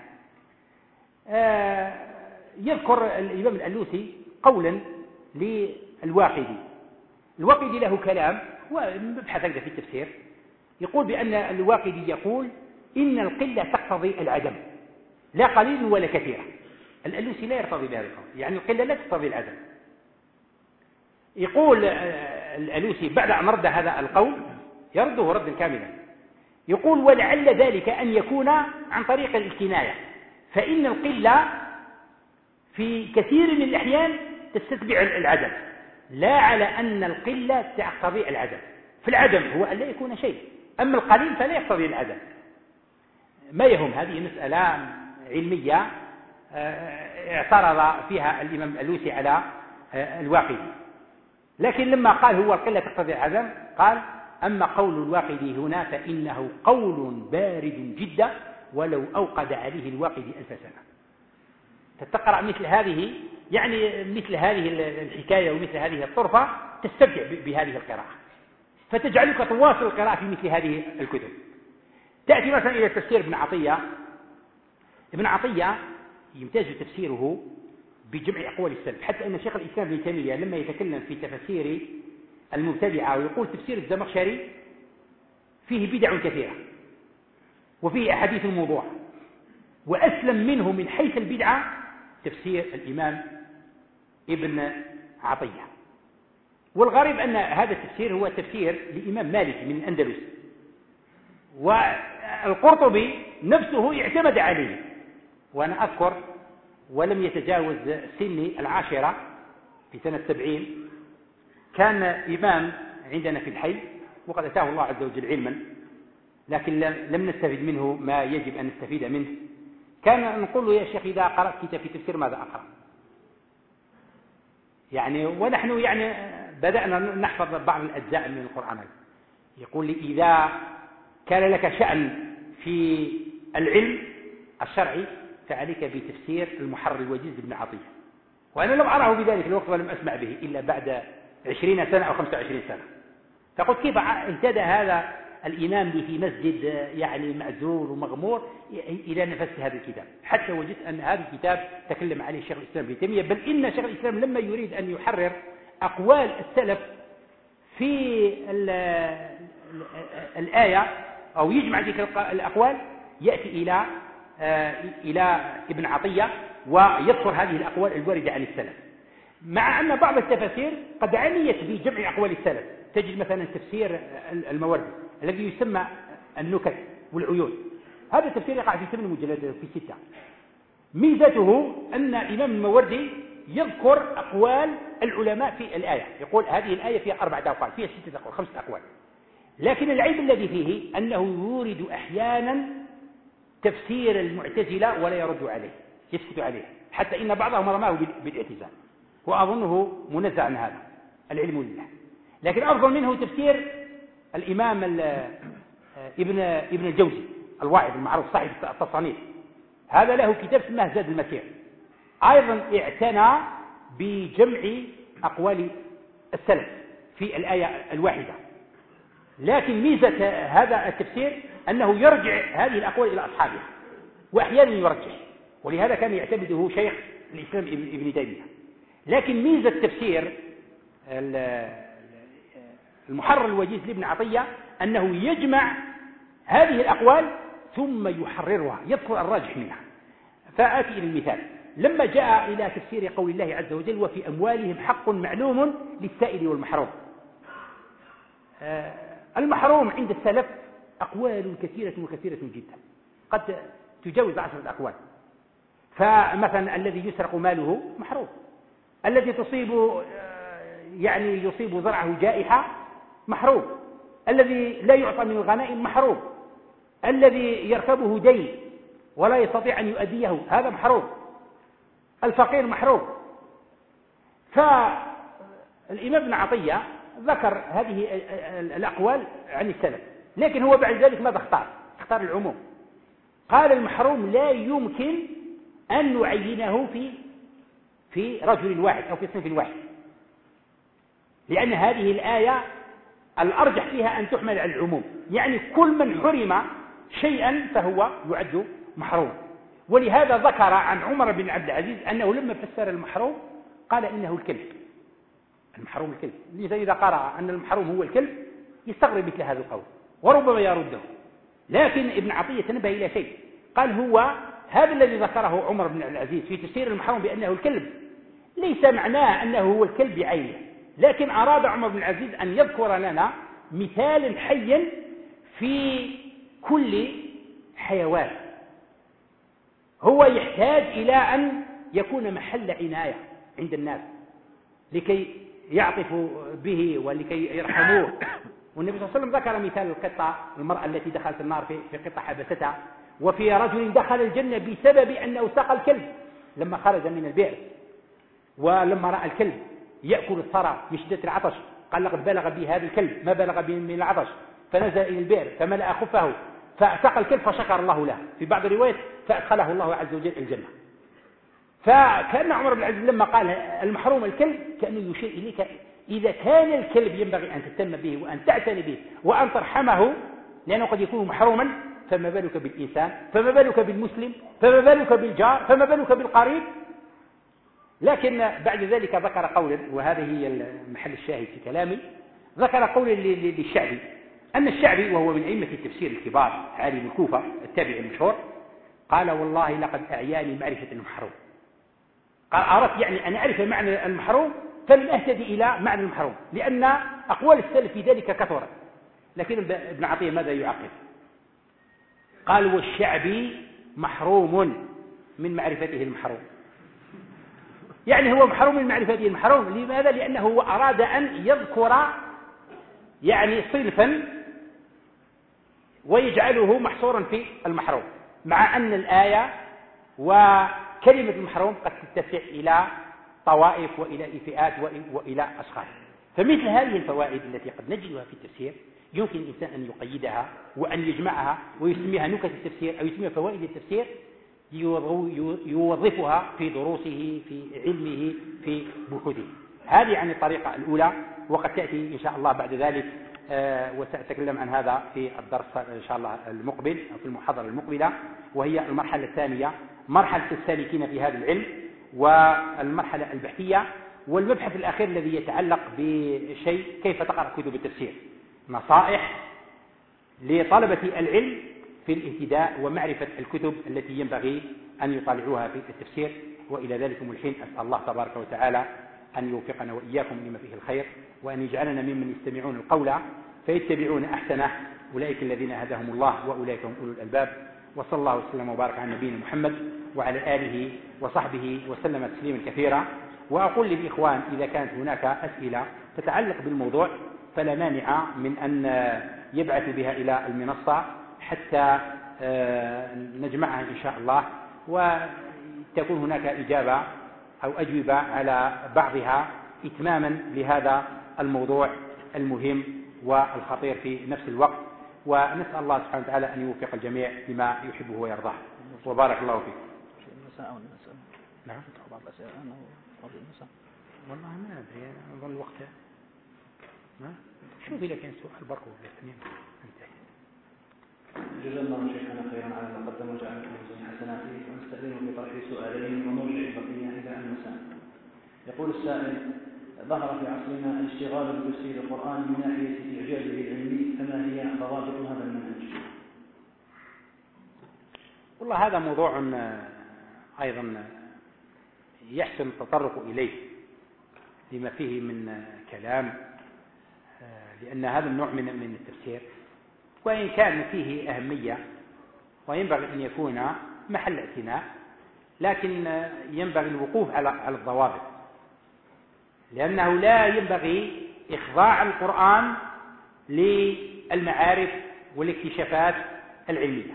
يذكر الإمام الألوسي قولا للواقدي. الواقدي له كلام ومبحث هكذا في التفسير، يقول بأن الواقدي يقول إن القلة تقتضي العدم، لا قليل ولا كثير. الألوسي لا يرتضي بهذا القول، يعني القلة لا تقتضي العدم. يقول الألوسي بعد أن رد هذا القول، يرده ردا كاملا، يقول ولعل ذلك أن يكون عن طريق الكناية، فإن القلة في كثير من الأحيان تستتبع العدم، لا على أن القلة تقتضي العدم. في العدم هو أن لا يكون شيء، أما القليل فلا يقتضي العدم. ما يهم، هذه مسألة علمية اعترض فيها الإمام الألوسي على الواقدي، لكن لما قال هو القلة تقتضي العدم، قال أما قول الواقدي هنا فإنه قول بارد جدا ولو أوقد عليه الواقدي 1000 سنة. تتقرأ مثل هذه، يعني مثل هذه الحكاية ومثل هذه الطرفة، تستمتع بهذه القراءة، فتجعلك تواصل القراءة في مثل هذه الكتب. تأتي مثلا إلى تفسير ابن عطية. ابن عطية يمتاز تفسيره بجمع أقوال السلف، حتى أن شيخ الإسلام ابن تيمية لما يتكلم في تفسير المبتدعة ويقول تفسير الزمخشري فيه بدع كثيرة وفيه أحاديث موضوعة، وأسلم منه من حيث البدعة تفسير الإمام ابن عطية. والغريب أن هذا التفسير هو تفسير لإمام مالك من الأندلس، والقرطبي نفسه اعتمد عليه. وأنا أذكر ولم يتجاوز سني 10 في سنة 70، كان إمام عندنا في الحي وقد أتاه الله عز وجل علما، لكن لم نستفيد منه ما يجب أن نستفيد منه. كان نقول له يا شيخ إذا قرأت كتاب في تفسير ماذا أقرأ؟ يعني ونحن يعني بدأنا نحفظ بعض الأجزاء من القرآن. يقول لي إذا كان لك شأن في العلم الشرعي فعليك بتفسير المحرر الوجيز لابن عطية. وأنا لم أراه بذلك الوقت ولم أسمع به إلا بعد 20 سنة أو 25 سنة. فقلت كيف اهتدى هذا الإمام لي في مسجد يعني معزول ومغمور إلى نفس هذا الكتاب، حتى وجدت أن هذا الكتاب تكلم عليه شيخ الإسلام ابن تيمية، بل إن شيخ الإسلام لما يريد أن يحرر أقوال السلف في الآية أو يجمع ذلك الأقوال يأتي إلى ابن عطية ويذكر هذه الأقوال الواردة عن السلف، مع أن بعض التفاسير قد عنيت بجمع أقوال السلف. تجد مثلا تفسير الموردي الذي يسمى النكت والعيون، هذا التفسير يقع في 8 مجلدات في 6. ميزته أن الإمام الموردي يذكر أقوال العلماء في الآية، يقول هذه الآية فيها 4 أقوال، فيها 6 أقوال، 5 أقوال. لكن العيب الذي فيه أنه يورد أحيانا تفسير المعتزلة ولا يرد عليه، يسكت عليه، حتى إن بعضهم رماه بالاعتزال، وأظنه منزع عن هذا، العلم لله. لكن أفضل منه تفسير الإمام ابن الجوزي الواعظ المعروف صاحب التصانيف، هذا له كتاب اسمه زاد المسير، أيضا اعتنى بجمع أقوال السلف في الآية الواحدة. لكن ميزة هذا التفسير أنه يرجع هذه الأقوال إلى أصحابها وأحيانا يرجح، ولهذا كان يعتمده شيخ الإسلام ابن تيمية. لكن ميزة تفسير المحرر الوجيز لابن عطية أنه يجمع هذه الأقوال ثم يحررها، يذكر الراجح منها. فآتي إلى المثال، لما جاء إلى تفسير قول الله عز وجل وفي أموالهم حق معلوم للسائل والمحروم. المحروم عند السلف أقوال كثيرة وكثيرة جدا، قد تجاوز 10 أقوال. فمثلا الذي يسرق ماله محروم، الذي يصيب زرعه جائحة محروم، الذي لا يعطى من الغنائم محروم، الذي يركبه دين ولا يستطيع أن يؤديه هذا محروم، الفقير محروم. فالإمام ابن عطية ذكر هذه الأقوال عن السلف، لكن هو بعد ذلك ماذا اختار العموم. قال المحروم لا يمكن أن نعينه في رجل واحد أو في صنف واحد، لأن هذه الآية الأرجح فيها أن تحمل على العموم، يعني كل من حرم شيئا فهو يعد محروم. ولهذا ذكر عن عمر بن عبد العزيز أنه لما فسر المحروم قال إنه الكلب، المحروم الكلب. إذا قرأ أن المحروم هو الكلب يستغرب مثل هذا القول وربما يرده، لكن ابن عطية تنبه إلى شيء، قال هو هذا الذي ذكره عمر بن عبد العزيز في تفسير المحروم بأنه الكلب ليس معناه أنه هو الكلب بعينه، لكن أراد عمر بن العزيز أن يذكر لنا مثال حي في كل حيوان هو يحتاج إلى أن يكون محل عناية عند الناس لكي يعطفوا به ولكي يرحموه. والنبي صلى الله عليه وسلم ذكر مثال القطة، المرأة التي دخلت النار في قطة حبستها، وفي رجل دخل الجنة بسبب أنه سقى الكلب لما خرج من البئر، ولما رأى الكلب يأكل الثرى من شدة العطش قال لقد بلغ بي هذا الكلب ما بلغ بي من العطش، فنزل إلى البئر فملأ خفه فسقى الكلب فشكر الله له، في بعض الروايات فأدخله الله عز وجل الجنة. فكان عمر بن العزيز لما قال المحروم الكلب كأنه يشير إليك إذا كان الكلب ينبغي أن تهتم به وأن تعتني به وأن ترحمه لأنه قد يكون محروما، فما بالك بالإنسان، فما بالك بالمسلم، فما بالك بالجار، فما بالك بالقريب. لكن بعد ذلك ذكر قولا، وهذه هي محل الشاهد في كلامي، ذكر قولا للشعبي، أن الشعبي وهو من أئمة التفسير الكبار عالم الكوفة التابعي المشهور، قال والله لقد أعياني معرفة المحروم. قال أردت يعني أن أعرف معنى المحروم فلم أهتدي إلى معنى المحروم، لأن أقوال السلف في ذلك كثرت. لكن ابن عطية ماذا يعقب؟ قال والشعبي محروم من معرفته المحروم، يعني هو محروم من معرفته المحروم. لماذا؟ لأنه هو أراد أن يذكر يعني صنفا ويجعله محصورا في المحروم، مع أن الآية وكلمة المحروم قد تتسع إلى طوائف وإلى فئات وإلى أشخاص. فمثل هذه الفوائد التي قد نجدها في التفسير يمكن الإنسان أن يقيدها وأن يجمعها ويسميها نكت التفسير أو يسميها فوائد التفسير، يوظفها في دروسه في علمه في بحوثه. هذه عن الطريقة الأولى، وقد تأتي إن شاء الله بعد ذلك وسأتكلم عن هذا في الدرس إن شاء الله المقبل أو في المحاضرة المقبلة، وهي المرحلة الثانية، مرحلة السالكين في هذا العلم والمرحلة البحثية. والمبحث الأخير الذي يتعلق بشيء كيف تقرأ كتب التفسير، نصائح لطلبة العلم في الاهتداء ومعرفة الكتب التي ينبغي أن يطالعوها في التفسير. وإلى ذلكم الحين أسأل الله تبارك وتعالى أن يوفقنا وإياكم لما فيه الخير، وأن يجعلنا ممن يستمعون القول فيتبعون أحسنه، أولئك الذين هداهم الله وأولئك هم أولو الألباب. وصلى الله وسلم وبارك على نبينا محمد وعلى آله وصحبه وسلم تسليما كثيرا. وأقول للإخوان إذا كانت هناك أسئلة تتعلق بالموضوع فلا مانع من أن يبعثوا بها إلى المنصة حتى نجمعها إن شاء الله، وتكون هناك إجابة أو أجوبة على بعضها إتماما لهذا الموضوع المهم والخطير في نفس الوقت. ونسأل الله سبحانه وتعالى أن يوفق الجميع لما يحبه ويرضاه، وبارك الله فيك. نعم والله ما أدري، أظن الوقت شوفي لكن سؤال بركو بالاثنين. جزا الله شيخنا خيرا على ما قدم وجعل في ميزان حسناته، ونستأذنه بطرح سؤالين ومرجع البقية عند المساء. يقول السائل: ظهر في عصرنا الاشتغال بتفسير القرآن من ناحية إعجازه العلمي، فما هي ضوابط هذا المنهج؟ والله هذا موضوع أيضا يحسن التطرق إليه لما فيه من كلام، لأن هذا النوع من التفسير وإن كان فيه أهمية وينبغي أن يكون محل اعتناء، لكن ينبغي الوقوف على الضوابط، لأنه لا ينبغي إخضاع القرآن للمعارف والاكتشافات العلمية،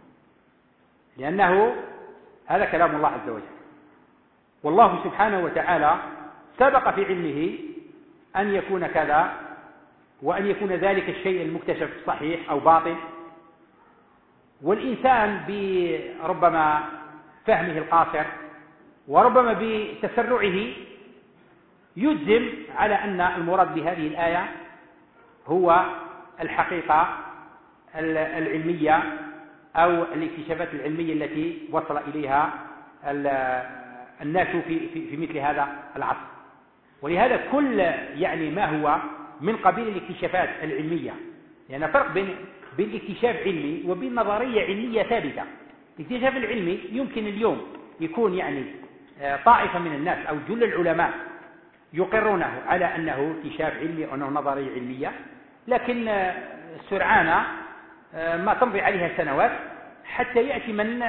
لأنه هذا كلام الله عز وجل، والله سبحانه وتعالى سبق في علمه أن يكون كذا وأن يكون ذلك الشيء المكتشف صحيح أو باطل. والإنسان بربما فهمه القاصر وربما بتسرعه يجزم على أن المراد بهذه الآية هو الحقيقة العلمية أو الاكتشافات العلمية التي وصل إليها الناس في مثل هذا العصر. ولهذا كل يعني ما هو من قبيل الاكتشافات العلمية، لأن يعني فرق بين اكتشاف علمي وبين نظرية علمية ثابتة. الاكتشاف العلمي يمكن اليوم يكون يعني طائفة من الناس أو جل العلماء يقرونه على أنه اكتشاف علمي أو أنه نظرية علمية، لكن سرعان ما تمضي عليها سنوات حتى يأتي من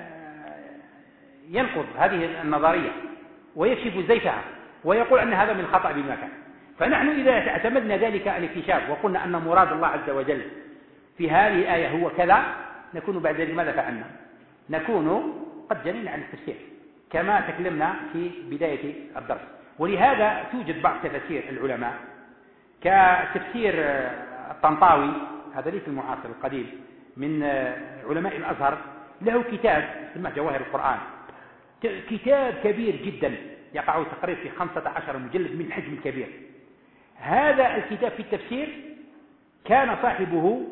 ينقض هذه النظرية ويكشف زيفها ويقول أن هذا من خطأ بمكان. فنحن إذا اعتمدنا ذلك الاكتشاف وقلنا أن مراد الله عز وجل في هذه الآية هو كذا، نكون بعد ذلك ماذا فعلنا؟ نكون قد جنينا عن التفسير كما تكلمنا في بداية الدرس. ولهذا توجد بعض تفاسير العلماء كتفسير الطنطاوي، هذا ليس المعاصر القديم، من علماء الأزهر، له كتاب اسمه جواهر القرآن، كتاب كبير جدا يقع تقريبا في 15 مجلد من الحجم الكبير. هذا الكتاب في التفسير كان صاحبه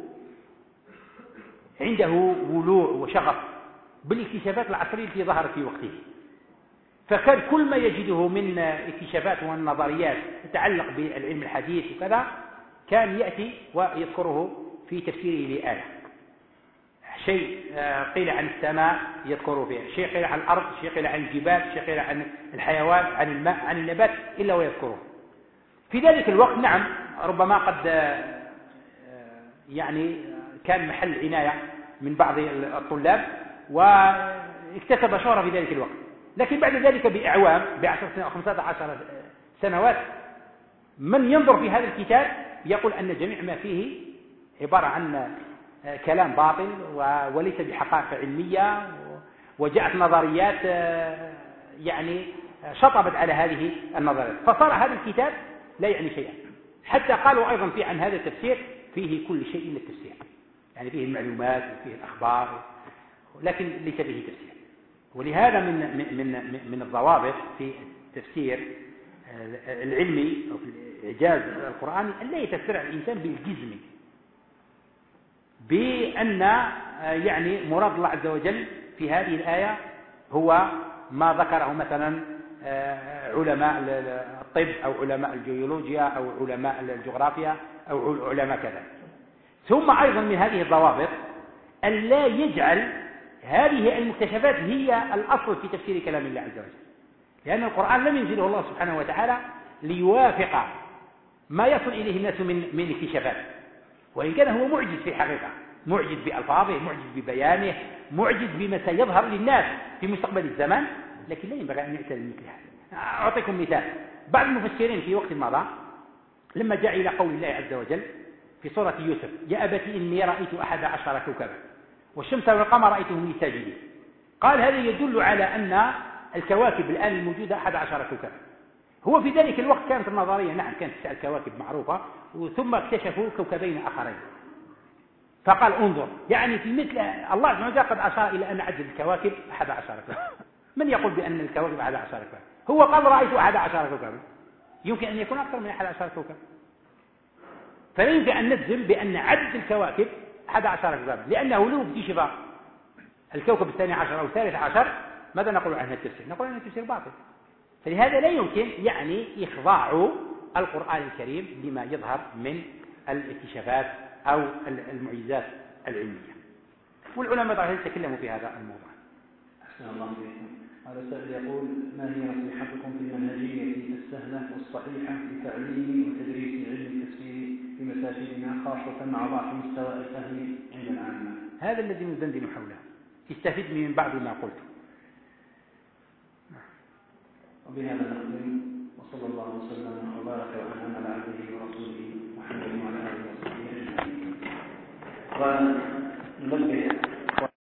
عنده ولوع وشغف بالاكتشافات العصرية التي ظهرت في وقته، فكان كل ما يجده من اكتشافات والنظريات تتعلق بالعلم الحديث وكذا كان يأتي ويذكره في تفسيره لآية. شيء قيل عن السماء يذكره فيه، شيء قيل عن الأرض، شيء قيل عن الجبال، شيء قيل عن الحيوان، عن الماء، عن النبات، إلا ويذكره. في ذلك الوقت نعم ربما قد يعني كان محل عناية من بعض الطلاب واكتسب شهرة في ذلك الوقت، لكن بعد ذلك بأعوام ب10 أو 15 سنوات من ينظر في هذا الكتاب يقول أن جميع ما فيه عبارة عن كلام باطل وليس بحقائق علمية، وجاءت نظريات يعني شطبت على هذه النظريات، فصار هذا الكتاب لا يعني شيئا. حتى قالوا أيضا في عن هذا التفسير فيه كل شيء إلا التفسير، يعني فيه المعلومات وفيه الأخبار لكن ليس فيه تفسير. ولهذا من الضوابط في التفسير العلمي أو في الإعجاز القرآني أن لا يتسرع الإنسان بالجزم بأن يعني مراد الله عز وجل في هذه الآية هو ما ذكره مثلا علماء الطب أو علماء الجيولوجيا أو علماء الجغرافيا أو علماء كذا. ثم أيضا من هذه الضوابط أن لا يجعل هذه المكتشفات هي الأصل في تفسير كلام الله عز وجل، لأن القرآن لم ينزله الله سبحانه وتعالى ليوافق ما يصل إليه الناس من اكتشافات، وإن كان هو معجز في الحقيقة، معجز بألفاظه، معجز ببيانه، معجز بما سيظهر للناس في مستقبل الزمان، لكن لا ينبغي أن يعتل مثل هذا. أعطيكم مثال. بعض المفسرين في وقت مضى لما جاء إلى قول الله عز وجل في سورة يوسف: يا أبت إني رأيت 11 كوكبا والشمس والقمر رأيتهم لي ساجدين، قال هذا يدل على أن الكواكب الآن الموجودة 11 كوكبا. هو في ذلك الوقت كانت النظرية نعم كانت 9 كواكب معروفة، ثم اكتشفوا كوكبين آخرين، فقال انظر، يعني في مثل الله سبحانه وتعالى قد أشار إلى أن عدد الكواكب 11 كوكبا. من يقول بأن الكواكب 11 كوكبا؟ هو قال رأيت 11 كوكبا، يمكن أن يكون أكثر من 11 كوكب، فلا يمكن أن نجزم بأن عدد الكواكب 11 كوكبا، لأنه لو اكتشف الكوكب 12 أو 13 ماذا نقول عنه التفسير؟ نقول عنه التفسير باطل. فلهذا لا يمكن يعني إخضاع القرآن الكريم لما يظهر من الاكتشافات أو المعجزات العلمية، والعلماء طبعا يتكلموا في هذا الموضوع. أحسن الله إليكم. هذا السائل يقول: ما هي نصيحتكم في المنهجية السهلة والصحيحة لتعليم وتدريس علم التفسير في مساجدنا، خاصة مع ضعف مستوى الفهم عند العامة؟ هذا الذي ندندن حوله، استفد من بعض ما قلت. وبهذا نختم، وصلى الله وسلم وبارك وأنعم على عبده ورسوله محمد وعلى آله وصحبه أجمعين. وننبه